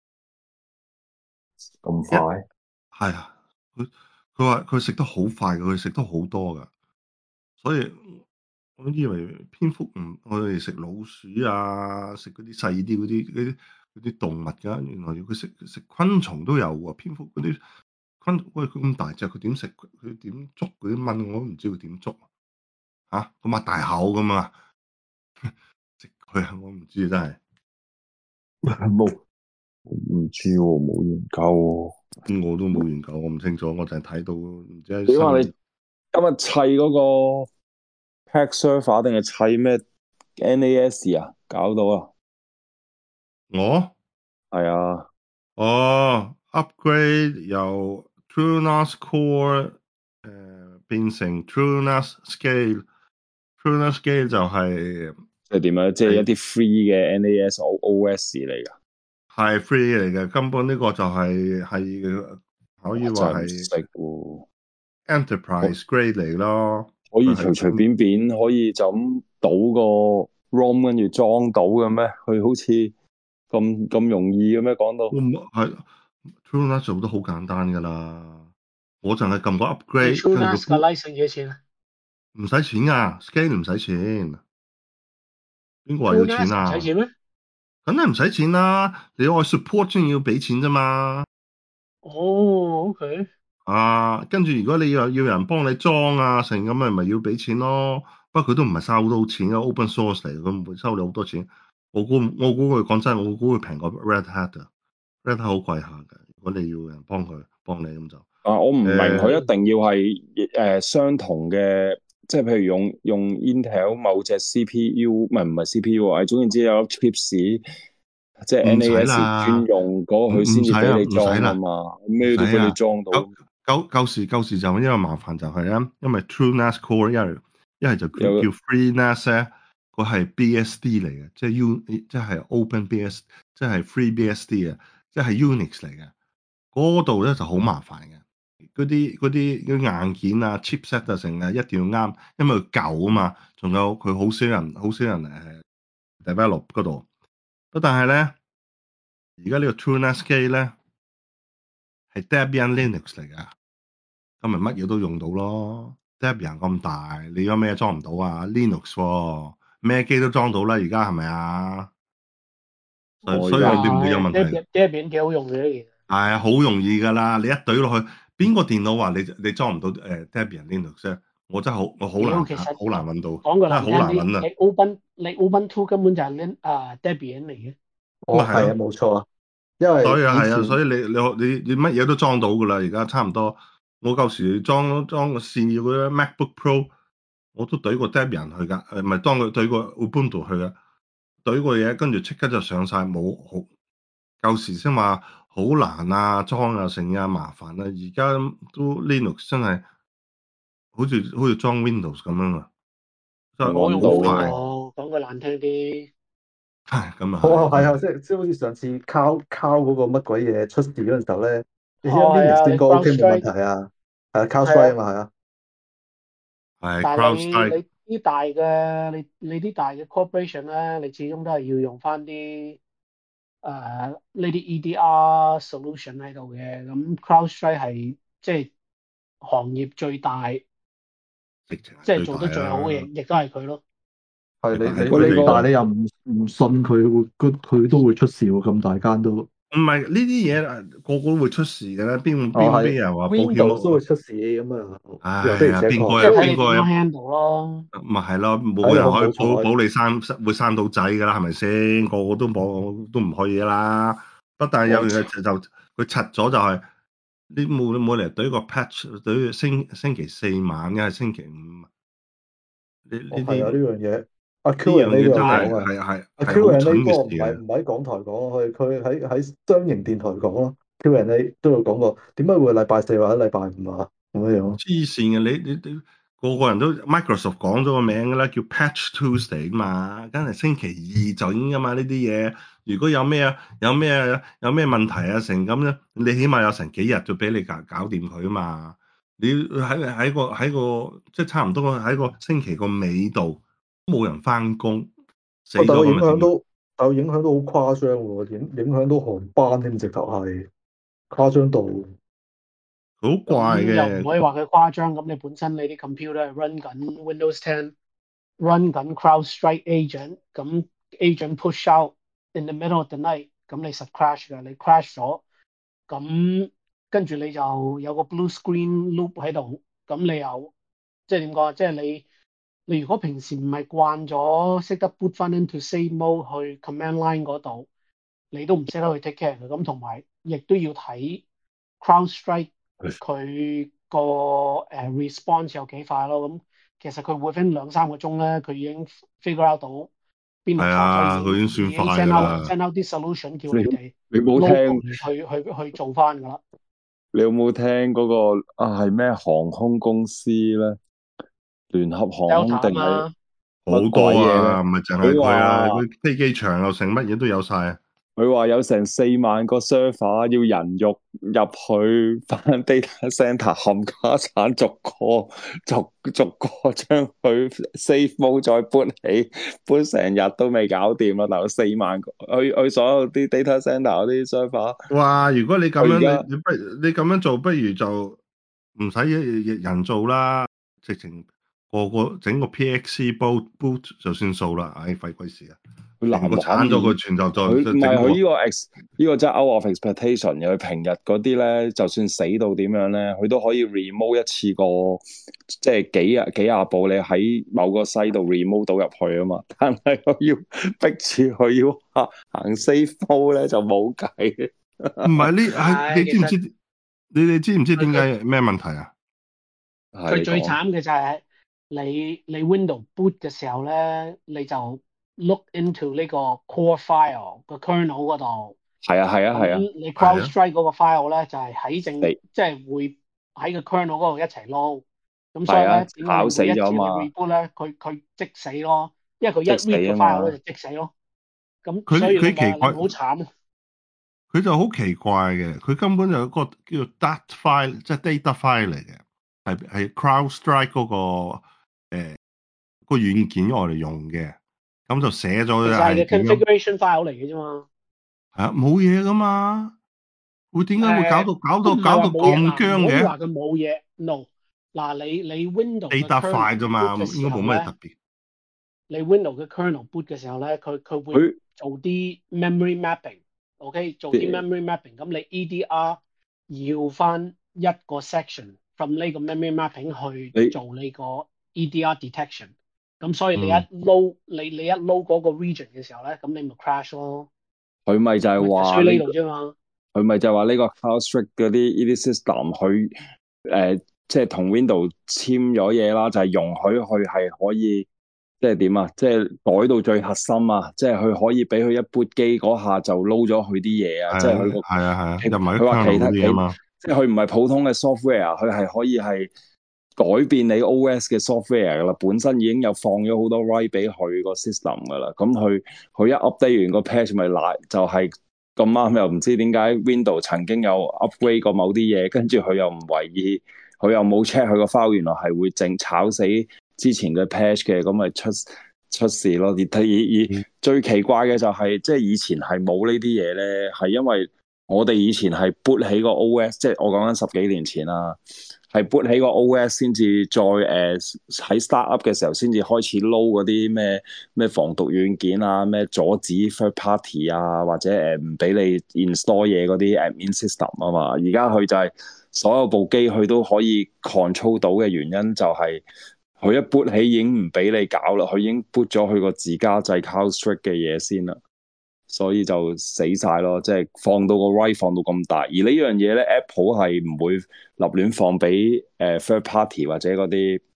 咁一快？ 係啊，佢佢話佢食得好快嘅，佢食得好多噶，所以我以為蝙蝠唔我哋食老鼠啊，食嗰啲細啲嗰啲嗰啲嗰啲動物噶，原來佢食食昆蟲都有喎。蝙蝠嗰啲昆喂佢咁大隻，佢點食？佢點捉嗰啲蚊？我都唔知佢點捉啊！咁擘大口咁啊，食佢啊！我唔知真係， 冇唔知喎，冇研究喎。 我都冇研究，我唔清楚，我就係睇到唔知喺點啊？你新今日砌嗰個 Pack Server 定係砌咩 N A S 啊？搞到啊？ 我。 係啊， 哦，upgrade 由 TrueNAS Core 誒、呃、變成 TrueNAS Scale，TrueNAS Scale 就係即係點啊？即係一係啲 free 嘅 N A S O O S 嚟㗎。 係 free 嚟嘅，根本呢個就係係可以我真話係係唔識喎。 Enterprise Grade 嚟咯。 可以佢係隨隨便便可以就咁倒個 ROM 跟住裝到嘅咩？佢好似咁咁容易嘅咩？講到我唔係 TrueNAS 做得好簡單㗎啦，我就係撳個你 upgrade，跟住 TrueNAS 個個 license 幾多錢啊唔使錢㗎，Scale 唔使錢，邊個話要錢 ？TrueNAS 唔使啊？ 錢咩？ 梗係唔使錢啦，你愛 support 先要俾錢啫嘛。 哦，OK。 啊，跟住如果你要要人幫你裝啊，成咁咪咪要俾錢咯。不過佢都唔係收好多錢嘅 open source 嚟，佢唔會收你好多錢。我估我估佢講真，我估佢平過 Red Hat 啊，Red Hat 好貴下嘅。如果你要人幫佢幫你咁就， 啊，我唔明佢誒一定要係誒、呃、相同嘅，即係譬如用用 Intel 某隻 C P U，唔係唔係 C P U 啊，總言之有粒 chips，即係唔使 N A S 專啦， 用嗰唔個佢先至唔使啊， 俾你裝唔使啦， 啊嘛， 唔咩都俾你使啊。 裝到。 舊舊舊時舊時就因為麻煩就係咧，因為 TrueNAS Core 一係一係就叫有叫 FreeNAS 咧，佢係 B S D 嚟嘅，即係 U 即係 Open B S，即係 Free B S D 啊，即係 Unix 嚟嘅。嗰度咧就好麻煩嘅，嗰啲嗰啲嗰啲硬件啊 chipset 啊成啊一定要啱，因為佢舊啊嘛，仲有佢好少人好少人誒 develop 嗰度。不但係咧，而家呢個 TrueNAS 機咧係 Debian Linux 嚟㗎。咁咪乜嘢都用到咯。Debian 咁大，你有咩裝唔到啊？Linux 喎，咩機都裝到啦，而家係咪啊？所以我所以你唔會有係問題。 ，Debian Debian 幾好用嘅呢件。 係啊，好容易㗎啦，你一懟落去，邊個電腦話你你裝唔到誒 Debian Linux 啫？我真係好我好屌， 難其實好難揾到， 講句真係難聽啲， 好難揾啊！ 你 Open 你 Ubuntu 根本就係 Lin 啊 Debian 嚟嘅。 哦，係啊， 咪係咯， 冇錯啊，因為所以啊係啊， 以前所以你你你你乜嘢都裝到㗎啦，而家差唔多。我舊時裝裝個線要嗰啲 MacBook Pro。我都懟個 Debian 去㗎，誒唔係當佢懟個 Ubuntu 去㗎，懟個嘢跟住即刻就上晒，冇好舊時先話好難啊，裝啊成啊麻煩啊，而家都 Linux 真係好似好似裝 Windows 咁樣啊，真係我用到好快， 喎，講句難聽啲。 唉咁啊哦， 係真係， 係啊，即係即係好似上次 Cow Cow 嗰個乜鬼嘢出事嗰陣時候咧，你而家哦，係 Linux 啊，你應該 OK 冇問 CrowdStrike 題啊，係啊係啊， ，CrowdStrike 啊嘛，係啊， 係但係你 CrowdStrike 你啲大嘅你你啲大嘅 corporation 咧，你始終都係要用翻啲誒呢啲 E D R solution 喺度嘅。咁 CrowdStrike 係即係行業最大，即直情係係最大做得最好嘅， 啊， 亦都係佢咯。 係你係係喂，你你你，但係個你又唔唔信佢會佢佢都會出事喎，咁大間都， 唔係呢啲嘢誒個個都會出事嘅啦，邊哦係邊邊有人話保險 ，Windows 都會冇？ 出事咁啊，又的而唉呀， 且確， 邊個即係睇邊個有？ 你點樣 handle 咯。 咪係咯，冇睇你好唔人可以保好彩， 保你生會生到仔噶啦，係咪先？個個都冇都唔可以啦。不但係有我樣嘢就就佢柒咗就係、你冇你冇嚟懟個 patch 懟星星期四晚嘅係星期五，呢呢哦係啊呢啲樣嘢。 阿呢 Q&A 都有樣嘢真係講啊， 係係阿係好 Q&A 蠢嗰個唔嘅事啊！ 係唔喺港台講，佢佢喺喺商營電台講咯。Q&A 都有講過，點解會禮拜四或者禮拜五啊咁樣樣？ 黐線嘅，你你你個個人都 Microsoft 講咗個名㗎啦，叫 Patch Tuesday 嘛，梗係星期二準㗎嘛呢啲嘢。如果有咩有咩有咩問題啊成咁咧，你起碼有成幾日就俾你搞搞掂佢啊嘛。你喺喺個喺個即係差唔多喺個星期個尾度冇人翻工，死喂，但係個影咗咁咪點？ 響都，但係個影響都好誇張喎，影影響到航班添，直頭係誇張到。 好怪咁又唔嘅， 可以話佢誇張。咁你本身你啲 computer 係 run 緊 Windows ten，run 緊 CrowdStrike agent，咁 agent push out in the middle of the night，咁你實 crash 㗎，你 crash 咗，咁跟住你就有個 blue screen loop 喺度，咁你又即係點講啊？即係你你如果平時唔係慣咗識得 boot 翻 into safe mode 去 command line 嗰度，你都唔識得去 take care 嘅。咁同埋亦都要睇 CrowdStrike 佢個誒 response 有幾快咯。咁其實佢 within 兩三個鐘咧，佢已經 figure out 到邊度係錯咗， 啊， 已經佢已經已經算快 send 㗎 out 啦。 send out 啲 solution 叫你你哋你冇聽 locally 去去去做翻㗎啦。 你有冇聽嗰個啊係咩航空公司咧？聯合航空 Delta 啊定係嘛， 乜好多鬼嘢咧？ 啊，唔係淨係佢佢啊， 話佢飛機場又成乜嘢都有晒啊。 佢話有成四萬個 server 要人肉入去翻 data center 冚家產，逐個逐逐個將佢 safe mode 再搬起，搬成日都未搞掂啦！但有四萬個，去去所有啲 data center 嗰啲 server， 哇！如果你咁樣， 佢而家你你不你咁樣做，不如就唔使人做啦，直情個個整個 P X E boot boot 就算數啦。唉，費鬼事啊！ 佢難全個玩嘅， 鏟咗佢，全就再佢唔係再整個。 佢呢個 ex 呢個真係 out of expectation 嘅。佢平日嗰啲咧，就算死到點樣咧，佢都可以 remove 一次過，即係幾啊幾廿部你喺某個西度 remove 到入去啊嘛。但係佢要逼住佢要行行 safe mode 咧，就冇計嘅。 唔係呢係係其實你知唔知？你哋知唔知點佢解咩問題啊？ 係你講， 佢最慘嘅就係你你 Window boot 嘅時候咧，你就 look into 呢個 core file 個 kernel 嗰度。 係啊係啊係啊， 咁你係啊， CrowdStrike 嗰個 file 咧就係喺正， 你即係會喺個 kernel 嗰度一齊撈。咁所以係啊， 咧，點解炒死你每一次你咗嘛， reboot 咧，佢佢即死咯，因為佢一即死 read 個啊 file 咧嘛。 就即死咯。咁佢所以你佢奇怪， 咪你好慘啊！ 佢就好奇怪嘅，佢根本就有一個叫做 data file，即係 data file 嚟嘅，係係 CrowdStrike 嗰個誒個軟件我哋用嘅，咁就寫咗其實係係個點樣 configuration file 嚟嘅啫嘛。 係啊，冇嘢噶嘛，會點解會搞誒到搞都唔係話到搞到冇嘢嗱， 咁僵嘅唔可以話佢冇嘢。No，嗱你你 Window 嘅 ？data file kernel 啫 boot 嘛， 嘅時應該冇候咧， 乜特別。 你 Window 嘅 kernel boot 嘅時候咧，佢佢會佢做啲 memory mapping，OK，、做啲 memory mapping，咁你 E D R 要翻一個 section from 呢個 memory mapping 去你做你個 E D R detection，咁所以你一嗯， load 你你一 load 嗰個 region 嘅時候咧，咁你咪 crash 咯， 佢咪就係咪就係衰呢話呢個。 度啫嘛。 佢咪就係話呢個 CrowdStrike 嗰啲呢啲 system，佢誒即係同 Windows 簽咗嘢啦，就係、是、容許佢係可以即係點啊？即係改到最核心啊！即係佢可以俾佢一 boot 機嗰下就撈咗佢啲嘢啊！即係佢個係啊係啊， 其又唔係啲佢話 kernel 其他其嗰啲啊嘛。 即係佢唔係普通嘅 software，佢係可以係改變你 O S 嘅 software 噶啦，本身已經有放咗好多 write 俾佢個 system 噶啦。咁佢佢一 update 完個 patch 咪賴就係、是。咁啱又唔知點解 Windows 曾經有 upgrade 過某啲嘢，跟住佢又唔為意，佢又冇 check 佢個 file，原來係會整炒死之前嘅 patch 嘅，咁咪出出事咯。而而而最奇怪嘅就係、是，即係以前係冇呢啲嘢咧，係因為我哋以前係 boot 起個 O S，即係我講緊十幾年前啦，係 boot 起個 O S 先至再誒喺、呃、start up 嘅時候先至開始撈嗰啲咩咩防毒軟件啊，咩阻止 third party 啊，或者誒唔俾你 install 嘢嗰啲 admin system 啊嘛。而家佢就係所有部機佢都可以 control 到嘅原因就係佢一 boot 起已經唔俾你搞啦，佢已經 boot 咗佢個自家製 CrowdStrike 嘅嘢先啦。所以就死晒咯，即係放到個 write 放到咁大，而呢樣嘢咧 ，Apple 係唔會立亂放俾誒 third party 或者嗰啲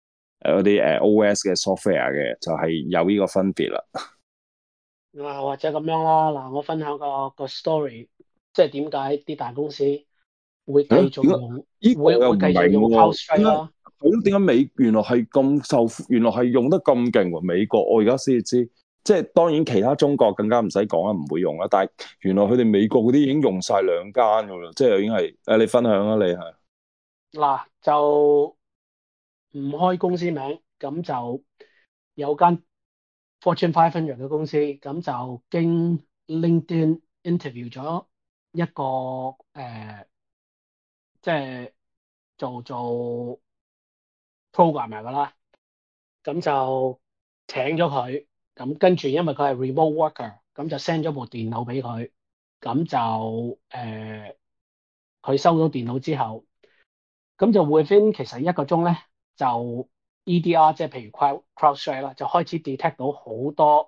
誒嗰啲誒 O S 嘅 software 嘅，就係有呢個分別啦。 啊，或者咁樣啦，嗱，我分享個個 story，即係點解啲大公司會繼係咯，點解續用， 呢個我又唔會會繼續用明喎？點 CrowdStrike 解啦。 係咯？點解美原來係咁受，原來係用得咁勁喎？美國我而家先至知，即係當然其他中國更加唔使講啦，唔會用啦。但係原來佢哋美國嗰啲已經用晒兩間噶啦，即係已經係誒，你分享啦，你係嗱，就唔開公司名，咁就有間 Fortune five hundred 嘅公司，咁就經 LinkedIn interview 咗一個誒、呃即係做做 programmer 噶啦，咁就請咗佢，咁跟住因為佢係 remote worker，咁就 send 咗部電腦俾佢，咁就誒佢、收到電腦之後，咁就 within 其實一個鐘咧就 E D R 即係譬如 Crowd CrowdStrike 啦，就開始 detect 到好多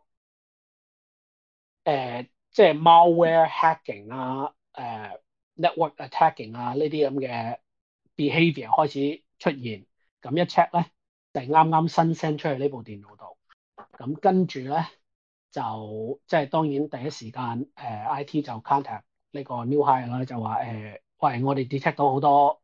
誒即係 malware hacking 啊、誒、network attacking 啊呢啲咁嘅 behavior 開始出現，咁一 check 咧就係啱啱新 send 出去呢部電腦度，咁跟住咧就即係當然第一時間誒、呃 I T 就 contact 呢個 new hire 啦，就話誒、呃喂，我哋 detect 到好多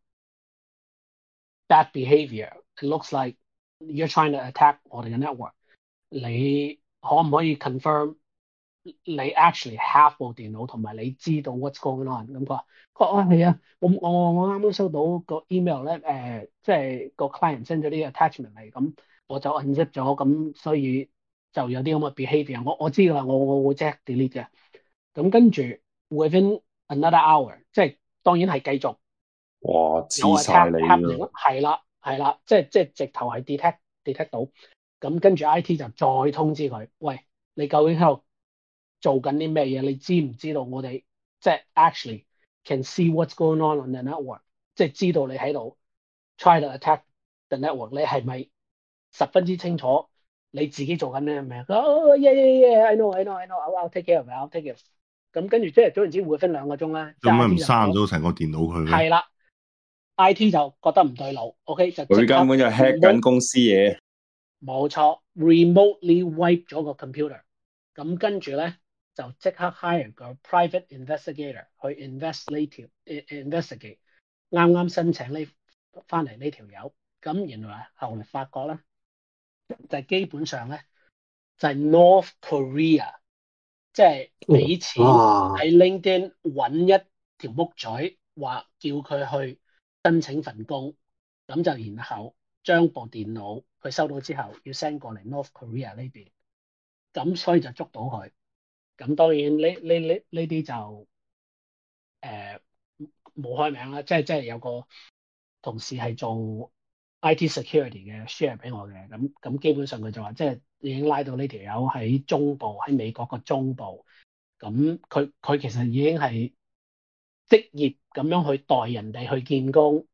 bad behavior。It looks like you're trying to attack 我哋嘅 network。你可唔可以 confirm 你 actually have 部電腦同埋你知道 what's going on？咁佢話：佢話啊係啊，我我我啱啱收到個 email 咧，誒、即係個 client send 咗啲 attachment 嚟，咁我就 unzip 咗，咁所以就有啲咁嘅 behavior。我我知㗎啦，我我會即刻 delete 嘅。咁跟住 within another hour，即係當然係繼續。 哇， 有黐晒 attack 你 happening 咯！ 咯，係啦係啦，即係即係直頭係 detect detect 到，咁跟住 I T 就再通知佢，喂，你究竟喺度做緊啲咩嘢？你知唔知道我哋即係 actually can see what's going on on the network，即係知道你喺度 try to attack the network，你係咪十分之清楚你自己做緊啲咩？佢話哦，yeah yeah yeah，I know I know I know，I'll I'll take care of it，I'll take care of it。咁跟住即係總言之會分兩個鐘咧，即係做咩 I 唔 T 就刪咗成個電腦佢嘅？ 係啦。I T 就覺得唔對路，OK 就即佢根刻本就 hack 緊 remote， 公司嘢。 冇錯，remotely wipe 咗個 computer，咁跟住咧就即刻 hire 個 private investigator 去 invest 呢條 investigate，啱啱申請呢翻嚟呢條友，咁原來後嚟發覺咧就係基本上咧就係 North Korea，即係俾錢哇！ 喺 LinkedIn 揾一條木嘴，話叫佢去申請份工，咁就然後將部電腦佢收到之後要 send 過嚟 North Korea 呢邊，咁所以就捉到佢。咁當然呢呢呢呢啲就誒冇開名啦，即係即係有個同事係做 I T security 嘅 share 俾我嘅，咁咁基本上佢就話即係已經拉到呢條友喺中部，喺美國個中部。咁佢佢其實已經係職業咁樣去代人哋去見工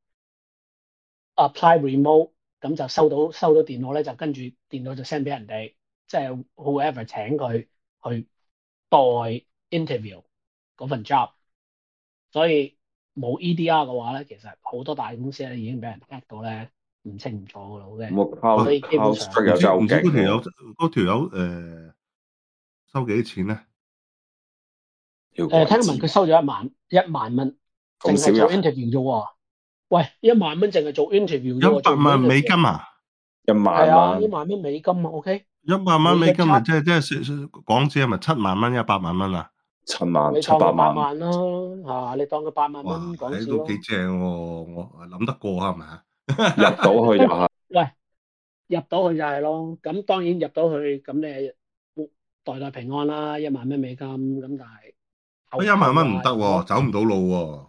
，apply remote，咁就收到收到電腦咧，就跟住電腦就 send 俾人哋，即係 whoever 請佢去代 interview 嗰份 job。所以冇 E D R 嘅話咧，其實好多大公司咧已經俾人 hack 到咧唔清唔楚噶啦，OK。 咁啊所以基本 Cloud 上 Cloud 唔又真係好知唔知嗰條友勁嗰條友誒收幾多錢咧？ 喎， 誒，聽要鬼知聞佢收咗一萬一萬蚊，淨係做咁少人 interview 啫喎。喂，一萬蚊淨係做 interview 啫喎， 一百做唔萬美 interview。 金啊！ 一係啊，一萬蚊， 萬蚊美金啊，OK。 一百蚊每個美金咪 chat 即係即係港紙係咪七萬蚊一百萬蚊啊？ 七萬七你當佢八百萬萬啦，係你當佢八萬哇！ 蚊港誒都幾紙咯。 正喎，我諗得過係咪啊？ 入到去就係喂，入到去就係咯，咁當然入到去，咁你代代平安啦，一萬蚊美金，咁但係後一萬蚊唔得喎， 後話如果走唔到路喎，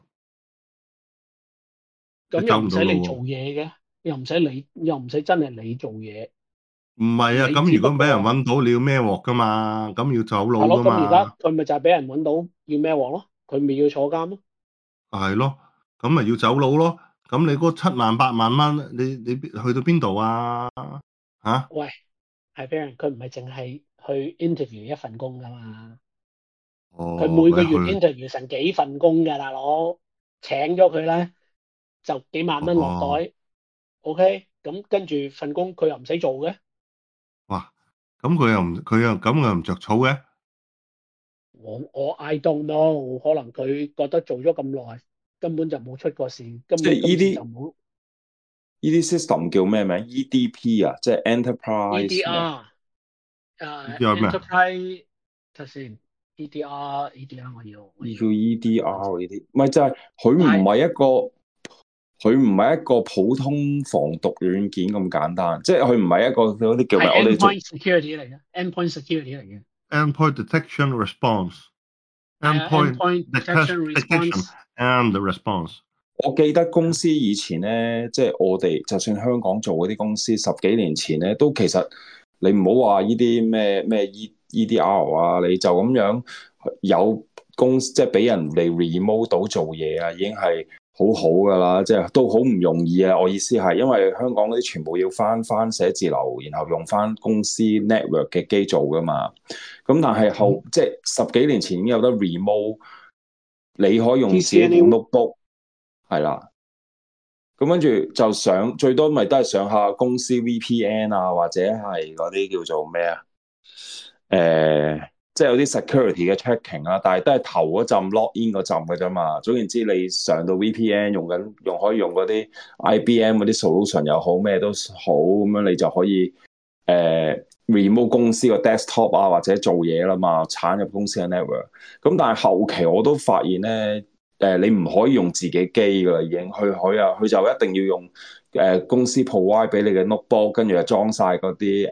你咁又走唔到唔使你做路喎。 嘢嘅，又唔使你，又唔使真係你做嘢， 唔係啊， 你咁只不過如果俾人揾到，你要孭鑊噶嘛，咁要走佬係咯， 噶咁而家嘛， 佢咪就係俾人揾到要咩鑊咯，佢咪要坐監咯。 係咯，咁咪要走佬咯。咁你嗰七萬八萬蚊，你你去到邊度啊？嚇？ 喂，係俾人，佢唔係淨係去 interview 一份工噶嘛。佢哦， 每個月佢去， interview 成幾份工嘅大佬，請咗佢咧就幾萬蚊落哦， 袋，OK？ 咁跟住份工佢又唔使做嘅。 哇！咁佢又唔佢又咁又唔着草嘅。 我我 I don't know，可能佢覺得做咗咁耐，根本就冇出過事，根即係本今次依啲就冇依啲 system 叫咩名？E D P 啊，即係 enterprise 咩 EDR，誒、 呢啲係咩啊？ enterprise 睇先 EDR EDR 我要我呢要叫 E D R 呢啲，唔係就係佢唔係係一個佢唔係一個普通防毒軟件咁簡單，即係佢唔係一個嗰啲叫咩？ 係我哋做 endpoint security 嚟嘅，endpoint security 嚟嘅， endpoint detection response 係啊 endpoint endpoint detect- detection detection response and the response。 我記得公司以前咧，即係我哋就算香港做嗰啲公司，十幾年前咧，都其實你唔好話呢啲咩咩 E E D R 啊，你就咁樣有公司即係俾人哋 remote 到做嘢啊，已經係好好噶啦，即係都好唔容易啊！我意思係，因為香港嗰啲全部要翻翻寫字樓，然後用翻公司 network 嘅機做噶嘛。咁但係後即係十幾年前已經有得 remote，你可以用自己部 TCNA notebook。係啦，咁跟住就上最多咪都係上下公司 V P N 啊，或者係嗰啲叫做咩啊？誒、即係有啲 security 嘅 checking 啦，但係都係頭嗰陣 log in 嗰陣嘅啫嘛。總言之，你上到 V P N 用緊用可以用嗰啲 I B M 嗰啲 solution 又好，咩都好，咁樣你就可以誒、remote 公司個 desktop 啊，或者做嘢啦嘛，鏟入公司嘅 network。咁但係後期我都發現咧。誒，你唔可以用自己機噶啦，已經佢佢啊，佢就一定要用誒、呃、公司 provide 俾你嘅 notebook，跟住就裝晒嗰啲誒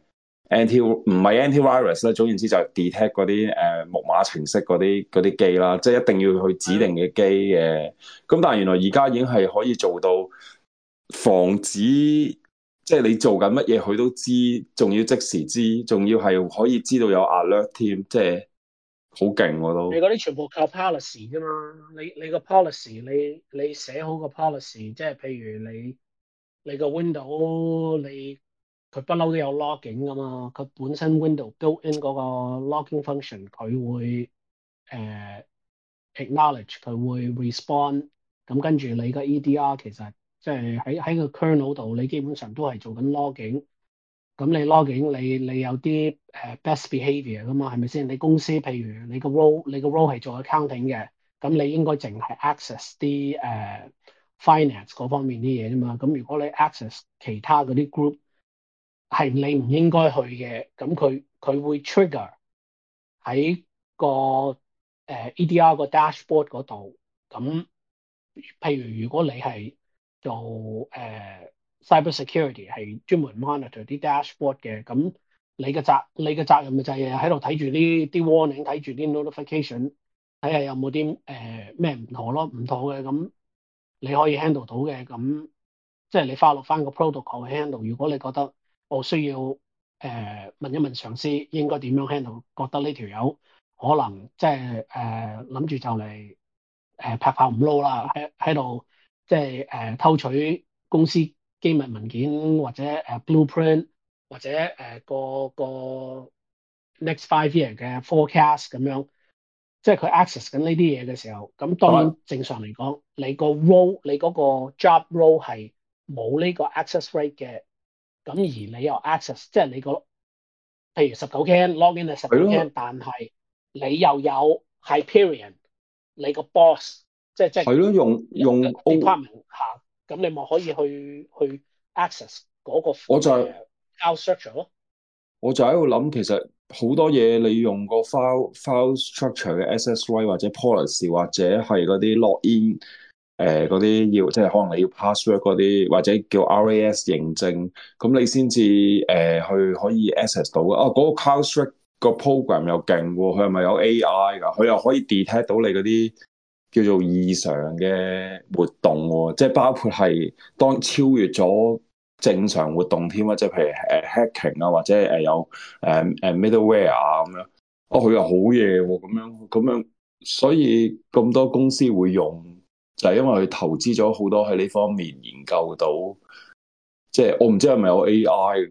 anti 唔係 antivirus 啦，總言之就係 detect 嗰啲誒木馬程式嗰啲嗰啲機啦，即係一定要去指定嘅機嘅。咁但係原來而家已經係可以做到防止，即係你做緊乜嘢佢都知，仲要即時知，仲要係可以知道有 alert 添，即係。好勁我都， 你嗰啲全部靠 policy 啫嘛，你你個 policy 你你寫好個 policy，即係譬如你你個 window 你佢不嬲都有 logging 噶嘛，佢本身 window built in 嗰個 logging function 佢會誒、呃、acknowledge 佢會 respond，咁跟住你個 E D R 其實即係喺喺個 kernel 度你基本上都係做緊 logging。咁你 logging 你你有啲誒、uh, best behaviour 噶嘛，係咪先？你公司譬如你個 role 你個 role 係做 accounting 嘅，咁你應該淨係 access 啲誒、uh, finance 嗰方面啲嘢啫嘛。咁如果你 access 其他嗰啲 group 係你唔應該去嘅，咁佢佢會 trigger 喺個誒、uh, E D R 個 dashboard 嗰度。咁譬如如果你係做誒、uh, cyber security 係專門 monitor 啲 dashboard 嘅，咁你嘅責你嘅責任咪就係喺度睇住啲啲 warning，睇住啲 notification，睇下有冇啲誒咩唔妥咯，唔妥嘅咁你可以 handle 到嘅，咁即係你 follow 翻個 protocol handle。如果你覺得我需要誒、呃、問一問上司應該點樣 handle，覺得呢條友可能即係誒諗住就嚟誒拍炮唔撈啦，喺喺度即係誒、呃、偷取公司機密文件或者誒、呃、blueprint 或者誒、呃、個個 next five year 嘅 forecast 咁樣，即係佢 access 緊呢啲嘢嘅時候，咁當然正常嚟講，你個 role 你嗰個 job role 係冇呢個 access rate 嘅，咁而你又 access，即係你個譬如十九 can login 係十九 can，但係你又有 Hyperion，你個 boss 即係即係係咯，用用 department 下，咁你咪可以去去 access 嗰個我就係、 誒 file structure 咯。 我就喺度諗，其實好多嘢你用個 file file structure 嘅 S S Y 或者 policy 或者係嗰啲 login 誒嗰啲要，即係可能你要 password 嗰啲，或者叫 R A S 認證，咁你先至誒去可以 access 到啊。嗰、那個 CrowdStrike 個 program 又勁喎，佢係咪有 A I 㗎？佢又可以 detect 到你嗰啲叫做異常嘅活動喎，即係包括係當超越咗正常活動添啊，即係譬如誒 hacking 啊，或者誒有誒誒 middleware 啊咁樣，哦佢又好嘢喎，咁樣咁樣，所以咁多公司會用，就係因為佢投資咗好多喺呢方面研究到，即係我唔知係咪有 A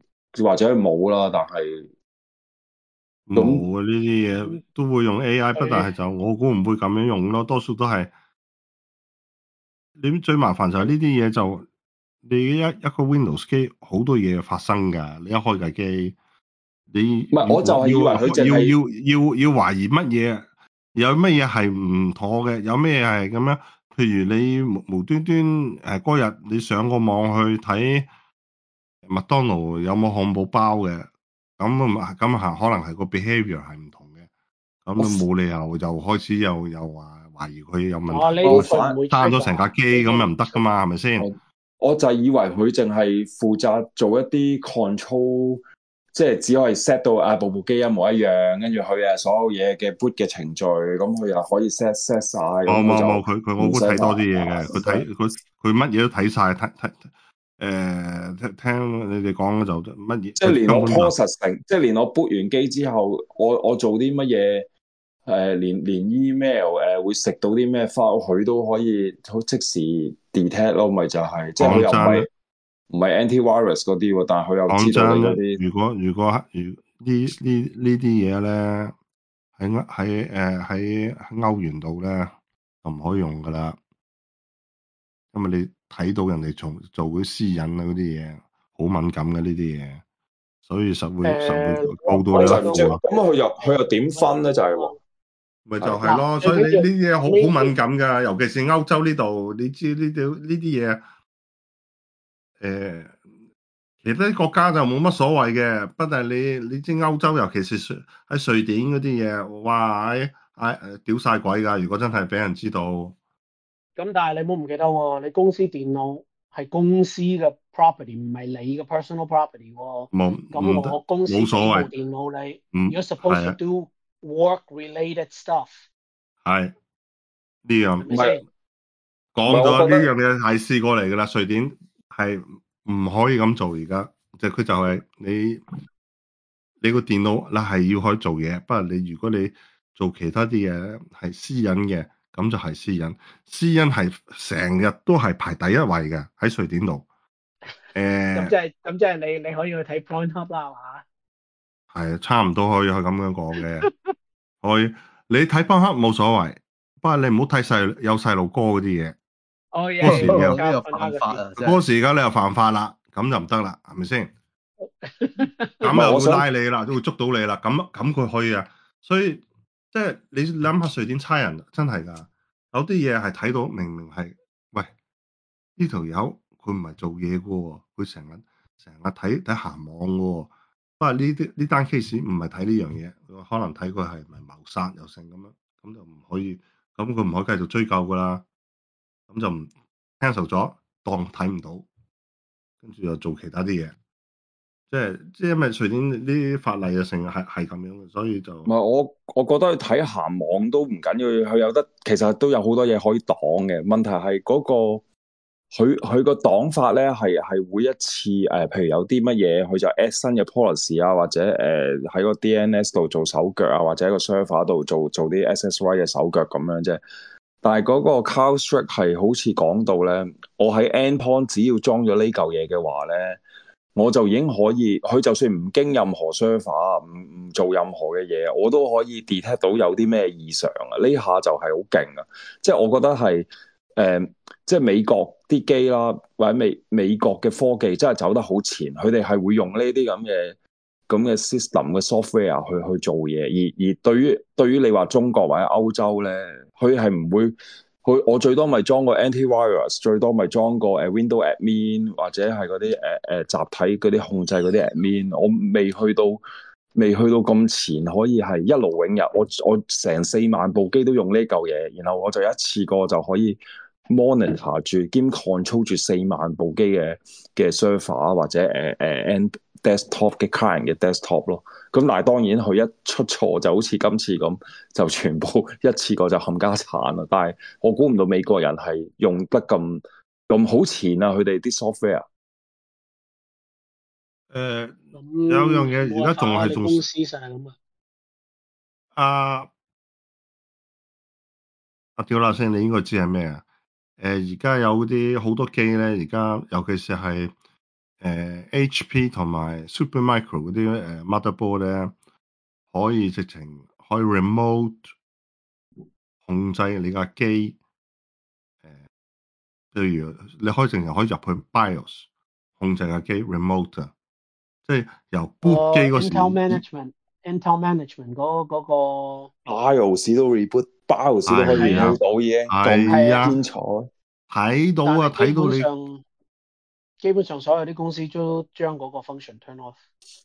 I 或者係冇啦，但係冇啊！呢啲嘢都會用 A I，不但係就我估唔會咁樣用咯，多數都係你最麻煩就係呢啲嘢就你一一個 Windows 機好多嘢發生㗎，你一開架機，你唔係，我就係以為要佢淨要係要要要懷疑乜嘢，有乜嘢係唔妥嘅，有咩係咁樣？譬如你無無端端誒嗰日你上個網去睇麥當勞有冇漢堡包嘅，咁啊咁啊可能係個 behavior 係唔同嘅，咁都冇理由就開始又又話懷疑佢有問哦， 題， 呢咁啊啲佢唔會閂咗 trigger， 成架機呢啲咁又唔唔得噶嘛，係咪先？ 我我就以為佢淨係負責做一啲 control，即係只可以 set 到啊部部機一模一樣，跟住佢啊所有嘢嘅 boot 嘅程序，咁佢又可以 set set 晒，咁佢就冇冇冇，佢佢我唔使估睇多啲嘢麻嘅，佢睇佢佢乜嘢都睇晒，睇睇誒聽聽你哋講就乜嘢， 即係連我佢根本就 processing，即係連我 boot 完機之後，我我做啲乜嘢，誒、連連 email 誒、會食到啲咩 file，佢都可以好即時 detect 咯，咪就係、即係佢又唔講真係唔係 anti-virus 嗰啲喎，但係佢又知道講真咧， 你嗰啲。 如果如果如呢呢呢啲嘢咧喺歐喺誒喺歐元度咧就唔可以用噶啦，因為你睇到人哋做做嗰啲私隱啊嗰啲嘢好敏感嘅呢啲嘢，所以實會實會誒， 告到你我就唔知， 甩褲啊！ 咁佢又佢又點分咧？就係、喎， 咪就係係咯，所以呢嗱最緊要呢啲嘢好呢好敏感噶，尤其是歐洲呢度，你知呢啲呢啲嘢，誒、其他啲國家就冇乜所謂嘅，不但係你你知歐洲，尤其是瑞喺瑞典嗰啲嘢，哇！唉唉誒屌晒鬼㗎！如果真係俾人知道， 咁但係你唔好唔記得喎，你公司電腦係公司嘅 property，唔係你嘅 personal property 喎。 冇唔得咁我公司冇所謂， 俾部電腦你嗯 ，you're supposed 係 to 啊 do work related stuff， 係呢樣唔係係咪先？ 講唔係，我咗呢覺得樣嘢係試過嚟㗎啦，瑞典係唔可以咁做而家，就佢就係你。你個電腦嗱係要可以做嘢，不過你如果你做其他啲嘢係私隱嘅，咁就係私隱。私隱係成日都係排第一位嘅喺瑞典度。誒咁即係咁即係你你可以去睇 PointHub 啦，係嘛？ 係差唔多可以去咁樣講嘅。可以你睇翻黑冇所謂，不過你唔好睇細有細路哥嗰啲嘢。 哦耶， 嗰時你又呢個犯法啊！真係嗰時而家你又犯法啦，咁就唔得啦，係咪先？咁唔係我想又會拉你啦，都會捉到你啦。咁咁佢可以啊，所以即係你諗下瑞典差人真係㗎，有啲嘢係睇到明明係，喂呢條友佢唔係做嘢嘅喎，佢成日成日睇睇鹹網嘅喎。不過呢啲呢單 case 唔係睇呢樣嘢，可能睇佢係咪謀殺又成咁樣，咁就唔可以，咁佢唔可以繼續追究㗎啦。咁就唔 cancel 咗，當睇唔到，跟住又做其他啲嘢。即係即係因為瑞典呢啲法例啊，成日係係咁樣嘅，所以就唔係我我覺得睇鹹網都唔緊要，佢有得其實都有好多嘢可以擋嘅。問題係嗰、個佢佢個擋法咧係係每一次誒、呃，譬如有啲乜嘢，佢就 add 新嘅 policy 啊，或者誒喺、呃、個 D N S 度做手腳啊，或者喺個 server 度做做啲 S S Y 嘅手腳咁樣啫。但係嗰個 CrowdStrike 係好似講到咧，我喺 endpoint 只要裝咗呢嚿嘢嘅話咧。我就已經可以，佢就算唔經任何 server，唔唔做任何嘅嘢，我都可以 detect 到有啲咩異常啊！呢下就係好勁啊！即係我覺得係誒、呃，即係美國啲機啦，或者美美國嘅科技真係走得好前，佢哋係會用呢啲咁嘅咁嘅 system 嘅 software 去去做嘢，而而對於對於你話中國或者歐洲咧，佢係唔會。佢我最多咪裝個 anti-virus，最多咪裝個誒 window admin 或者係嗰啲誒誒集體嗰啲控制嗰啲 admin，我未去到未去到咁前，可以係一勞永逸。我我成四萬部機都用呢嚿嘢，然後我就一次過就可以 monitor 住兼 control 住四萬部機嘅嘅 server 或者誒誒 and desktop 嘅 client 嘅 desktop 咯。咁但係當然佢一出錯就好似今次咁，就全部一次過就冚家鏟啦。但係我估唔到美國人係用得咁咁好前啊！佢哋啲 software。 誒咁有樣嘢而家仲係仲冇辦法你公司就係咁啊。 啊啊屌啦先，你應該知係咩啊？誒而家有啲好多機咧，而家尤其是係誒、呃、H P 同埋 Supermicro 嗰啲誒 motherboard 咧，可以直情可以 remote 控制你架機，誒、 譬如你可以淨係可以入去 BIOS 控制架機 remote 啊，即係由 boot 機哦嗰時 ，Intel Management，Intel Management 嗰嗰個 BIOS 都 reboot，BIOS 都可以係啊 reboot 到已經係啊咁天才。 睇到啊， 但係基睇到你本上基本上所有啲公司都將嗰個 function turn off，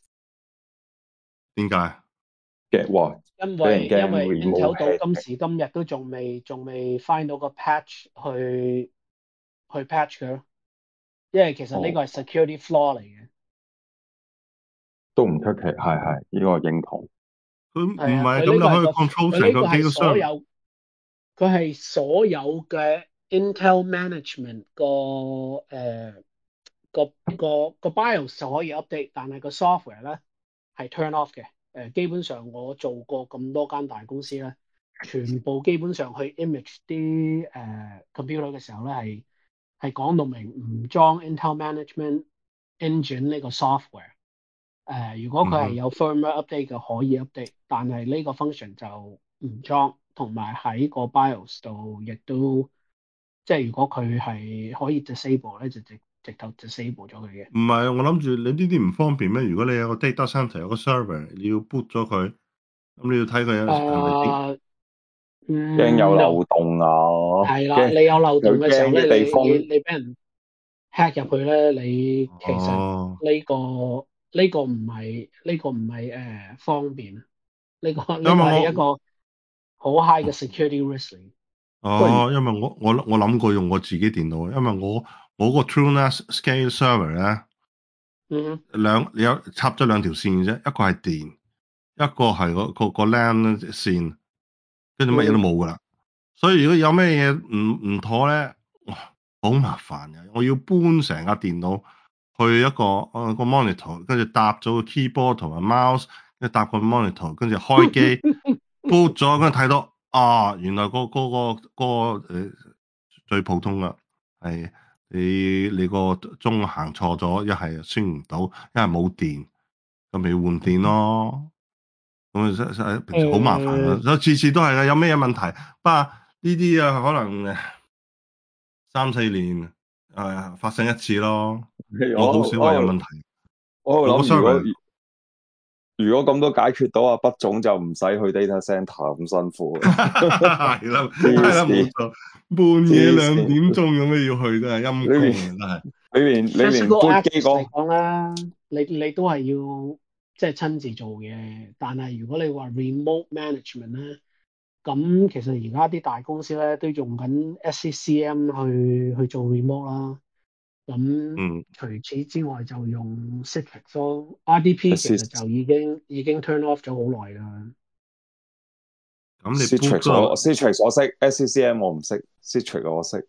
點解？ 嘅哇， 因俾人為因驚為 Intel remove 到 head 今時今日都仲未仲未 find 到個 patch 去去 patch 佢咯，因為其實呢個係 security flaw 嚟嘅。 都唔出奇，係係呢個認同。 佢唔係啊， 係咁，你可以佢呢個係個 control 佢呢個係成個機個所 server。 有佢係所有嘅 Intel Management 個誒個個個 BIOS 就可以 update，但係個 software 咧係 turn off 嘅。誒、基本上我做過咁多間大公司咧，全部基本上去 image 啲誒、computer 嘅時候咧係係講到明唔裝 Intel Management Engine 呢個 software。誒、如果佢係有 firmware update 嘅可以 update，但係呢個 function 就唔裝，同埋喺個 BIOS 度亦都即係如果佢係可以 disable 咧，就直直頭 disable 咗佢嘅。 唔係，我諗住你呢啲唔方便咩？如果你有個 data center 有個 server，你要 boot 咗佢，咁你要睇佢有係咪點？ 誒、嗯驚有 no 漏洞啊！ 係啦， 驚你有漏洞嘅時候咧， 佢驚嘅地方你你你俾人 hack 入去咧，你其實哦， 呢、個呢、個唔係呢個唔係誒方便，呢、個呢、個因為我係一個好 high 嘅 security risk 嚟。 哦，因為我我我諗過用我自己電腦，因為我我個 TrueNAS Scale Server 咧， 嗯兩有插咗兩條線啫，一個係電，一個係個個個 LAN 線，跟住乜嘢都冇噶啦。所以如果有咩嘢唔唔妥咧，哇，好麻煩嘅。我要搬成架電腦去一個誒個 monitor，跟住搭咗個 keyboard 同埋 mouse，跟住搭個 monitor，跟住開機 boot 咗，跟住睇到啊，原來嗰嗰個嗰個誒最普通啦，係你你個鐘行錯咗，一係升唔到，一係冇電，咁咪要換電咯。咁啊，平時好麻煩啊， 誒所以次次都係嘅。有咩嘢問題？不過呢啲啊，可能誒三四年誒發生一次咯。我好少話有問題。我個我喺度諗，如果 server 如果咁都解決到啊，畢總就唔使去 data center 咁辛苦。 係啦， 黐係啦，冇線錯。半夜黐兩線點鐘咁樣要去，真係陰公啊！真係。 你連你連 physical boot 機 access 嚟嗰講啦，你你都係要即係親自做嘅。但係如果你話 remote management 咧，咁其實而家啲大公司咧都用緊 S C C M 去去做 remote 啦。咁嗯， 除此之外就用 Citrix 咯，R D P 其實就已經已經 turn off 咗好耐啦。 咁你 boot Citrix 嗰個我 Citrix 我識，S C C M 我唔識，Citrix 我識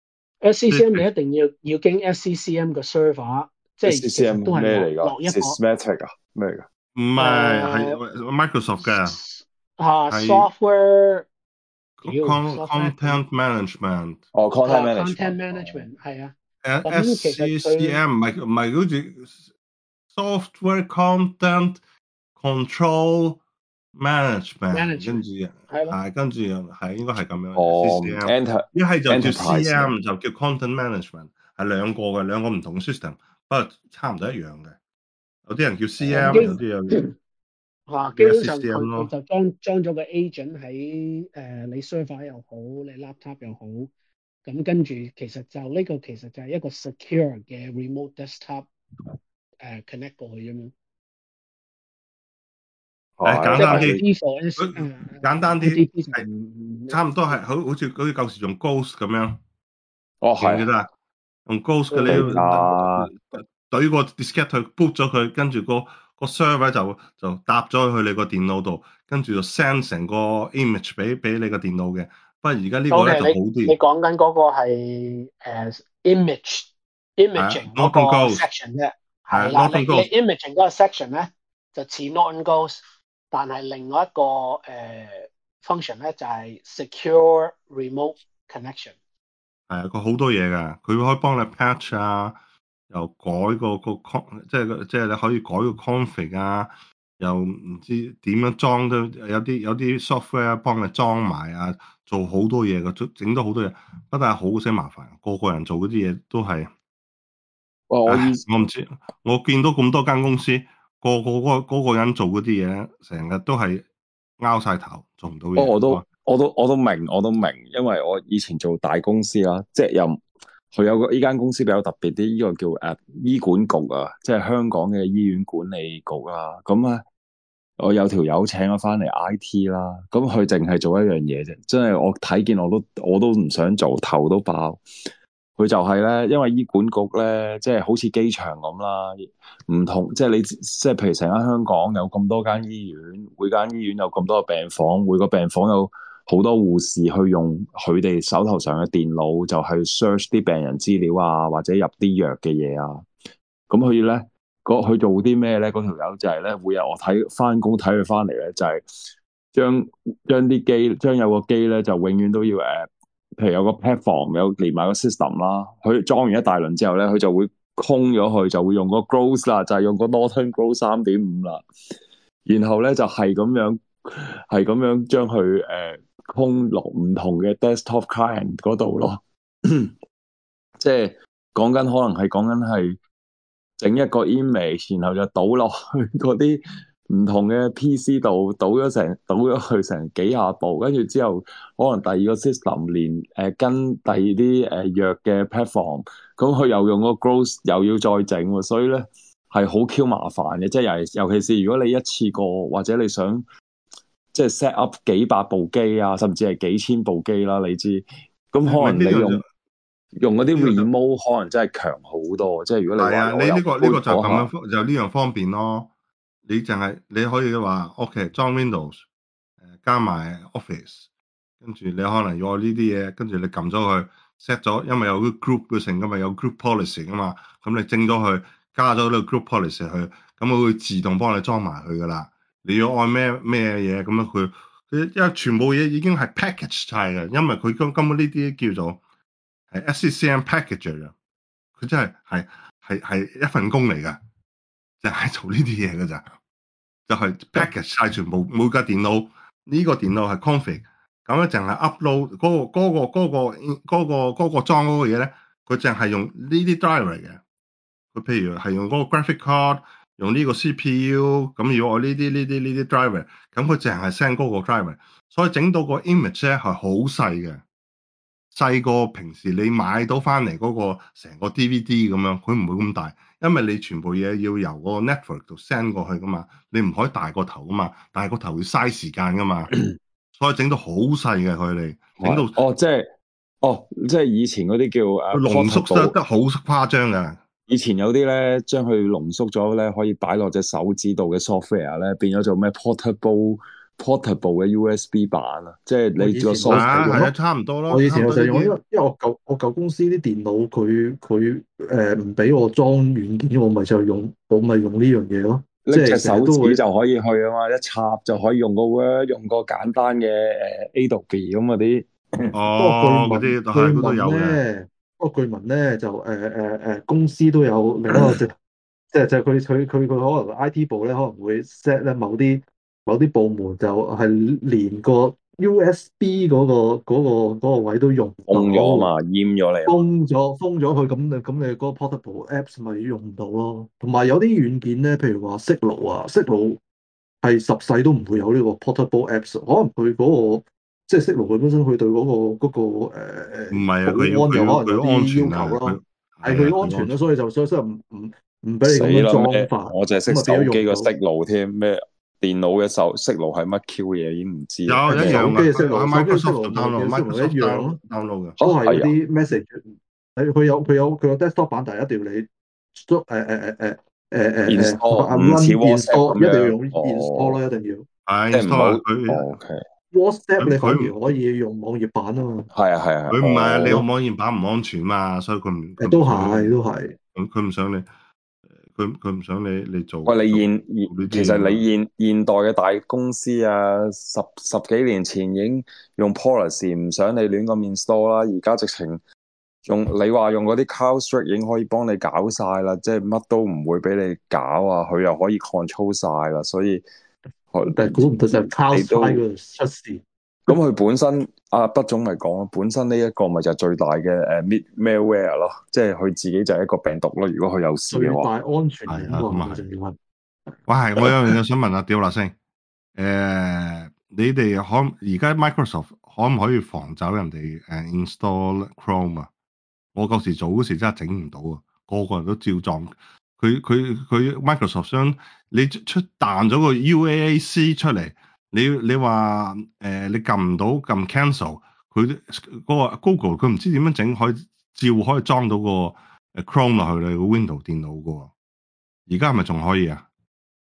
S C C M 你 Citrix 一定要要經 S C C M 嘅 server，即 ，S 係 C 其 C 實 M 都係落咩嚟㗎落一個 ？Sysmetric 啊，咩嚟㗎？ 唔係誒係 Microsoft 嘅， 啊係 software，屌 con software content management。 哦，content 啊 content management，哦 management 係啊， S 咁其實 C C 佢 M 唔係唔係好似 software content control management，跟 management 住係咯， 係跟住係應該係咁樣。 哦 C C M ，enter 一係就叫 enterprise C M 就叫 content management，係兩個嘅兩個唔同嘅 system，不過差唔多一樣嘅。有啲人叫 C M，有啲有啊，基叫本上 S C C M 佢佢咯。 就裝裝咗個 agent 喺誒、呃你 server 又好，你 laptop 又好，咁跟住其實就呢、個其實就係一個 secure 嘅 remote desktop 誒、呃 connect 過去啫嘛， 誒簡單啲， 即係 I P for S 佢誒簡單 I D 啲 P 就係唔差唔多係好好似好似舊時用 Ghost 咁樣， 哦係啊， 記唔記得啊？用 Ghost 嘅嗯記你得懟個 diskette 去 boot 咗佢，跟住個個 server 就就搭咗去你個電腦度，跟住就 send 成個 image 俾俾你個電腦嘅。不過而家呢個咧 OK， 就好你你啲， 講緊嗰個係誒 image 係啊 imaging 嗰個 ，Norton Ghost， section 啫， 係啊係啦，你 ，Norton 你 Ghost， imaging 嗰個 section 咧就似 Norton Ghost，但係另外一個誒、呃 function 咧就係、secure remote connection。 係啊，佢好多嘢㗎，佢可以幫你 patch 啊，又改個個 con，即係即係你可以改個 config 啊， 又唔知點樣裝都有啲有啲 software 幫你裝埋啊，做好多嘢嘅，整到好多嘢，不但係好死麻煩，個個人做嗰啲嘢都係，唉， 哇我意我唔知，我見到咁多間公司，個個嗰嗰個人做嗰啲嘢，成日都係拗晒頭，做唔到嘢。 哦我都哇我都我都明我都明，因為我以前做大公司啦，即係又佢有個呢間公司比較特別啲，呢、個叫誒、呃、醫管局啊，即係香港嘅醫院管理局啦。咁啊，我有條友請咗翻嚟 I T 啦，咁佢淨係做一樣嘢啫，真係我睇見我都我都唔想做，頭都爆。佢就係咧，因為醫管局咧，即係好似機場咁啦，唔同即係你即係譬如成間香港有咁多間醫院，每間醫院有咁多個病房，每個病房有好多護士去用佢哋手頭上嘅電腦，就去 search 啲病人資料啊，或者入啲藥嘅嘢啊。咁佢咧，嗰佢做啲咩咧？嗰條友就係咧，每日我睇翻工睇佢翻嚟咧，就係將將啲機，將有個機咧，就永遠都要誒。譬如有個 platform 有連埋個 system 啦，佢裝完一大輪之後咧，佢就會空咗佢，就會用個 Gross 啦，就係用個 Norton Gross 三點五啦，然後咧就係咁樣，係咁樣將佢誒空落唔同嘅 desktop client 嗰度咯，即係講緊可能係講緊係整一個 image，然後就倒落去嗰啲唔同嘅 P C 度，倒咗成倒咗去成幾下步，跟住之後可能第二個 system 連誒、呃、跟第二啲誒藥嘅 platform，咁佢又用個 Gross 又要再整喎，所以咧係好 Q 麻煩嘅，即係尤尤其是如果你一次過或者你想即係 set up 幾百部機啊，甚至係幾千部機啦，你知咁可能你用。用嗰啲 remote 可能真係強好多，即係如果你係啊， 話你呢、個呢、個就咁樣下方就呢樣方便咯。你淨係你可以話 OK 裝 Windows，誒、加埋 Office，跟住你可能要我呢啲嘢，跟住你撳咗佢 set 咗，因為有啲 group 嘅成噶嘛，有 group policy 噶嘛，咁你整咗佢，加咗呢個 group policy 去，咁佢會自動幫你裝埋佢噶啦。你要按咩咩嘢咁樣佢，佢因為全部嘢已經係 package 晒嘅，因為佢根根本呢啲叫做係 S C C M package 啊。佢真係係係係一份工嚟㗎，就係、做呢啲嘢㗎咋，就係、package 晒全部每架電腦呢、個電腦係 config，咁咧淨係 upload 嗰、個嗰、個嗰、個嗰、個嗰、個裝嗰個嘢咧，佢淨係用呢啲 driver 嚟嘅。佢譬如係用嗰個 graphic card，用呢個 C P U，咁如果我呢啲呢啲呢啲 driver，咁佢淨係 send 嗰個 driver，所以整到個 image 咧係好細嘅。細過平時你買到翻嚟嗰個成個 D V D 咁樣，佢唔會咁大，因為你全部嘢要由個 network 度 send 過去噶嘛，你唔可以大個頭噶嘛，大個頭會嘥時間噶嘛，所以整到好細嘅佢哋，整到哦，即係哦，即係以前嗰啲叫誒濃縮 portable 得得好誇張㗎。 以前有啲咧將佢濃縮咗咧，可以擺落隻手指度嘅 software 咧，變咗做咩 portable portable 嘅 U S B 版啊，即係你個我以前我 software 係啊，差唔多咯。 我以前差唔多呢啲就係用，因為因為我舊我舊公司啲電腦佢佢誒唔俾我裝軟件，我咪就用我咪用呢樣嘢咯，即拎隻係成日手都會指就可以去啊嘛，一插就可以用個 Word，用個簡單嘅誒 Adobe 咁嗰啲。 不過據哦，嗰聞啲據係嗰都有聞嘅。 咧，不過據聞咧就誒誒誒公司都有另一個即即係就係佢佢佢佢可能 I T 部咧可能會 set 咧某啲某啲部門就係連個 U S B 嗰個嗰個嗰個位都用唔封咗啊到， 嘛，閹咗你啊嘛。 封咗封咗佢，咁你咁你嗰個 portable apps 咪用唔到咯。同埋有啲軟件咧，譬如話 Signal 啊，Signal 係十世都唔會有呢個 portable apps，可能佢嗰個即係 Signal 佢本身佢對嗰個嗰個誒誒唔係啊， 保佢要安就可能有佢要佢要安啲全啊， 要求咯， 佢係係啊， 佢安全啦， 佢安全。 所以就所以所以唔唔唔俾你死咁樣啦咩？ 裝法， 我淨係識咁啊變咗手機個用唔到。 息路添，咩電腦嘅手息路係乜 Q 嘢已經唔知有啦。咩一樣㗎， 手機嘅喺 Signal，手機嘅 Microsoft 度 Signal 咪變 download， 咗 Signal 一 Microsoft 樣 down 咯。 download 嘅。 都係嗰哦係啊， 啲 message，誒佢有佢有佢有 desktop 版，但係一定要你誒誒誒誒誒誒誒誒 install 唔似 run WhatsApp install， 咁樣。 一定要用 install 哦， 咯，一定要。 係即係唔好。 install 啊，佢哦 OK， WhatsApp 你反佢佢而可以用網頁版啊嘛。 係啊係啊。 佢唔係啊，你個哦， 網頁版唔安全嘛，所以佢唔佢誒都唔想係都係。 佢佢唔想你，佢佢唔想你你做喂，你做現做呢啲其實嘢嘛。 你現現代嘅大公司啊，十十幾年前已經用 policy 唔想你亂咁 install 啦，而家直情用你話用嗰啲 CrowdStrike 已經可以幫你搞晒啦，即係乜都唔會俾你搞啊，佢又可以 control 晒啦，所以但係估唔到就係你都 CrowdStrike 嗰度出事。 咁佢本身阿畢總咪講咯，本身呢一個咪就係最大嘅誒 mid malware 咯，即係佢自己就係一個病毒咯。如果佢有事最大嘅話， 安全係隱患啊咁啊係仲要問。 喂，係我有樣嘢想問下屌辣星，誒、你哋可而家 Microsoft 可唔可以防走人哋誒 install Chrome 啊？我嗰時做嗰時真係整唔到啊，個個人都照撞。佢佢佢 Microsoft 想你出彈咗個 U A A C 出嚟，你你話誒、你撳唔到撳 cancel，佢嗰個 Google 佢唔知點樣整，可以照可以裝到個誒 Chrome 落去你個 Windows 電腦噶喎。而家係咪仲可以啊？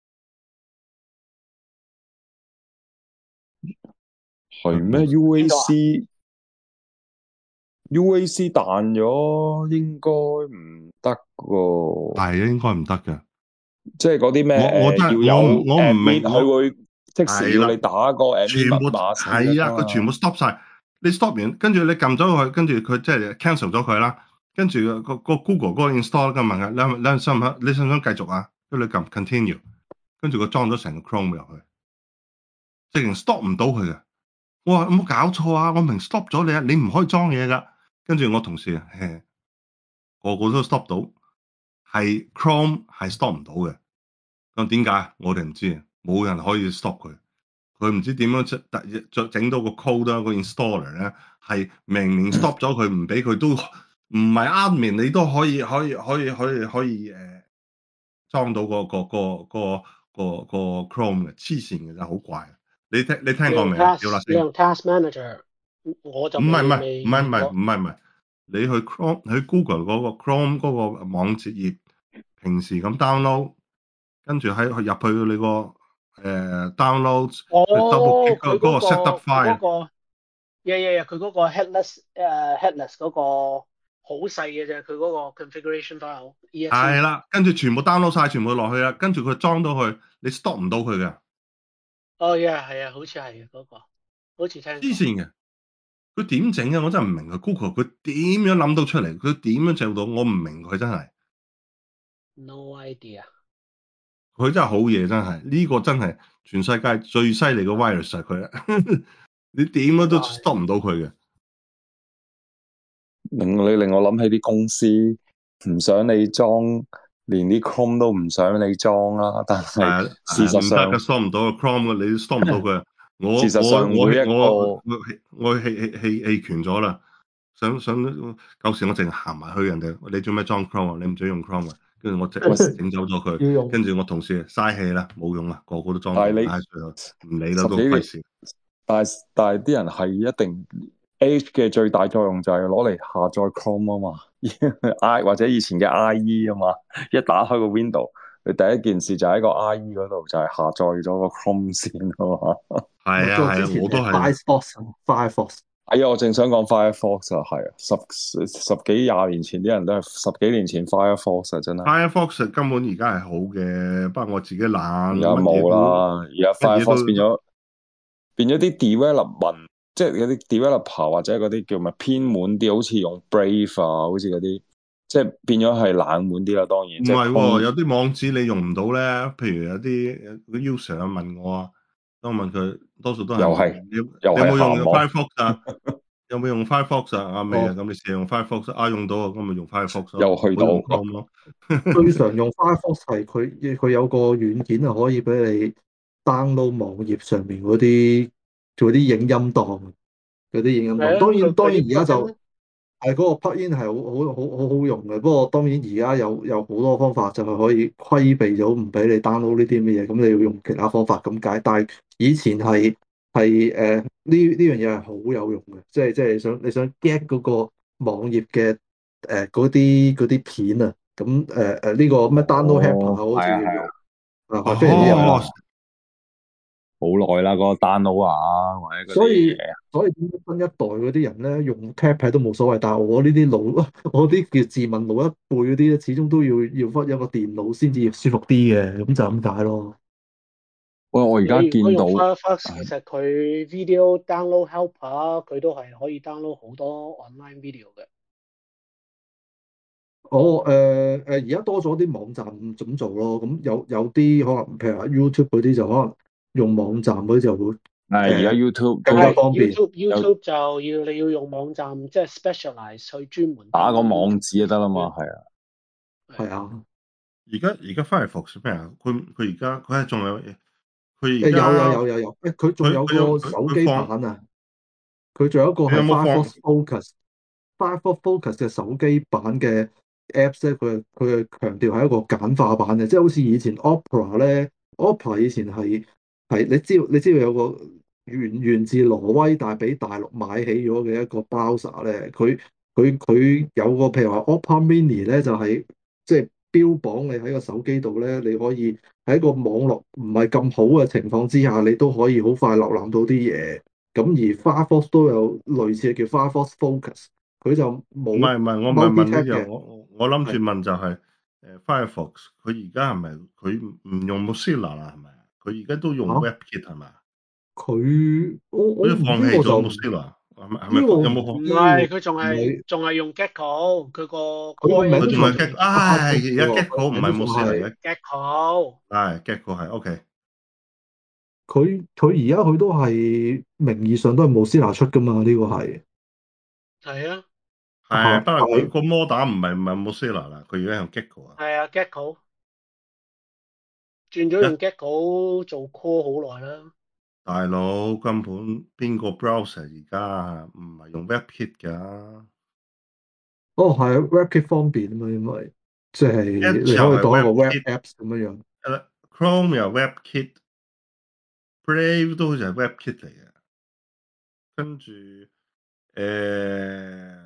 係咩 U A 邊度啊？ C U A C 彈咗應該唔得㗎， 係啊，應該唔得嘅。 即係嗰啲咩我我真係誒要有我唔我唔 admin， 明，我佢會即時要係啦， 你打個 admin 全部密碼先係啊， 得㗎佢全部嘛。 stop 晒。你 stop 完，跟住你撳咗佢，跟住佢即係 cancel 咗佢啦。跟住個個 Google 嗰個 install 嘅問佢，你你想唔想你想唔想繼續啊？跟住你撳 continue，跟住佢裝咗成個 Chrome 入去，直情 stop 唔到佢嘅。我話有冇搞錯啊？我明 stop 咗你啊，你唔可以裝嘢噶。跟住我同事啊，嘿個個都 stop 到，係 Chrome 係 stop 唔到嘅。咁點解？我哋唔知啊，冇人可以 stop 佢。佢唔知點樣出突整到個 code 啦，個 installer 咧係明明 stop 咗佢，唔俾佢都唔係 admin，你都可以可以可以可以可以誒、呃、裝到個個個個個個 Chrome 嘅，黐線嘅真係好怪。你聽你聽你用過未啊？屌辣 task 你星， 用 task manager，我就唔係唔未係唔係唔係未遇過。 唔係唔係，你去 Chrome 去 Google 嗰個 Chrome 嗰個網頁頁，平時咁 download，跟住喺入去你個誒、呃、download 哦， 去 double click 嗰佢嗰、 嗰個 set 個 up 佢嗰 file。 個，呀呀呀，佢嗰個 headless 誒、headless 嗰個好細嘅啫，佢嗰個 configuration file E X E。 係啦，跟住全部 download 晒，全部落去啦，跟住佢裝到去，你 stop 唔到佢嘅， 哦呀，係啊，好似係嗰個，好似聽過。 黐線嘅。佢點整啊？我真係唔明佢 Google 佢點樣諗到出嚟，佢點樣做到？我唔明佢真係， No idea。 佢真係好嘢，真係呢、個真係全世界最犀利嘅 virus 係佢啦。你點樣都 stop 唔到佢嘅。 令你令我諗起啲公司唔想你裝，連啲 Chrome 都唔想你裝啦。但係係係唔得事實上， 嘅，stop 唔到個 Chrome 嘅，你 stop 唔到佢。我事實我我上每一我我個我棄棄棄棄權咗啦。想想舊時我淨係行埋去人哋，你做咩裝 Chrome 啊？你唔准用 Chrome 啊？跟住我即整走咗佢， 要用跟住我同事嘥氣啦，冇用啦，個個都裝到， 但係你唉，最後唔理啦， 十幾年， 都費事。 但係但係啲人係一定 Edge 嘅最大作用就係攞嚟下載 Chrome 啊嘛，I 或者以前嘅 I E 啊嘛，一打開個 window，你第一件事就喺個 I E 嗰度就係下載咗個 Chrome 先啊嘛。 係啊係啊， 我之前我都係。 Firefox，Firefox 係啊，我正想講 Firefox 啊，係啊，十十幾廿年前啲人都係十幾年前 Firefox 啊，真係。 Firefox 根本而家係好嘅，不過我自己懶， 而家乜嘢冇都啦，而家乜嘢 Firefox 變都咗變咗啲 development，即係嗰啲 developer 或者嗰啲叫咩偏門啲，好似用 Brave 啊，好似嗰啲，即係變咗係冷門啲啦。當然，即係唔係喎， 空有啲網址你用唔到咧，譬如有啲個 user 問我啊，當我問佢，多數都係問又係你又係你有冇用鹹網。 Firefox 啊？有冇用 Firefox 啊？啊未啊， 哦， 咁你試下用 Firefox 啊，用到啊，咁咪用 Firefox 咯， 又去到唔好用 Chrome 咯。 最常用 Firefox 係佢佢有個軟件係可以俾你 download 網頁上面嗰啲做啲影音檔，嗰啲影音檔。 係啊， 當然當然佢佢啲而家 plugin 就咧。 係嗰個 plugin 係好好好好好用嘅。不過當然而家有有好多方法就係可以規避咗唔俾你 download 呢啲乜嘢，咁你要用其他方法咁解。但係以前係係誒呢呢樣嘢係好有用嘅，即係即係想你想 get 嗰個網頁嘅誒嗰啲嗰啲片啊。咁誒誒呢個咩 download helper 哦， 好似係啊係啊， 叫做啊，係非常之有哦， 用。 係啊，好耐啦，嗰個 download 啊，或者嗰啲所以嘢。 所以點解新一代嗰啲人咧用 tab 係都冇所謂，但係我呢啲老我啲叫自問老一輩嗰啲咧，始終都要要翻有個電腦先至舒服啲嘅，咁就咁解咯。 喂，我而家你如果用見到， Firefox，其實佢 video download helper 佢都係可以 download 好多 online video 嘅。 我誒誒而家多咗啲網站咁做咯，咁有有啲可能譬如話 YouTube 嗰啲就可能用網站嗰啲就會誒、 係而家 YouTube 更加都係方便。 YouTube 有 YouTube 就要你要用網站，即係 specialize 去專門打個睇網址就得啦嘛，係啊。 係啊， 而家而家 Firefox 咩啊？佢佢而家佢係仲有佢而誒有有家有有有，誒佢仲有佢佢有個手機佢佢放版啊，佢仲有一個係你有冇放？ Firefox Focus。Firefox Focus 嘅手機版嘅 Apps 咧，佢佢係強調係一個簡化版嘅，即係好似以前 Opera 咧，Opera 以前係係你知道你知道有個源源自挪威但係俾大陸買起咗嘅一個 browser 咧，佢佢佢有個譬如話 Opera Mini 咧，就係即係標榜你喺個手機度咧，你可以喺個網絡唔係咁好嘅情況之下，你都可以好快瀏覽到啲嘢。咁而 Firefox 都有類似嘅叫 Firefox Focus。佢就冇唔係唔係，我唔係問呢 multi-tab 樣， 嘅， 我我我諗住係問就係、誒 Firefox 佢而家係咪佢唔唔用 Mozilla 啦？係咪？佢而家都用嚇 WebKit 係咪？ 佢我好似我唔放棄咗呢個就唔 Mozilla 係咪？係咪呢個我唔有冇放？ 唔知喎， 係，佢仲係唔係仲係用 Gecko，佢個佢個 core 名都仲係佢仲係 engine 仲 Get， 係唉，而 Firefox 家喎，佢 Gecko 唔係名都仲 Mozilla 係嘅， Gecko。 係 Gecko 係 OK。 佢佢而家佢都係名義上都係冇 Mozilla 出噶嘛？呢個係係啊， 係， 嚇， 不過但係佢個摩打唔係唔係 Mozilla 啦，佢而家用 Gecko 啊。 係啊，Gecko 轉咗一用 Gecko 做 core 好耐啦。 大佬根本邊個 browser 而家唔係用 WebKit 㗎？ 哦係啊 WebKit 方便啊嘛，因為即係你 Edge 又係可以當一個 Web WebKit， Apps 咁樣樣。 誒 Chrome 又 WebKit，Brave 都好似係 WebKit 嚟嘅。跟住誒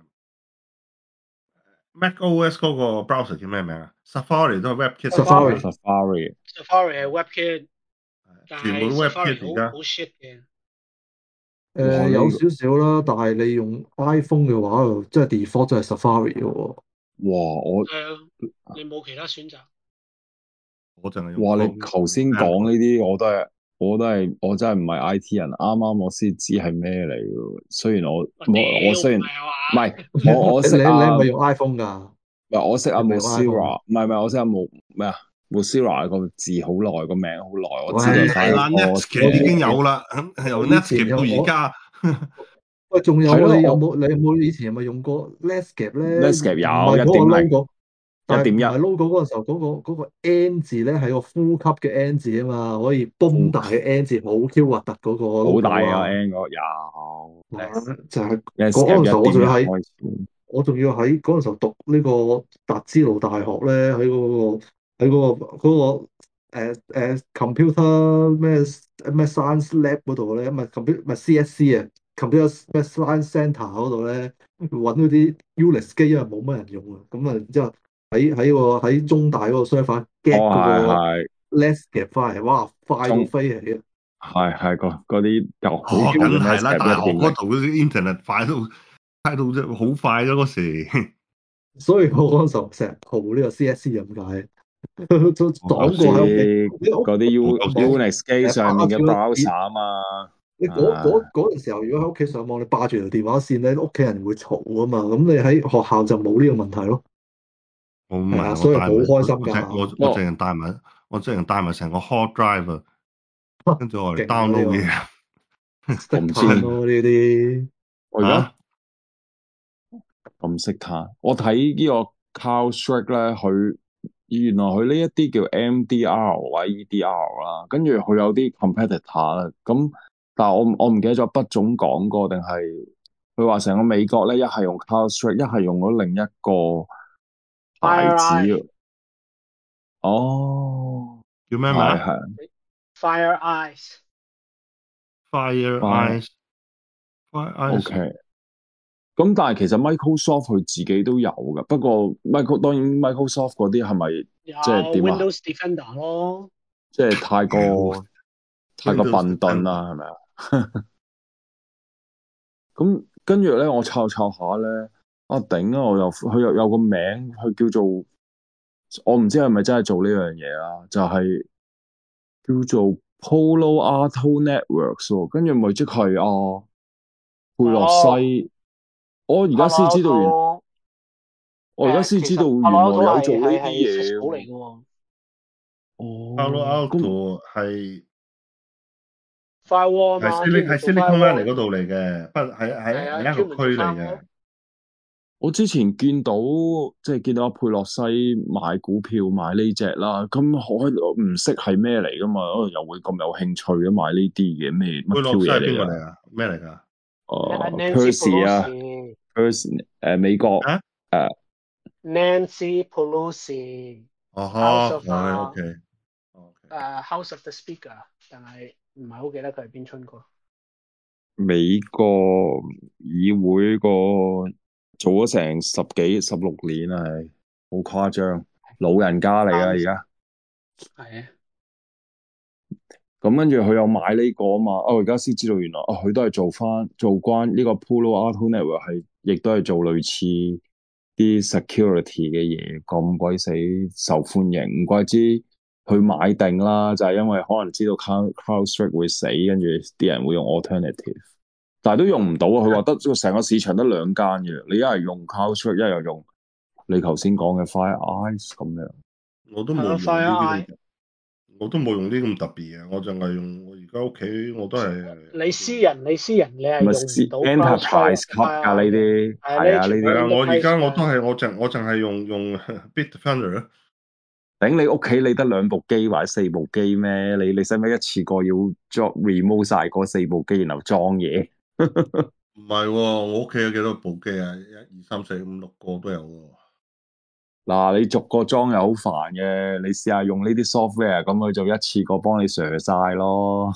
MacOS 嗰個 browser 叫咩名啊？Safari 都係 WebKit 嚟㗎 Safari 嘛， Safari Safari 係 WebKit，但係全部都 Safari WebKit 而家。 好好 shit 嘅。 誒、有哇呢個少少啦，但係你用 iPhone 嘅話，就即係 default 就係 Safari 嘅喎。 哇我係啊，你冇其他選擇。 我淨係用哇你 Chrome， 頭先用講呢 Android。 啲我都係我都係我真係唔係 I T 人，啱啱我先知係咩嚟嘅。雖然我我我我屌，唔雖然係啊嘛？ 唔係我我你你你識啊，唔係咪用 iPhone 㗎？ 係我識阿你咪用 iPhone 㗎？ Mozilla，唔係唔係我識阿 Mo 咩啊 Mozilla 個字好耐，個名好耐，我知道喂， 係啦 Firefox ，Netscape 已經我以嘅。 有啦，由我以前 Netscape 到而有我家。 喂，仲有係咯， 你有我冇你有冇以前有冇用過 Netscape 咧？ Netscape 唔係嗰個有一點零 logo，但係唔係一點一 logo 嗰陣時候嗰、個嗰、個 N 字咧係個呼吸嘅 N 字啊嘛，可以崩呼大嘅 N 字，好 Q 核突嗰個好大 logo 啊啊！ N 嗰個有啊 Nets 就係嗰 Netscape 陣時候，我一點一仲要喺開始。 我仲要喺嗰陣時候讀呢個達茲魯大學咧，喺嗰、個喺嗰、個嗰、個誒誒 computer 咩咩 science lab 嗰度咧，唔係 computer 唔係 C S C 啊，computer 咩 science centre 嗰度咧，揾嗰啲 Unix 機，因為冇乜人用啊，咁啊，然之後喺喺個喺中大嗰個 server 哦 get 嗰係個係 Netscape 翻嚟，哇，快到中飛起啊！ 係係嗰嗰啲舊好哦， 舊嘅梗係啦，大 Netscape 學一點零。 嗰度嗰啲 internet 快到快到啫，好快咗嗰時。 所以我嗰陣時候成日蒲呢個 C S C 咁解。都我知擋過喺屋企，你屋嗰啲 U 我夠網 Unix 機誒霸上面嘅住個電， browser 啊嘛。 你嗰啊嗰嗰陣時候，如果喺屋企上網，你霸住條電話線咧，屋企人會嘈啊嘛。咁你喺學校就冇呢個問題咯。 我唔係啊， 係，我所以好帶埋開心我我淨我㗎， 我不過淨係帶埋我淨係帶埋成個 hard drive 啊，跟住我嚟勁啊呢 download 個， 嘢。 識我唔知嘆咯呢啲。 我而家嚇咁識彈，我睇呢個 CrowdStrike 咧，佢原來佢呢一啲叫 M D R 或者 E D R 啦，跟住佢有啲 competitor 啦，咁但係我我唔記得咗畢總講過定係佢話成個美國咧，一係用 CrowdStrike，一係用咗另一個牌子。 FireEye，FireEye 哦， 叫咩名係係 ？Fire ，Fire Eyes Fire Eyes。 OK。咁但係其實 Microsoft 佢自己都有嘅，不過 Micro 當然 Microsoft 嗰啲係咪有即係點啊？ Windows Defender 咯。 即係太屌過太過 Windows 笨鈍 Defender。 啦，係咪啊？咁跟住咧，我抄抄下咧，啊頂啊！我又佢又有個名，佢叫做我唔知係咪真係做呢樣嘢啦，就係、叫做 Palo Alto Networks 喎，跟住咪即係啊佩洛哦西，我而家先 ，Palo 知道原 Alto 我而家先誒，其實知道原 Palo 來 Alto 係有做呢啲係係嘢 Cisco 嚟喎。 嘅喎 Palo 哦，咁 Alto 係 ，firewall 啊係嘛， Silicon 係專門做 Silicon Valley firewall， 嗰度嚟嘅，不喺喺係啊， 喺一個專門做區嚟 firewall。 嘅。 我之前見到即係見到阿佩洛西買股票買呢只啦，咁我唔識係咩嚟噶嘛，可能又會咁有興趣嘅買呢啲嘅咩乜 Q 貝洛西係嘢嚟噶？ 邊個嚟啊？咩嚟㗎？ 誒 Nancy Percy 啊 Pelosi， ，Percy 誒美國啊？ 誒 Nancy Pelosi，House 哦呵， of 係 uh, OK OK。 誒 House of the Speaker，但係唔係好記得佢係邊春個。 美國議會個做咗成十幾十六年啊，係好誇張，老人家嚟啊而家。 係啊， 咁跟住佢有買呢個啊嘛，哦，我而家先知道原來啊佢都係做翻做關呢個 Palo Alto Network 係，亦都係做類似啲 security 嘅嘢，咁鬼死受歡迎，唔怪之佢買定啦，就係、是、因為可能知道 Cloud CrowdStrike 會死，跟住啲人會用 alternative，但係都用唔到啊！佢話得成個市場得兩間嘅，你一係用 CrowdStrike，一係用你頭先講嘅 FireEye 咁樣。 我都係啊冇用呢啲 ，FireEye。 咁，我都冇用啲咁特別嘅，我淨係用我而家屋企我都係你私人，你私人，你係咪用唔到 enterprise CrowdStrike 級㗎呢 FireEye 嘅， 啲， 係啊， 係啊呢啲。 係啊！ 你全部我而 enterprise 家我都嘅。 係我淨我淨係用用 Bitdefender 咯。 頂你屋企你得兩部機或者四部機咩？你你使唔使一次過要 job remove 晒嗰四部機，然後裝嘢？ 唔係喎，我屋企有幾多部機啊？一二三四五六個都有喎。 嗱，你逐個裝又好煩嘅，你試下用呢啲 software，咁佢就一次過幫你 share 晒咯，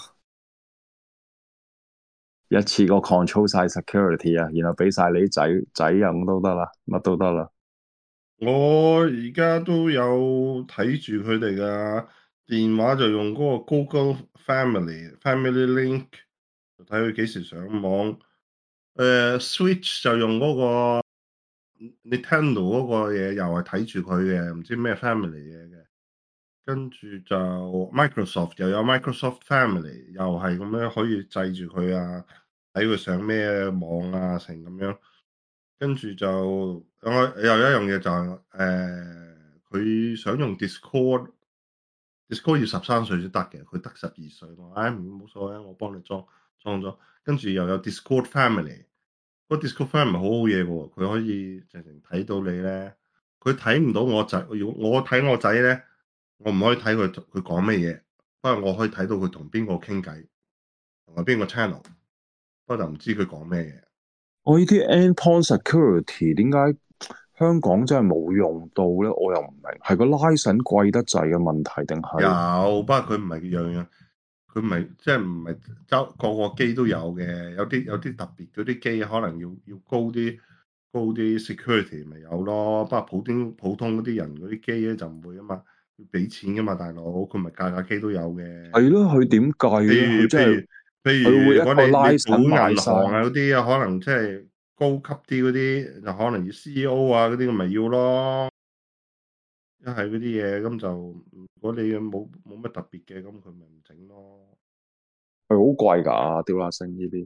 一次過 control 晒 security 啊，然後俾晒你啲仔仔用都得啦，乜都得啦。 我而家都有睇住佢哋噶電話，就用嗰個 Google Family Family Link，就睇佢幾時上網。誒、呃、Switch 就用嗰個 Nintendo 嗰個嘢，又係睇住佢嘅，唔知咩 Family 嘢嘅。跟住就 Microsoft 又有 Microsoft Family，又係咁樣可以制住佢啊，睇佢上咩網啊，成咁樣。跟住就我又有一樣嘢就係、是、誒，佢、呃、想用 Discord，Discord Discord 要十三歲先得嘅，佢得十二歲。我唉冇所謂，我幫你裝裝咗。跟住又有 Discord Family，個 Discord Family 好好嘢嘅喎，佢可以直情睇到你咧。佢睇唔到我仔，要我睇我仔咧，我唔可以睇佢佢講咩嘢，不過我可以睇到佢同邊個傾偈，同埋邊個 channel，不過就唔知佢講咩嘢。 我呢啲 endpoint security 點解香港真係冇用到咧？我又唔明，係個 license 貴得滯嘅問題定係？ 有，不過佢唔係樣樣，佢唔係即係唔係周個個機都有嘅，有啲有啲特別嗰啲機可能要要高啲高啲 security 咪有咯。不過普通普通嗰啲人嗰啲機咧就唔會啊嘛，要俾錢噶嘛，大佬佢咪架架機都有嘅。 係咯，佢點計咧？ 譬如佢真係譬如譬佢會一個如如果你你 license 賭銀賣晒。 行啊嗰啲啊，可能即係高級啲嗰啲，就可能要 C E O 啊嗰啲，咁咪要咯。一係嗰啲嘢咁就，如果你冇冇乜特別嘅，咁佢咪唔整咯。 係好貴㗎，屌乸星呢啲。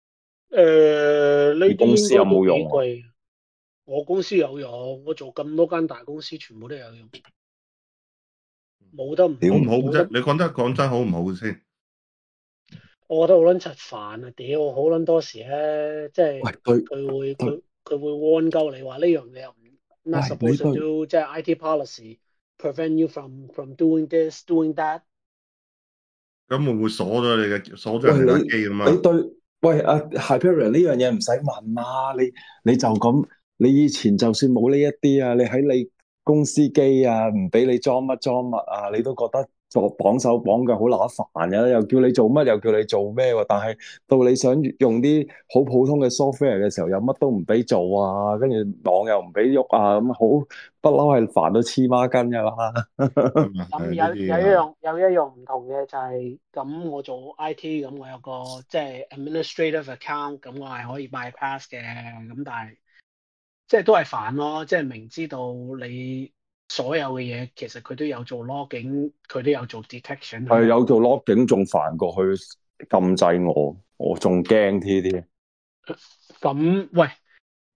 誒，呢啲你公司有應該都幾冇用啊？ 貴。我公司有用，我做咁多間大公司，全部都有用，冇得唔屌好唔好冇得啫？你講得講真好唔好先？ 我覺得好撚柒煩啊！屌，好撚多時咧，即係喂，對佢會對， 佢佢會 warn 鳩你話呢樣你又唔 not 喂，你 supposed to 對 do，即係 I T policy prevent you from from doing this doing that。 咁會唔會鎖咗你嘅鎖咗喂人哋架你機咁啊？ 你對喂阿 Hyperion 呢樣嘢唔使問啊，你你就咁，你以前就算冇呢一啲啊，你喺你公司機啊，唔俾你裝乜裝乜啊，你都覺得做綁手綁腳好乸煩嘅，又叫你做乜又叫你做咩喎？但係到你想用啲好普通嘅 software 嘅時候，又乜都唔俾做啊，跟住網又唔俾喐啊，咁好不嬲係煩到黐孖筋噶啦。 係咪咁係呢有有一啲啊？ 樣有一樣唔同嘅就係、咁，我做 I T 咁，我有個即係 administrative account，咁我係可以 bypass 嘅，咁但係即係都係煩咯，即係明知道你所有嘅嘢，其實佢都有做 logging，佢都有做 detection，佢有係有做 logging 仲煩過去禁制我，我仲驚呢啲。 咁喂。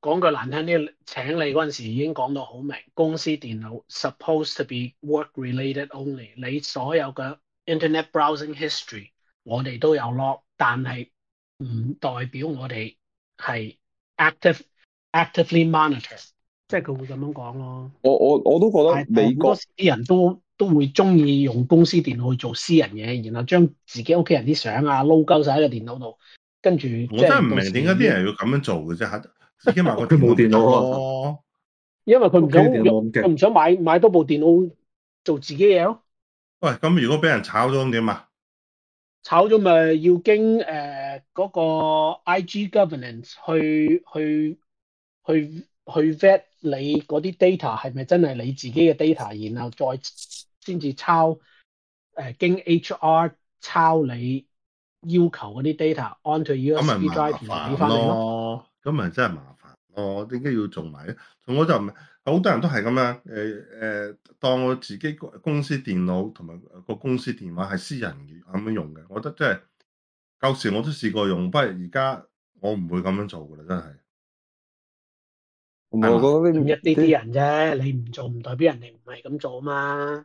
講句難聽啲，請你嗰陣時已經講到好明，公司電腦 supposed to be work related only。你所有嘅 internet browsing history，我哋都有 log，但係唔代表我哋係 active actively monitor，即係佢會咁樣講咯。 我我我都覺得但係但係美國好多時啲人都都會中意用公司電腦去做私人嘢，然後將自己屋企人啲相啊撈鳩晒喺個電腦度，跟住即我真係唔係到時明點解啲人要咁樣做嘅啫，嚇自己買個佢冇電腦腦啊咯。 因為佢唔想屋企電腦冇咁勁佢唔想買買多部電腦做自己嘢咯。 喂，咁如果俾人炒咗咁點啊？ 炒咗咪要經誒嗰個 I G governance 去去去去 vet 你嗰啲 data 係咪真係你自己嘅 data，然後再先至抄誒經 H R 抄你要求嗰啲 data onto 咁咪 U S B 麻 drive 然後俾煩翻你咯。 咯，咁咪真係麻煩咯。點解要做埋咧？我就唔好多人都係咁樣，誒、誒，當我自己公司電腦同埋個公司電話係私人咁樣用嘅。我覺得真係舊時我都試過用，不過而家我唔會咁樣做噶啦，真係。 同埋我覺得啲咁一啲啲啲人啫，你唔做唔代表人哋唔係咁做啊嘛。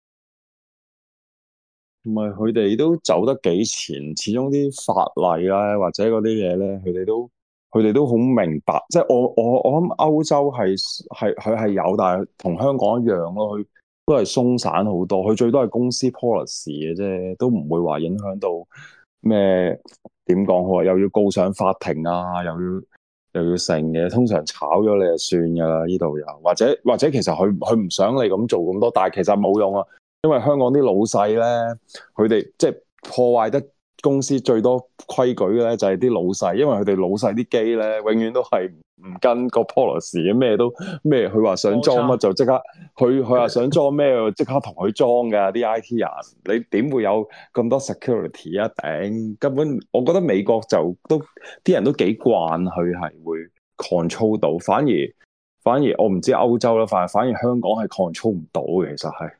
唔係佢哋都走得幾前，始終啲法例啦或者嗰啲嘢咧，佢哋都佢哋都好明白。即係我我我諗歐洲係係佢係有，但係同香港一樣咯，佢都係鬆散好多。佢最多係公司 policy 嘅啫，都唔會話影響到咩點講好啊？又要告上法庭啊，又要又要成嘅。通常炒咗你就算㗎啦，呢度有或者或者其實佢佢唔想你咁做咁多，但係其實冇用啊。因為香港啲老細咧，佢哋即係破壞得公司最多規矩嘅咧，就係啲老細，因為佢哋老細啲機咧，永遠都係唔跟個 policy 嘅，咩都咩，佢話想裝乜就即刻，佢佢話想裝咩就即刻同佢裝㗎啲 I T 人，你點會有咁多 security 啊？頂，根本我覺得美國就都啲人都幾慣，佢係會 control 到，反而反而我唔知歐洲啦，反而反而香港係 control 唔到嘅，其實係。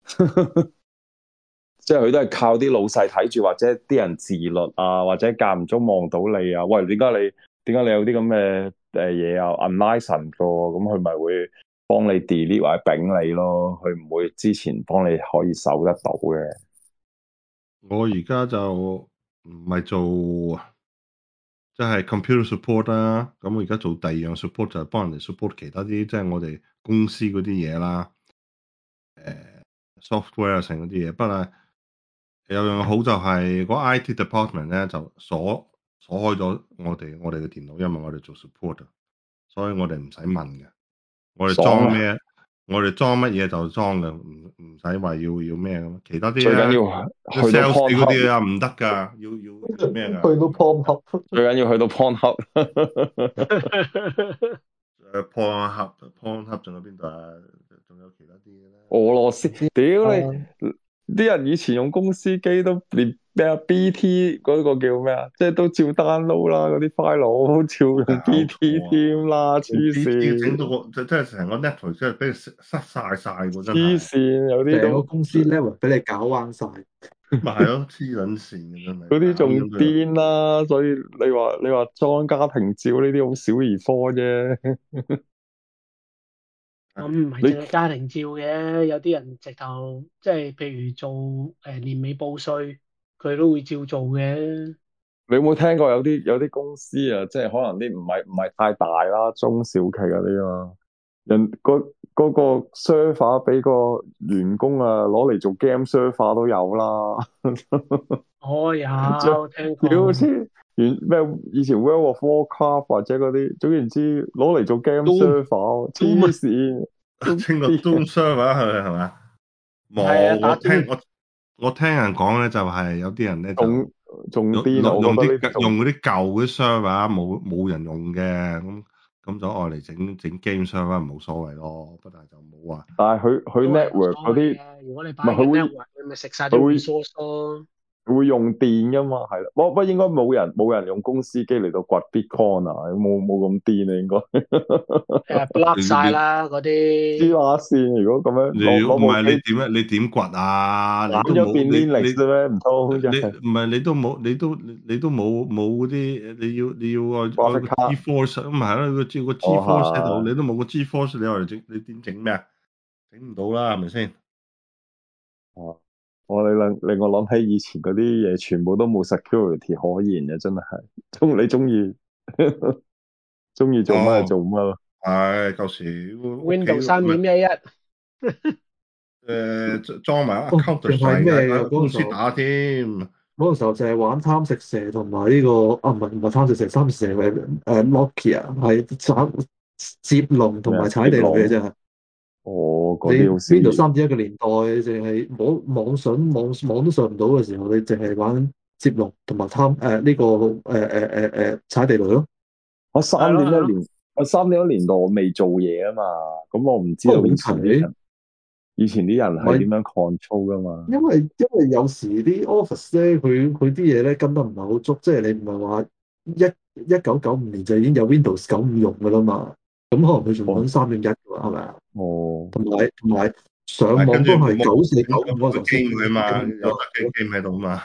即係佢都係靠啲老細睇住，或者啲人自律啊，或者間唔中望到你啊。喂，點解你點解你有啲咁嘅誒嘢啊 unlicensed 個？咁佢咪會幫你 delete 或者丙你咯？佢唔會之前幫你可以搜得到嘅。 我而家就唔係做即係 computer support 啦。咁我而家做第二樣 support 就係幫人哋 support 其他啲即係我哋公司嗰啲嘢啦。誒 software 成嗰啲嘢，不過有樣好就係嗰 I T department 咧就鎖鎖開咗我哋我哋嘅電腦，因為我哋做 support，所以我哋唔使問嘅。我哋裝咩，我哋裝乜嘢就裝嘅，唔唔使話要要咩咁。其他啲最緊要去到 sales 嗰 Pornhub 啲啊唔得噶，要要咩噶？ 去到 Pornhub， 最緊要去到 Pornhub。 誒 Pornhub Pornhub 仲有邊度啊？仲有其他啲嘅咧？ 俄羅斯，屌你！啲人以前用公司機都連咩啊 B T 嗰個叫咩啊，即係都照 download 啦，嗰啲 file 照用 B T 添啦，黐線！ 整到個即係成個 network 即係俾佢塞晒晒喎，真黐係。 線，有啲成個都公司 level 俾你搞彎晒。 咪係咯，黐撚線嘅真係。 嗰啲仲癲啦，所以你話你話裝家庭照呢啲好小兒科啫。 咁唔係淨係家庭照嘅，有啲人直頭即係譬如做誒、呃、年尾報稅，佢都會照做嘅。 你有冇聽過有啲有啲公司啊，即係可能啲唔係唔係太大啦，中小企嗰啲啊，人嗰嗰個 server 俾個員工啊攞嚟做 game server 都有啦。 我有聽過。 屌好似原咩以前 World of Warcraft 或者嗰啲，總言之攞嚟做 game server，黐線。 清個 Doom server 係咪係嘛？冇，我聽我我聽人講咧，就係有啲人咧就仲癲用用啲用嗰啲舊嗰啲 server 冇冇人用嘅，咁咁就愛嚟整整 game server 冇所謂咯，不但就冇話。 但係佢佢 network 嗰啲， 如果你擺個 network，你咪食晒啲 resource 咯。 會用電噶嘛，係啦。不不應該冇人冇人用公司機嚟到掘 Bitcoin 啊，冇冇咁癲啊應該。 誒 block 你晒啦嗰黐啲。 孖線，如果咁樣你攞攞部唔係你機點啊？你點掘啊？你都冇斬咗變 Linux 你啫咩？唔通你真係你唔係你都冇你都你都冇冇嗰啲你要你要個個 graphic card？ G-force 咁咪係咯？個 G 個 G-force 喺度，你都冇個 G-force，你話嚟整你點整咩啊？整唔到啦，係咪先？ 哦，我你令令我諗起以前嗰啲嘢，全部都冇 security 可言嘅，真係。中你中意中意做乜就做乜咯。 係舊時屋企 Windows 三點一一。 誒裝埋哦， account 淨係晒咩嘅喺公嗰陣時候？ 司打添。 嗰陣時候就係玩貪食蛇同埋呢個啊，唔係唔係貪食蛇，貪食蛇嘅誒 Nokia 係斬接龍同埋踩地雷嘅啫。 哦， 你嗰啲好少 Windows 嘢。 三點一嘅年代，淨係網網上網網都上唔到嘅時候，你淨係玩接龍同埋貪誒呢個誒誒誒誒踩地雷咯。 我三係咯係咯點一年，我三點一年代我未做嘢啊嘛，咁我唔知道以前啲人，以前啲人係點樣 control 噶嘛。 因為因為有時啲 office 咧，佢佢啲嘢咧跟得唔係好足，即係你唔係話一一九九五年就已經有 Windows 九五用噶啦嘛，咁可能佢仲揾三點一㗎，係咪啊？ 哦， 同埋同埋上網跟住都係冇九四九五冇個嗰陣時候先 game 佢啊嘛， 咁有得機 game 喺度嘛。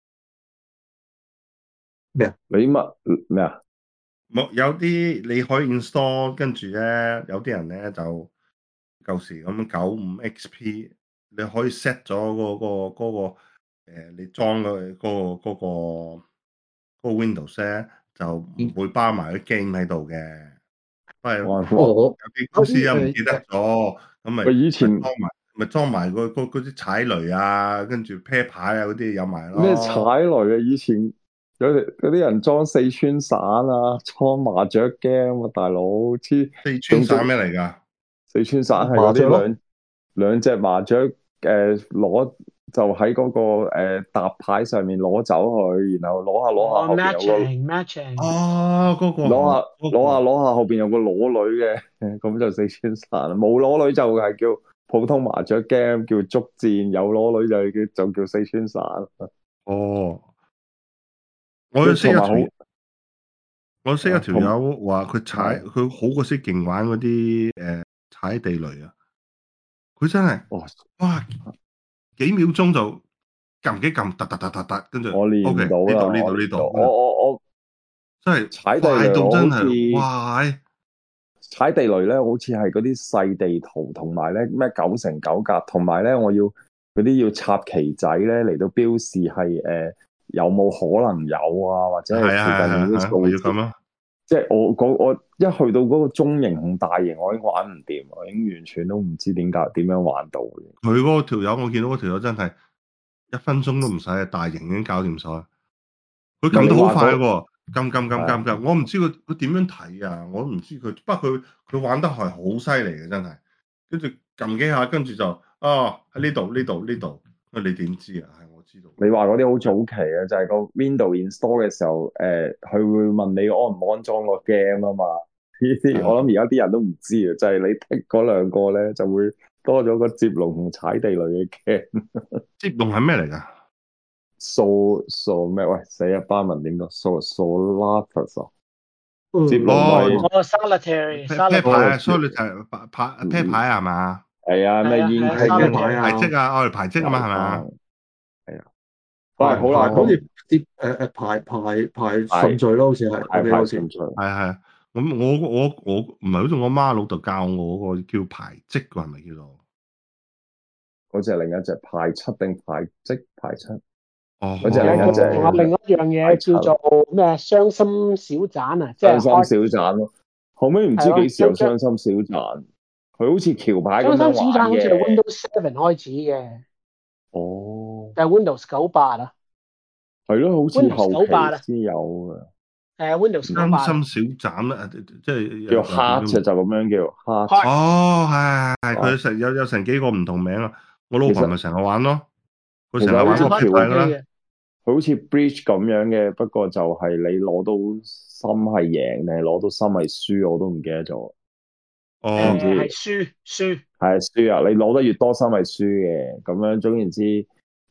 咩啊？ 你乜咩啊？ 冇有啲你可以 install，跟住咧有啲人咧就舊時咁九五 X P，你可以 set 咗嗰個嗰個誒你裝嘅嗰個嗰個嗰個 Windows 咧就唔會包埋啲 game 喺度嘅。不過有我哦， 啲公司又唔記得誒咗，咁咪喂以前咪裝埋咪裝埋嗰嗰嗰啲踩雷啊，跟住啤牌啊嗰啲有埋咯。 咩踩雷啊？以前有啲嗰啲人裝四川散啊，裝麻雀 game 啊，大佬黐四川散咩嚟㗎？ 四川散係嗰麻雀咯啲兩兩隻麻雀誒攞、就喺嗰、個誒搭、牌上面攞走佢，然後攞下攞下哦後邊有個 ，matching matching。 哦，嗰個攞下嗰個攞下攞下後邊有個裸女嘅，咁就四川散啦。冇裸女就係叫普通麻雀 game 叫捉戰，有裸女就係叫就叫四川散。 哦，我要識一條同埋好， 我識一條同友話佢踩係佢好過識勁玩嗰啲誒踩地雷啊！佢真係哇！ 哇幾秒鐘就撳幾撳，突突突突突，跟住我練 OK 唔到啦， 呢度呢度我練唔到。 呢度， 我我我真係踩地快到真雷我好似係哇！唉踩地雷咧，好似係嗰啲細地圖，同埋咧咩九乘九格，同埋咧我要嗰啲要插旗仔咧嚟到標示係誒、呃有冇可能有啊，或者係係啊係附近有啲啊係啊，我要數字。 咁啊！ 即係我嗰我一去到嗰個中型同大型，我已經玩唔掂，我已經完全都唔知點解點樣玩到嘅。 佢嗰條友我見到嗰條友真係一分鐘都唔使，大型已經搞掂晒。佢撳得好快喎，撳撳撳撳撳，我唔知佢佢點樣睇啊！我都唔知佢，不過佢佢玩得係好犀利嘅，真係。跟住撳幾下，跟住就啊喺呢度呢度呢度，你點知啊？係我知道。 你話嗰啲好早期嘅，就係、是、個 Windows install 嘅時候，誒、呃，佢會問你安唔安裝個 game 啊嘛。呢啲、 啊我諗而家啲人都唔知啊，就係、是、你剔嗰兩個咧，就會多咗個接龍同踩地雷嘅 game。 接龍係咩嚟㗎？ 掃掃咩？喂，死一班文點讀？掃掃拉特啊！ 嗯接龍咪哦，solitary 啤啤牌啊 solitary。 ，solitaire 牌牌啤牌係嘛？ 係啊，咩煙係啊係啊傾咩牌啊排積啊，我哋排積啊嘛係嘛？ 係啊。喂，好啦，咁好似接誒誒排排排順序咯，好似係， 排排我記得好似順序。 係係。咁我我我唔係好似我媽老豆教我嗰個叫排積㗎，係咪叫做？ 嗰隻係另一隻排七定排積排七？ 哦， 嗰隻係另一隻仲有另一樣嘢叫做咩傷心小棧啊，即係傷心小棧咯。後尾唔知幾時有傷心小棧，佢好似橋牌咁樣玩嘅。 傷心小棧好似係 Windows Seven 開始嘅。 哦， 就係 Windows 九八啊。 係咯，好似 Windows 後九八啊期先有嘅。 誒 Windows 九八。 傷心小棧啦，即係叫黑就就咁樣叫黑。 哦，係係佢成有有成幾個唔同名啊！我老婆咪成日玩咯，佢成日玩個牌㗎啦。 佢好似 Bridge 咁樣嘅，不過就係你攞到心係贏定係攞到心係輸，我都唔記得咗。 哦， 係輸輸。 係輸啊！你攞得越多心係輸嘅，咁樣總言之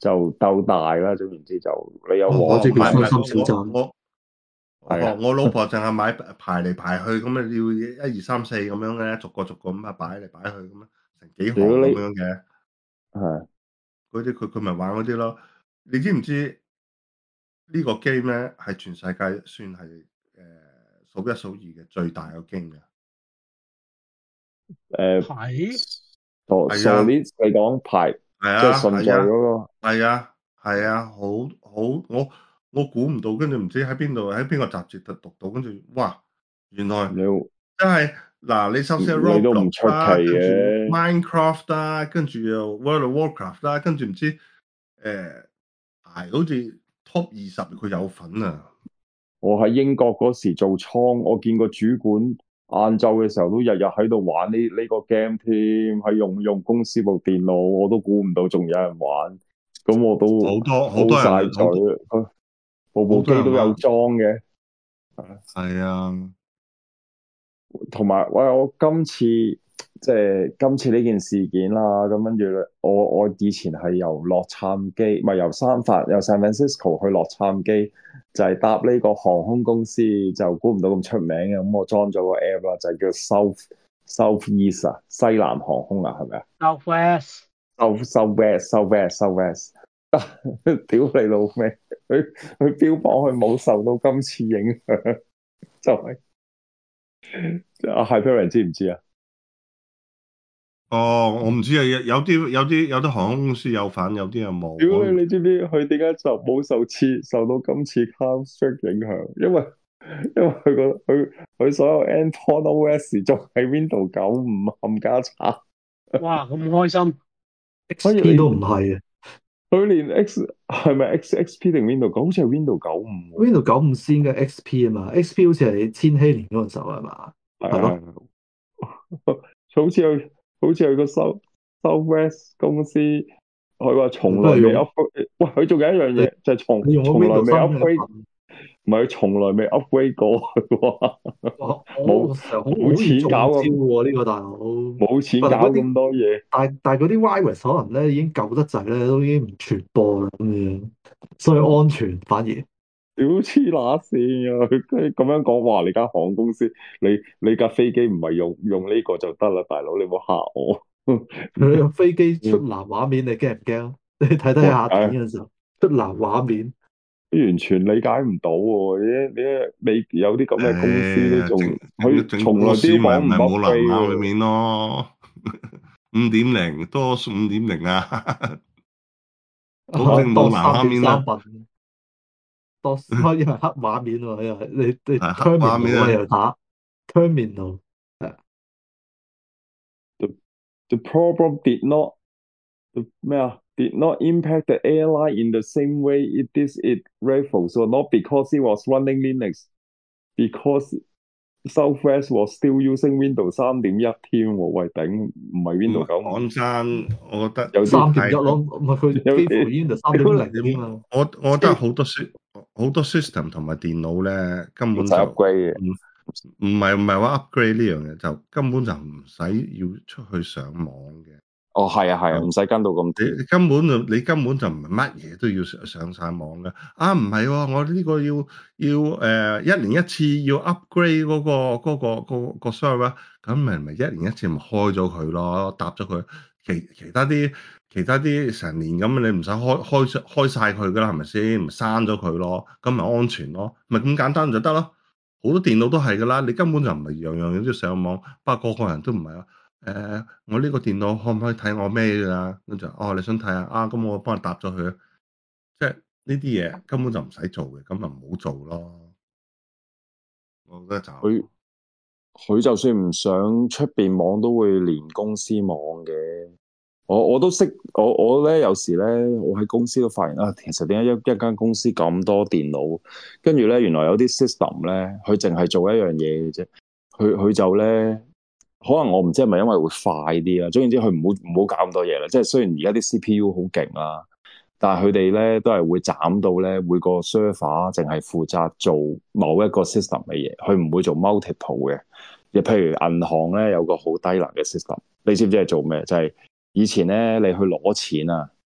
就鬥大啦。總言之就你有哦黃我知叫唔係唔傷係心小站。 我我係啊我我老婆淨係買排嚟排去咁啊，要一二三四咁樣嘅，逐個逐個咁啊擺嚟擺去咁啊，成幾行咁如果你樣嘅。 係嗰啲佢佢咪玩嗰啲咯。你知唔知呢個 game 咧係全世界算係誒數一數二嘅最大嘅 game 嘅？ 誒係傻係啊傻啲你講排係即係順序啊係啊嗰個。 係啊係啊，好好我我估唔到，跟住唔知喺邊度喺邊個雜誌度讀到，跟住哇原來你真係嗱，你首先係你都唔 Roblox 出奇啦，跟住嘅。 Minecraft 啦，跟住又 World of Warcraft 啦，跟住唔知誒排好似 top 二十佢有份啊！ 我喺英國嗰時做倉，我見個主管晏晝嘅時候都日日喺度玩呢呢個 game 添，係用用公司部電腦，我都估唔到仲有人玩，咁我都好多好 O 多晒人好多嘴，佢部部好多人玩機都有裝嘅。 係啊， 同埋喂，我今次即係今次呢件事件啦，咁跟住咧，我我以前係由洛杉磯，唔係由三藩由 San Francisco 去洛杉磯，就係搭呢個航空公司，就估唔到咁出名嘅，咁我裝咗個 app 啦，就係叫 South Southeast 啊，西南航空啊，係咪啊 Southwest ？South Southwest Southwest Southwest，屌你老味，佢佢標榜佢冇受到今次影響，就係、阿 Hyperion 知唔知啊？ 哦，我唔知啊，有有啲有啲有啲航空公司有份，有啲又冇。 屌你！你知唔知佢點解就冇受次受到今次 Counter-Strike 影響？因為因為佢個佢佢所有 endpoint O S 仲係 Windows 九五冚家鏟， 哇咁開心， 所以 X P 你都唔係啊佢連 X 係咪 X X P 定 Windows 九？好似係 Windows 九五喎。 ，Windows 九五先嘅 X P 啊嘛，X P 好似係千禧年嗰陣時候係嘛？係係咯， 啊，好似佢好似佢個 South Southwest 公司，佢話從來未 upgrade。喂，佢仲有一樣你嘢就係從你用咗從來 Windows 未三嘅 upgrade，唔係佢從來未 upgrade 過。哇我冇我成日好好冇易中招錢搞咁喎呢個大佬。 冇錢搞但係嗰啲咁多嘢。 但但係嗰啲 virus 可能咧已經舊得滯咧，都已經唔傳播啦咁樣，所以安全反而。 屌黐乸線啊！佢佢咁樣講，哇！你間航空公司，你你架飛機唔係用用呢個就得啦，大佬你唔好嚇我。 佢個飛機出藍畫面，你驚唔驚？你睇睇下片嘅時候出藍畫面， 完全理解唔到喎！你你你有啲咁嘅公司都仲誒佢整從來市標榜唔咪咪冇藍畫 upgrade 面咯，五點零多五點零啊，保證冇藍畫當三點面啊， 三份，當因為黑畫面喎，因為你你係黑畫面 terminal 啊啊又打 terminal，係 The problem did not 咩啊？Did not impact the airline in the same way it did its rivals, so not because it was running Linux, because Southwest was still using Windows 三點一添喎。喂頂，唔係 Windows 九五。 講真，我覺得有啲三點一咯，唔係佢有幾乎已經就三點零添嘛。 我我覺得好多 sy 好多 system 同埋電腦咧根本唔使就 upgrade 嘅。 唔唔係唔係話 upgrade 呢樣嘢，就根本就唔使要出去上網嘅。 哦，係啊，係啊，唔使跟到咁你貼。 你根本就你根本就唔係乜嘢都要上上晒網嘅。啊，唔係喎，我呢個要要誒、呃、一年一次要 upgrade 嗰、個嗰、個嗰、個 server，咁咪咪一年一次咪開咗佢咯，搭咗佢。其其他啲其他啲成年咁，你唔使開開開曬佢噶啦，係咪先？咪刪咗佢咯，咁咪安全咯，咪咁簡單就得咯。好多電腦都係噶啦，你根本就唔係樣樣嘢都要上網，不過個個人都唔係啊。誒、呃，我呢個電腦可唔可以睇我咩㗎？跟住哦，你想睇啊？啊，咁我幫你搭咗佢。即係呢啲嘢根本就唔使做嘅，咁咪唔好做咯。我覺得就佢佢就算唔上出邊網，都會連公司網嘅。我我都識，我我咧有時咧，我喺公司都發現啊，其實點解一一間公司咁多電腦，跟住咧原來有啲 system 咧，佢淨係做一樣嘢嘅啫。佢佢就咧。可能我唔知係咪因為會快啲啦，總言之佢唔好唔好搞咁多嘢啦。即係雖然而家啲 C P U 好勁啦，但係佢哋咧都係會斬到咧每個 server 淨係負責做某一個 system 嘅嘢，佢唔會做 multiple 嘅。亦譬如銀行咧有個好低能嘅 system，你知唔知係做咩？就係、是、以前咧你去攞錢啊，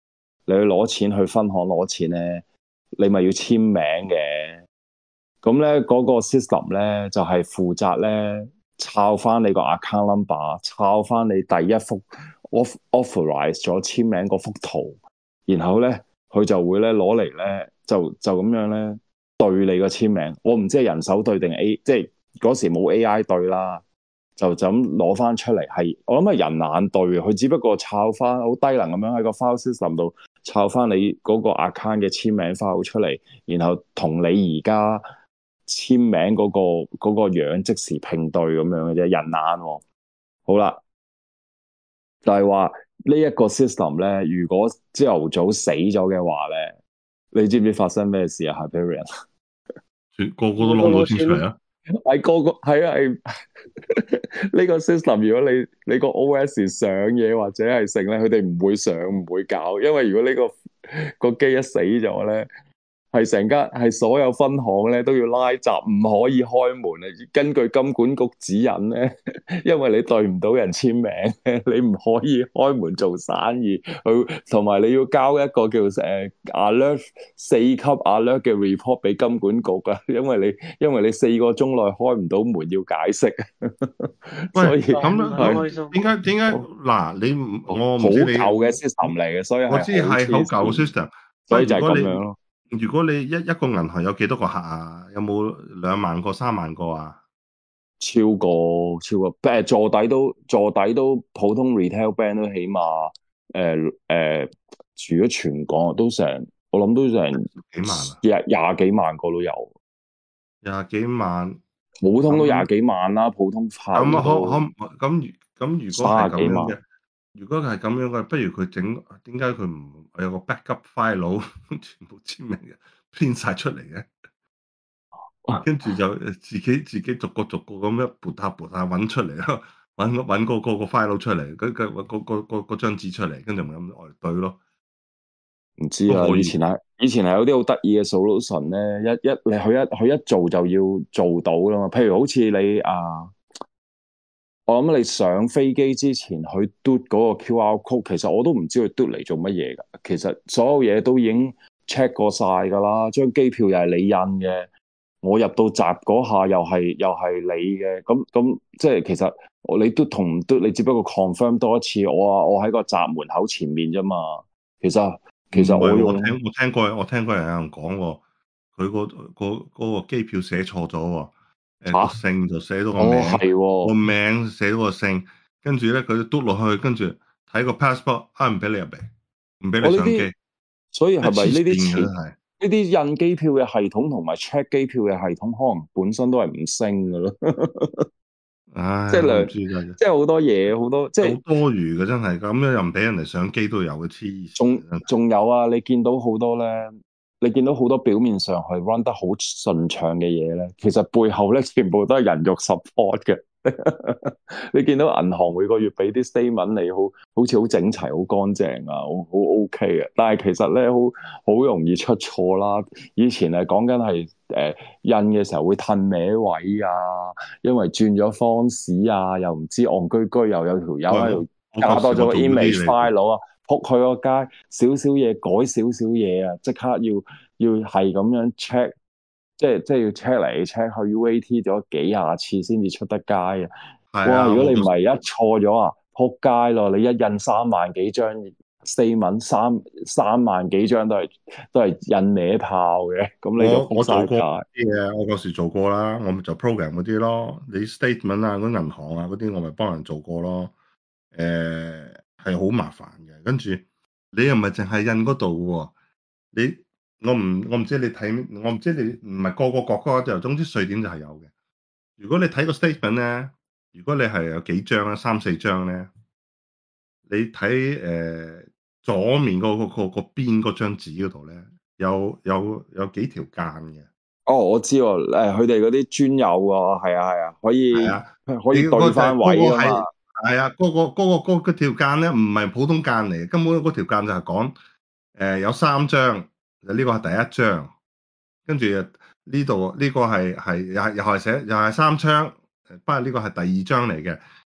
你去攞錢去分行攞錢咧，你咪要簽名嘅。咁咧嗰個 system 咧就係、是、負責咧抄翻你個 account number，抄翻你第一幅 off authorize 咗簽名嗰幅圖，然後咧佢就會咧攞嚟咧就就咁樣咧對你個簽名。我唔知係人手對定 A，即係嗰時冇 A I 對啦。就就咁攞翻出嚟，係我諗係人眼對，佢只不過抄翻好低能咁樣喺個 file system 度抄翻你嗰個 account 嘅簽名 file 出嚟，然後同你而家簽名嗰、嗰個嗰、嗰個樣即時拼對咁樣嘅啫，人眼喎、哦。好啦，就係話呢一個 system 咧，如果朝頭早死咗嘅話咧，你知唔知發生咩事啊 ？Hyperion 個個都攞到錢出嚟啊！ 係個個係啊係呢個 system， 如果你你個 O S 上嘢或者係成咧，佢哋唔會上唔會搞，因為如果呢、這個個機一死咗咧，係成間係所有分行咧都要拉閘，唔可以開門啊！根據金管局指引咧，因為你對唔到人簽名，你唔可以開門做生意。佢同埋你要交一個叫誒、uh, alert 四級 alert 嘅 report 俾金管局啊，因為你因為你四個鐘內開唔到門要解釋。所以咁樣係點解點解嗱？你唔我好唔知你舊嘅 system 嚟嘅，所以我知係好舊嘅 system， 所以就係咁樣咯。 如果你一一個銀行有幾多個客啊？有冇兩萬個、三萬個啊？ 超過超過，誒坐底都坐底都普通 retail bank 都起碼誒誒，除咗全港都成，我諗都成幾萬啊？ 廿廿幾萬個都有， 廿幾萬， 普通都廿幾萬啦，普通客咁可都可咁咁如果係咁樣卅幾萬嘅，如果係咁樣嘅，不如佢整點解佢唔有個 backup file 全部簽名嘅編晒出嚟嘅？跟住就自己自己逐個逐個咁樣撥下撥下揾出嚟咯，揾揾嗰個個 file 出嚟，嗰個嗰個嗰嗰張紙出嚟，跟住咪咁嚟對咯。 唔知啊，以前係以前係有啲好得意嘅 solution 咧，一一你佢一佢一做就要做到啦嘛。譬如好似你啊，我諗你上飛機之前去嘟嗰個 Q R code，其實我都唔知佢嘟嚟做乜嘢噶。其實所有嘢都已經 check 過晒噶啦，張機票又係你印嘅。我入到閘嗰下又係又係你嘅，咁咁即係其實你都同唔都，你只不過 confirm 多一次，我啊我喺個閘門口前面啫嘛。其實其實我用我聽我聽過我聽過人有人講喎，佢個個嗰個機票寫錯咗喎，誒個姓就寫到個名，個、哦哦、名寫到個姓，跟住咧佢嘟落去，跟住睇個 passport，啊唔俾你入嚟，唔俾你上機。 所以係咪呢啲錢係？ 呢啲印機票嘅系統同埋 check 機票嘅系統，可能本身都係唔升嘅咯。 唉， 即係兩， 即係好多嘢，好多即係好多餘嘅，真係咁樣又唔俾人哋上機都有嘅，黐線。 仲仲有啊！你見到好多咧，你見到好多表面上係 run 得好順暢嘅嘢咧，其實背後咧全部都係人肉 support 嘅。你見到銀行每個月俾啲 statement 你，好好似好整齊、好乾淨啊，好好 OK 啊。但係其實咧，好好容易出錯啦。以前係講緊係誒印嘅時候會褪歪位啊，因為轉咗方士啊，又唔知戇居居又有條友喺度加多咗個 image file 啊，撲佢個街，少少嘢改少少嘢啊，即刻要要係咁樣 check。即係即係要 check 嚟 check 去 U A T 咗幾廿次先至出得街啊！哇！如果你唔係一錯咗啊，撲街咯！你一印三萬幾張 statement，三三萬幾張都係都係印歪炮嘅，咁你就撲晒街。 嘢我嗰時做過啦，我咪就 program 嗰啲咯。你 statement 啊，嗰銀行啊嗰啲，我咪幫人做過咯。誒係好麻煩嘅，跟住你又唔係淨係印嗰度喎，你。我唔我唔知你睇，我唔知你唔係個個國家就，總之瑞典就係有嘅。如果你睇個 statement 咧，如果你係有幾張咧，三四張咧，你睇誒、呃、左面嗰、嗰個、嗰個、嗰個邊嗰張紙嗰度咧，有有有幾條間嘅。 哦，我知喎，誒佢哋嗰啲專有喎，係啊係啊，可以係啊，可以對翻位㗎嘛。 係啊，嗰、嗰個嗰、嗰個嗰、嗰個、條間咧，唔係普通間嚟嘅，根本嗰條間就係講誒有三張。呢個係第一張，跟住呢度呢個係係又係又係寫又係三張，不過呢個係第二張嚟嘅。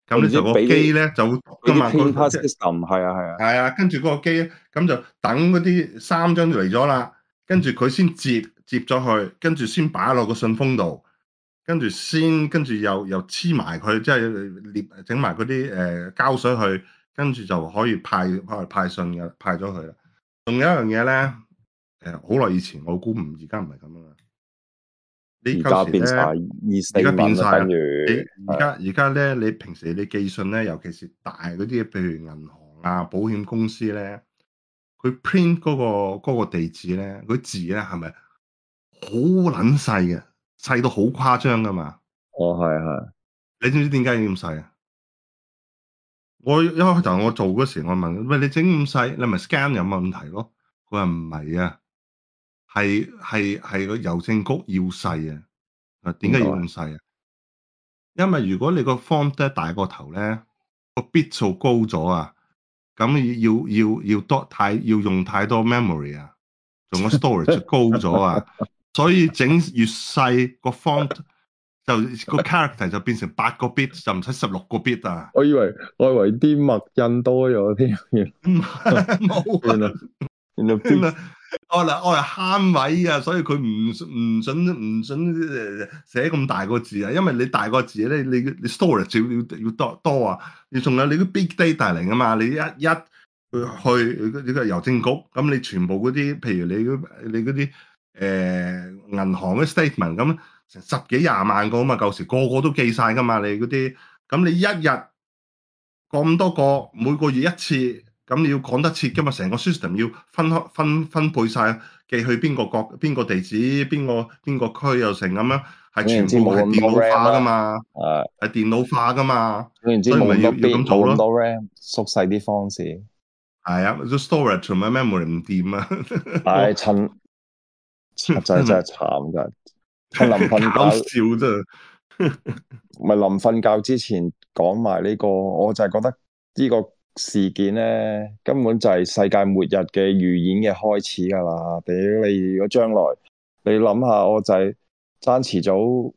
咁咧就個機咧就會嗰啲㗎嘛，佢 printer 即係 system 係啊係啊， 係啊，跟住嗰個機咧，咁就等嗰啲三張嚟咗啦，跟住佢先接接咗去，跟住先擺落個信封度，跟住先跟住又又黐埋佢，即係列整埋嗰啲誒膠水去，跟住就可以派派派信嘅，派咗佢啦。仲有一樣嘢咧，誒好耐以前我估唔，而家唔係咁啦。你而家舊時咧， 變晒二而四家變文啊， 晒啊！ 等於你而家而家咧，你平時你寄信咧，尤其是大嗰啲，譬如銀行啊、保險公司咧，佢 print 嗰個嗰個地址咧，嗰啲字咧係咪好撚細嘅，細到好誇張噶嘛？ 哦係係， 你知唔知點解要咁細啊？我一開頭我做嗰時，我問：喂，你整咁細，你咪 scan 有冇問題咯？佢話唔係啊，係係係個郵政局要細啊。啊，點解要咁細啊？因為如果你個 font 咧大個頭咧，個 bit 數高咗啊，咁要要要多太要用太多 memory 啊，仲個 storage 高咗啊，所以整越細個 font 就個 character 就變成八個 bit 就唔使十六個 bit 啊。 我以為我以為啲墨印多咗添， 冇原來啊， 原來原來我嚟我嚟慳位啊，所以佢唔唔准唔准誒寫咁大個字啊，因為你大個字咧，你你 storage 要要多多啊，你仲有你啲 big data 嚟噶嘛，你一一去呢個郵政局，咁你全部嗰啲，譬如你你嗰啲誒銀行嘅 statement 咁成十幾廿萬個啊嘛，舊時個個都記晒噶嘛，你嗰啲，咁你一日咁多個，每個月一次。咁你要講得切噶嘛？成個 system 要分開分分配晒，寄去邊個國、邊個地址、邊個邊個區又成咁樣，係全部係電腦化噶嘛？ 誒， 係電腦化噶嘛？ 總言之所以冇咁多咪要要 bit， 咁做咯。 冇咁多 RAM，縮細啲方式。 係啊，個 storage 同埋 memory 唔掂啊！ 係趁真係真係慘㗎，趁臨瞓搞笑覺， 啫。 唔係臨瞓覺之前講埋呢個，我就係覺得呢個事件咧根本就係世界末日嘅預演嘅開始㗎啦！屌你，如果將來你諗下，我就係爭遲早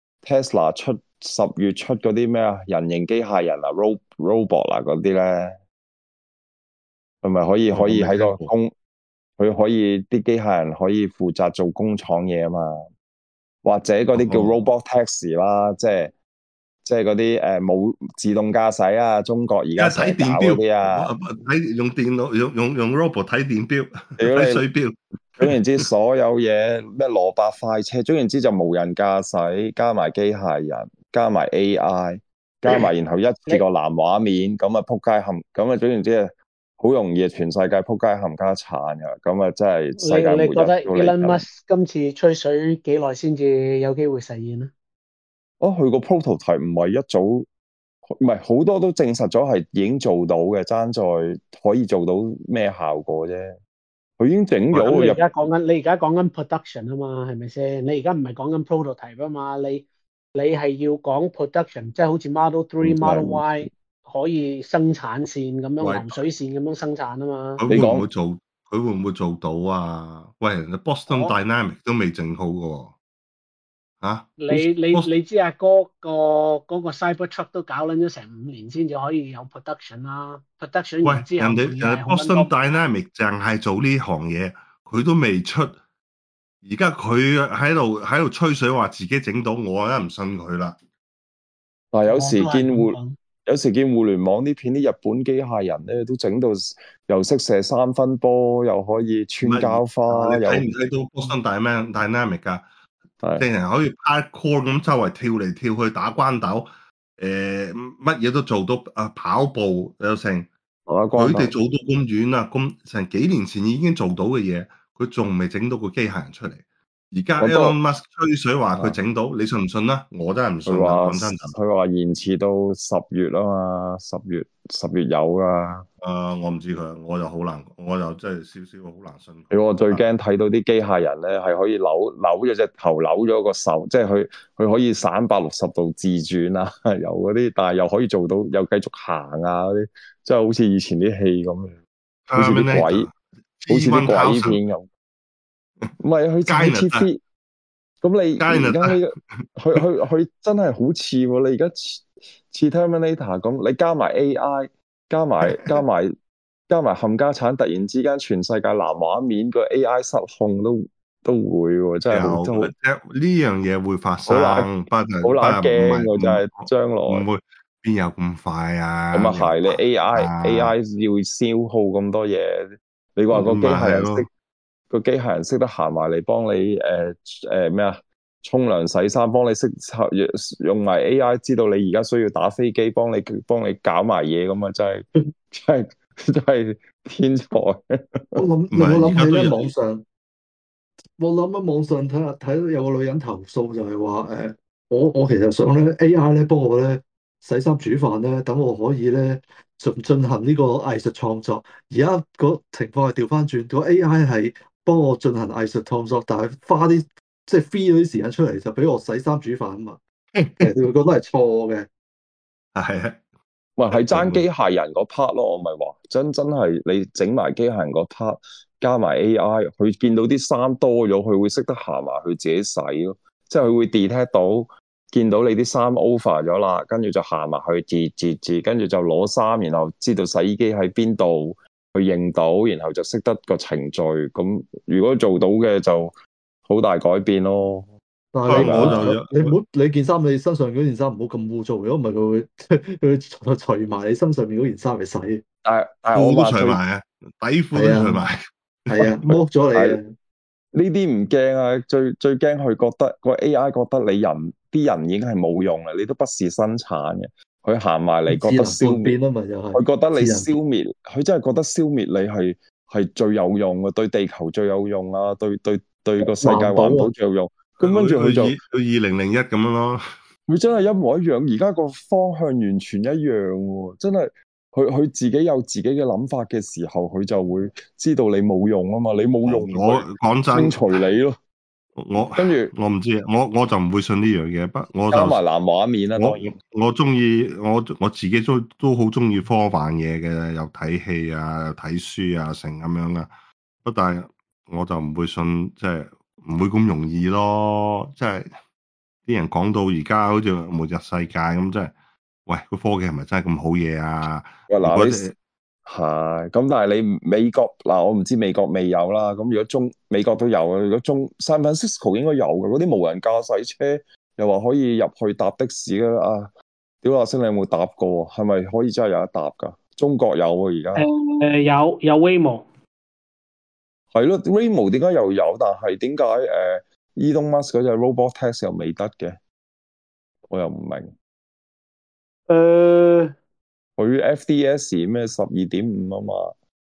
Tesla 出十月出嗰啲咩啊人形機械人啊 ro robot 啊嗰啲咧，係咪可以哦可以喺個我未聽過工，佢可以啲機械人可以負責做工廠嘢啊嘛？或者嗰啲叫哦 robot taxi 啦，即係即係嗰啲誒冇自動駕駛啊，中國而而家成日搞睇電嗰啲啊， 錶，睇用電腦用用用 robot 睇電錶， 屌你睇水錶。 總言之，所有嘢咩蘿蔔快車，總言之就無人駕駛，加埋機械人，加埋 A I，加埋然後一次個藍畫面，咁啊撲街冚，咁啊總言之啊，好容易全世界撲街冚家鏟噶，咁啊真係世界末日你你覺得都嚟 Elon 緊。 Musk 今次吹水幾耐先至有機會實現啊？ 哦，佢個 prototype 唔係一早，唔係好多都證實咗係已經做到嘅，爭在可以做到咩效果啫。佢已經整咗咁你而入， 家講緊，你而家講緊 production 啊嘛，係咪先？你而家唔係講緊 prototype 啊嘛，你你係要講 production，即係好似 Model Three、 唔 Model 係 Y 可以生產線咁樣喂流水線咁樣生產啊嘛。 佢會唔會做？佢會唔會做到啊？喂，人哋 Boston 我 Dynamics 都未整好嘅喎，嚇你你 Bos- 你知啊，嗰個嗰個 Cybertruck 都搞撚咗成五年先至可以有 production 啦，production 喂， 完之後人哋仲要係人哋好撚多 Boston Dynamics 淨係做呢行嘢，佢都未出，而家佢喺度喺度吹水話自己整到，我梗係唔信佢啦。 但係有時我都係見互咁講。 有時見互聯網啲片，啲日本機械人咧都整到又識射三分波，又可以穿膠花，又你睇唔睇到 Boston Dynamics Dynamics 㗎？ 係定係可以 parkour 咁周圍跳嚟跳去打關鬥，誒乜嘢都做到啊！跑步有成，佢哋做到咁遠啊，咁成幾年前已經做到嘅嘢，佢仲未整到個機械人出嚟。而家 Elon Musk 吹水話佢整到，你信唔信啦？我真係唔信啦，講真。 佢話延遲到十月啊嘛，十月十月有噶。 誒，我唔知佢，我就好難，我就真係少少好難信佢。 我最驚睇到啲機械人咧，係可以扭扭咗隻頭，扭咗個手，即係佢佢可以三百六十度自轉啊，有嗰啲，但係又可以做到，又繼續行啊嗰啲，即係好似以前啲戲咁樣，好似啲鬼，好似啲鬼片咁。唔係佢就係 T V，咁你而家呢個佢佢佢真係好似喎，你而家似 Terminator 咁，你加埋 A I，加埋加埋加埋冚家產，突然之間全世界藍畫面個 A I 失控都都會喎，真係好有真好呢樣嘢會發好乸生，不過好乸不過唔係驚喎，真係將唔來。 會邊有咁快啊？ 咁啊係，你 A I 啊 A I 要消耗咁多嘢，你話個機械人識個機械人識得行埋嚟幫你誒誒咩啊？沖涼洗衫，幫你識用埋 A I 知道你而家需要打飛機，幫你幫你搞埋嘢咁啊！真係真係真係天才。 我諗令我諗起咧網上，我諗喺網上睇下睇到有個女人投訴就係話誒，我我其實想咧 A I 咧幫我咧洗衫煮飯咧，等我可以咧進進行呢個藝術創作。而家個情況係調翻轉，個 A I 係幫我進行藝術創作，但係花啲即係 free 咗啲時間出嚟就俾我洗衫煮飯啊嘛。其實你會覺得係錯嘅。 係啊， 咪係爭機械人嗰 part 咯，我咪話真真係你整埋機械人嗰 part，加埋 A I，佢見到啲衫多咗，佢會識得行埋去自己洗咯，即係佢會 detect 到見到你啲衫 over 咗啦，跟住就行埋去截截截，跟住就攞衫，然後知道洗衣機喺邊度，去認到，然後就識得個程序。咁如果做到嘅就好大改變咯。 但係你我就你唔好你件衫，你身上嗰件衫唔好咁污糟，如果唔係佢會佢會除埋你身上面嗰件衫嚟洗。 但係但係我話褲都除埋啊，底褲都除埋， 係啊，剝咗你啊！ 呢啲唔驚啊，最最驚佢覺得個 A I 覺得你人啲人已經係冇用啦，你都不是生產嘅，佢行埋嚟覺得消滅啊嘛，就係佢覺得你消滅，佢真係覺得消滅你係係最有用嘅，對地球最有用啊，對對對個世界環保最有用。咁跟住佢就去二零零一咁樣咯。 佢真係一模一樣，而家個方向完全一樣喎，真係。佢佢自己有自己嘅諗法嘅時候，佢就會知道你冇用啊嘛，你冇用， 我講真， 清除你咯。 我跟住我唔知，我我就唔會信呢樣嘢。不，我就加埋藍畫面啦。 我我中意我我自己都都好中意科幻嘢嘅，又睇戲啊，又睇書啊，成咁樣啦。不，但係我就唔會信，即係唔會咁容易咯。即係啲人講到而家好似末日世界咁，即係。喂，個科技係咪真係咁好嘢啊？ 嗱，你係咁，但係你美國嗱，我唔知美國未有啦。咁如果中美國都有啊，如果中 San Francisco 應該有嘅，嗰啲無人駕駛車又話可以入去搭的士啦。啊，屌阿星，你有冇搭過？係咪可以真係有得搭噶？中國有啊，而家誒有有 Waymo 係咯 ，Waymo 點解又有？但係點解誒 Elon Musk 嗰隻 robot taxi 又未得嘅？我又唔明。 誒， 佢 F D S 咩十二點五啊嘛？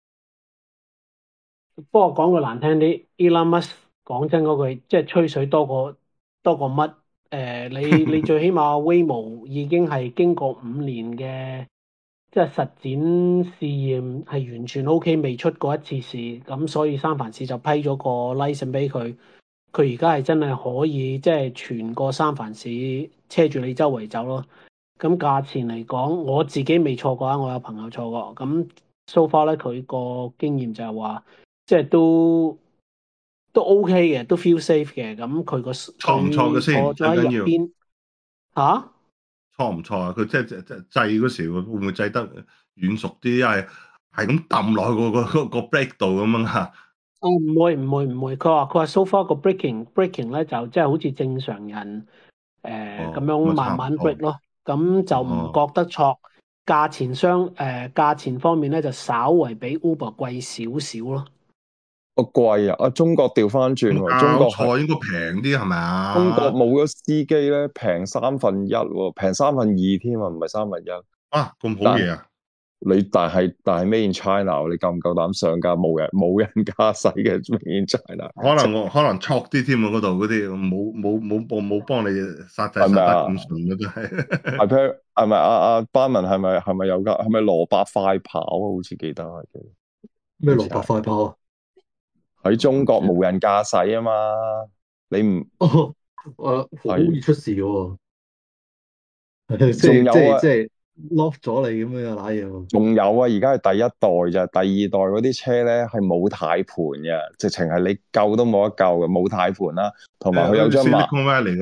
不過講句難聽啲 Elon Musk 講真嗰句，即係吹水多過多過乜？誒、呃，你你最起碼 Waymo 已經係經過五年嘅即係實踐試驗，係完全 O K，未出過一次事，咁所以三藩市就批咗個 license 俾佢。佢而家係真係可以即係全個三藩市車住你周圍走咯。咁價錢嚟講，我自己未錯過啊，我有朋友錯過。咁 so far 咧，佢個經驗就係話，即係都都 OK 嘅，都 feel safe 嘅。咁佢個錯唔錯嘅先， 坐咗喺入邊嚇？ 錯唔錯啊？佢即係即係制嗰時會唔會制得軟熟啲？係係咁抌落去個個個 brake 度咁樣嚇？ 哦，唔會唔會唔會。佢話佢話 so far 個 braking braking 咧就即係好似正常人誒咁樣慢慢 brake 咯。咁就唔覺得錯，價錢相誒價錢方面咧就稍為比 Uber 貴少少咯。 個貴啊！啊，中國調翻轉喎，中國錯應該平啲係咪啊？ 中國冇咗司機咧，平三分一喎，平三分二添啊，唔係三分一。 啊，咁好嘢啊！ 你但係但係 Made in China，你夠唔夠膽上架冇人冇人駕駛嘅 Made in China？ 可能我可能錯啲添啊，嗰度嗰啲冇冇冇冇冇幫你剎掣剎得咁順嘅真係。 係譬係咪阿阿班文係咪係咪有架係咪蘿蔔快跑啊？好似記得係咩蘿蔔快跑啊？ 喺中國無人駕駛啊嘛，你唔哦，誒好易出事嘅喎，即係仲有啊即係即係 lock 咗你咁樣嘅揦嘢喎。 仲有啊，而家係第一代咋，第二代嗰啲車咧係冇軚盤嘅，直情係你救都冇得救嘅，冇軚盤啦，同埋佢有張馬嚟嘅咩？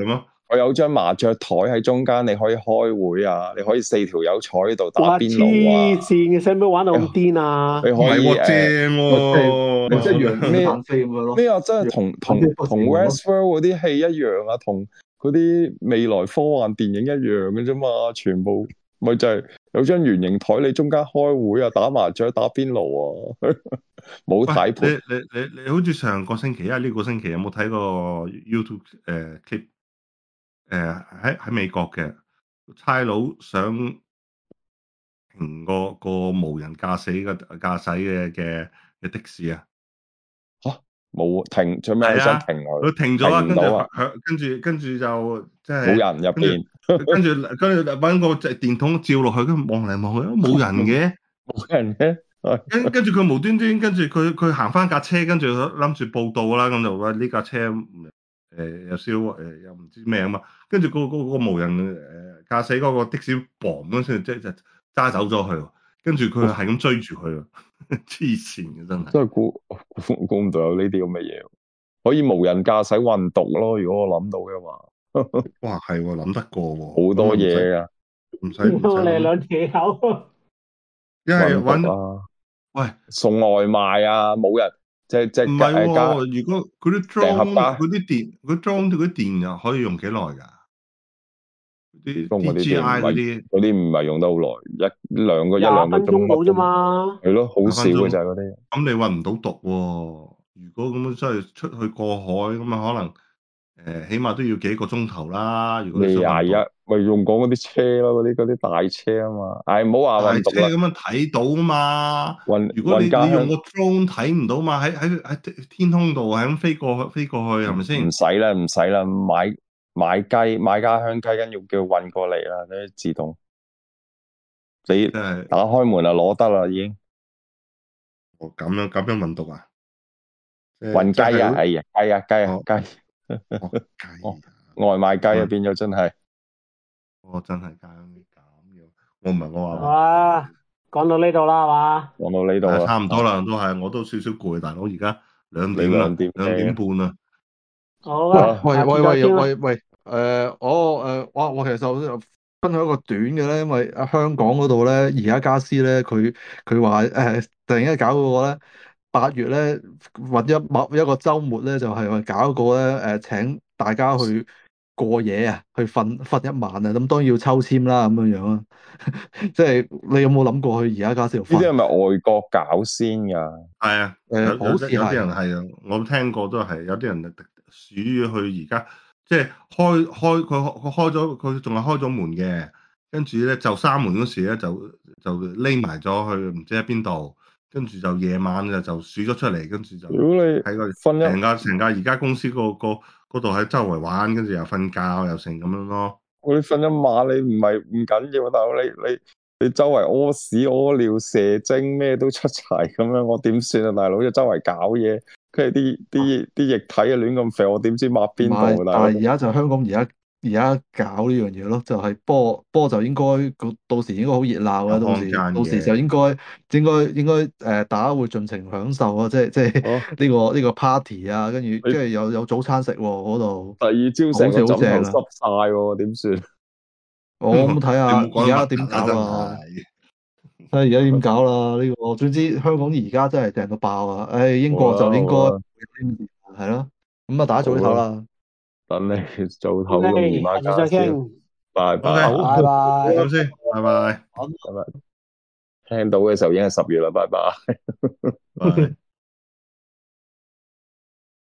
我有張麻雀台喺中間，你可以開會啊，你可以四條友坐喺度打哇！ 邊爐黐啊， 線嘅，使唔使玩到咁癲啊？ 你可以唔係喎， 誒正喎， 咪即係羊咩羊飛咁樣咯。 咩啊，真係同同同 Westworld 嗰啲戲一樣啊，同嗰啲未來科幻電影一樣嘅啫嘛，全部咪就係有張圓形台，你中間開會啊，打麻雀、打邊爐啊，冇喂， 睇盤。 你你你你好似上個星期，因為呢個星期有冇睇過 YouTube 誒 clip？誒喺喺美國嘅差佬想停個個無人駕駛嘅駕駛嘅嘅嘅的士啊， 冇停，做咩係啊， 想停佢？ 佢停咗啊，跟住停唔到啊， 響跟住跟住就即係冇人入邊， 跟住跟住揾個隻電筒照落去，跟住望嚟望去，冇人嘅。 冇人嘅。 跟跟住佢無端端，跟住佢佢行翻架車，跟住諗住報到啦，咁就話呢架車誒、呃、有燒誒、呃、又唔知咩啊嘛，跟住、嗰個、嗰個無人誒駕駛嗰個的士嘣嗰聲即係揸走咗去，跟住佢係咁追住佢，黐線嘅真係。 真係估估估唔到有呢啲咁嘅嘢，可以無人駕駛運毒咯。如果我諗到嘅話， 哇，係喎，諗得過喎， 好多嘢噶， 唔使唔使我哋諗， 兩條友， 一係運毒揾啊， 喂。 送外賣啊，冇人即係即係唔係誒加喎，如果嗰啲訂盒 drone 加嗰啲電，嗰 drone 嗰啲電又可以用幾耐㗎？啲嗰啲 D J I 電唔係嗰啲嗰啲唔係用得好耐，一兩個一兩廿分個鐘鐘到啫嘛。 係咯，好少廿分鐘嘅就係嗰啲。 咁你運唔到毒喎。如果咁樣真係出去過海咁啊，可能誒、呃、起碼都要幾個鐘頭啦。如果你你想運毒廿一咪用講嗰啲車咯，嗰啲嗰啲大車啊嘛，唉唔好話大運毒啦， 車咁樣睇到啊嘛。 運如果你運家鄉你用個 drone 睇唔到嘛，喺喺喺天空度係咁飛過去飛過去係咪先唔？使啦唔使啦，買買雞買家鄉雞，跟住叫運過嚟啦，啲自動你即係打開門就攞得啦已經。 哦咁樣咁樣運毒啊？即係運雞啊， 即係哎呀雞啊雞啊哦雞， 哦雞哦啊！ 外賣雞啊嗯變咗真係。 我真係咁樣，我唔係我好話啊，講到呢度啦，係嘛？ 講到呢度誒啦， 差唔多啦，都係我都少少攰，大佬而家兩你點啦兩，點兩點半啦。 喂好啊， 喂下次喂喂再傾啦。 喂喂，誒、我誒我我其實就分享一個短嘅咧，因為啊香港嗰度咧，宜家家私咧，佢佢話誒突然間搞嗰個咧，八月咧揾一某一個週末咧，就係、話搞一個咧誒、呃、請大家去過夜啊，去瞓瞓一晚啊，咁當然要抽籤啦咁樣樣啊，即係你有冇諗過去宜家家私度瞓？ 呢啲係咪外國搞先㗎？ 係啊， 誒、 有有好似有啲係人係啊，我聽過都係有啲人鼠去而家，即係開開佢佢開咗佢仲係開咗門嘅，跟住咧就閂門嗰時咧就就匿埋咗去唔知喺邊度，跟住就夜晚就就鼠咗出嚟，跟住就如果你喺個瞓一成架成架而家公司個個嗰度喺周圍玩，跟住又瞓覺又成咁樣咯。 我你瞓一晚，你唔係唔緊要，大佬你你你周圍屙屎屙尿射精咩都出齊咁樣，我點算啊，大佬？就周圍搞嘢，跟住啲啲啲液體啊亂咁肥，我點知抹邊唔係， 度啊，大佬？ 但係而家就香港而家而家搞呢樣嘢咯，就係、不過不過就應該到時應該好熱鬧啊， 有空到時間嘅到時就應該應該應該誒、呃、大家會盡情享受啊，即係即係呢、 哦， 呢個呢、個 party 啊，跟住你跟住有有早餐食喎嗰度， 第二朝成好似個枕頭好正啊！ 濕晒喎，點算？ 我咁睇下你冇講而家得點搞核突啦，真啦， 係。 睇下而家點搞啦呢個，總之香港而家真係正到爆啊！誒、英好啦國就應該好啦， 係咯，咁啊大家早啲好啦， 唞啦， 等你做唞好個姨嘅，下次再媽家先， 傾。 拜 OK， 拜， 好， 拜拜。 咁先，拜拜。 拜拜。聽到嘅時候已經係十月啦，拜拜。 拜。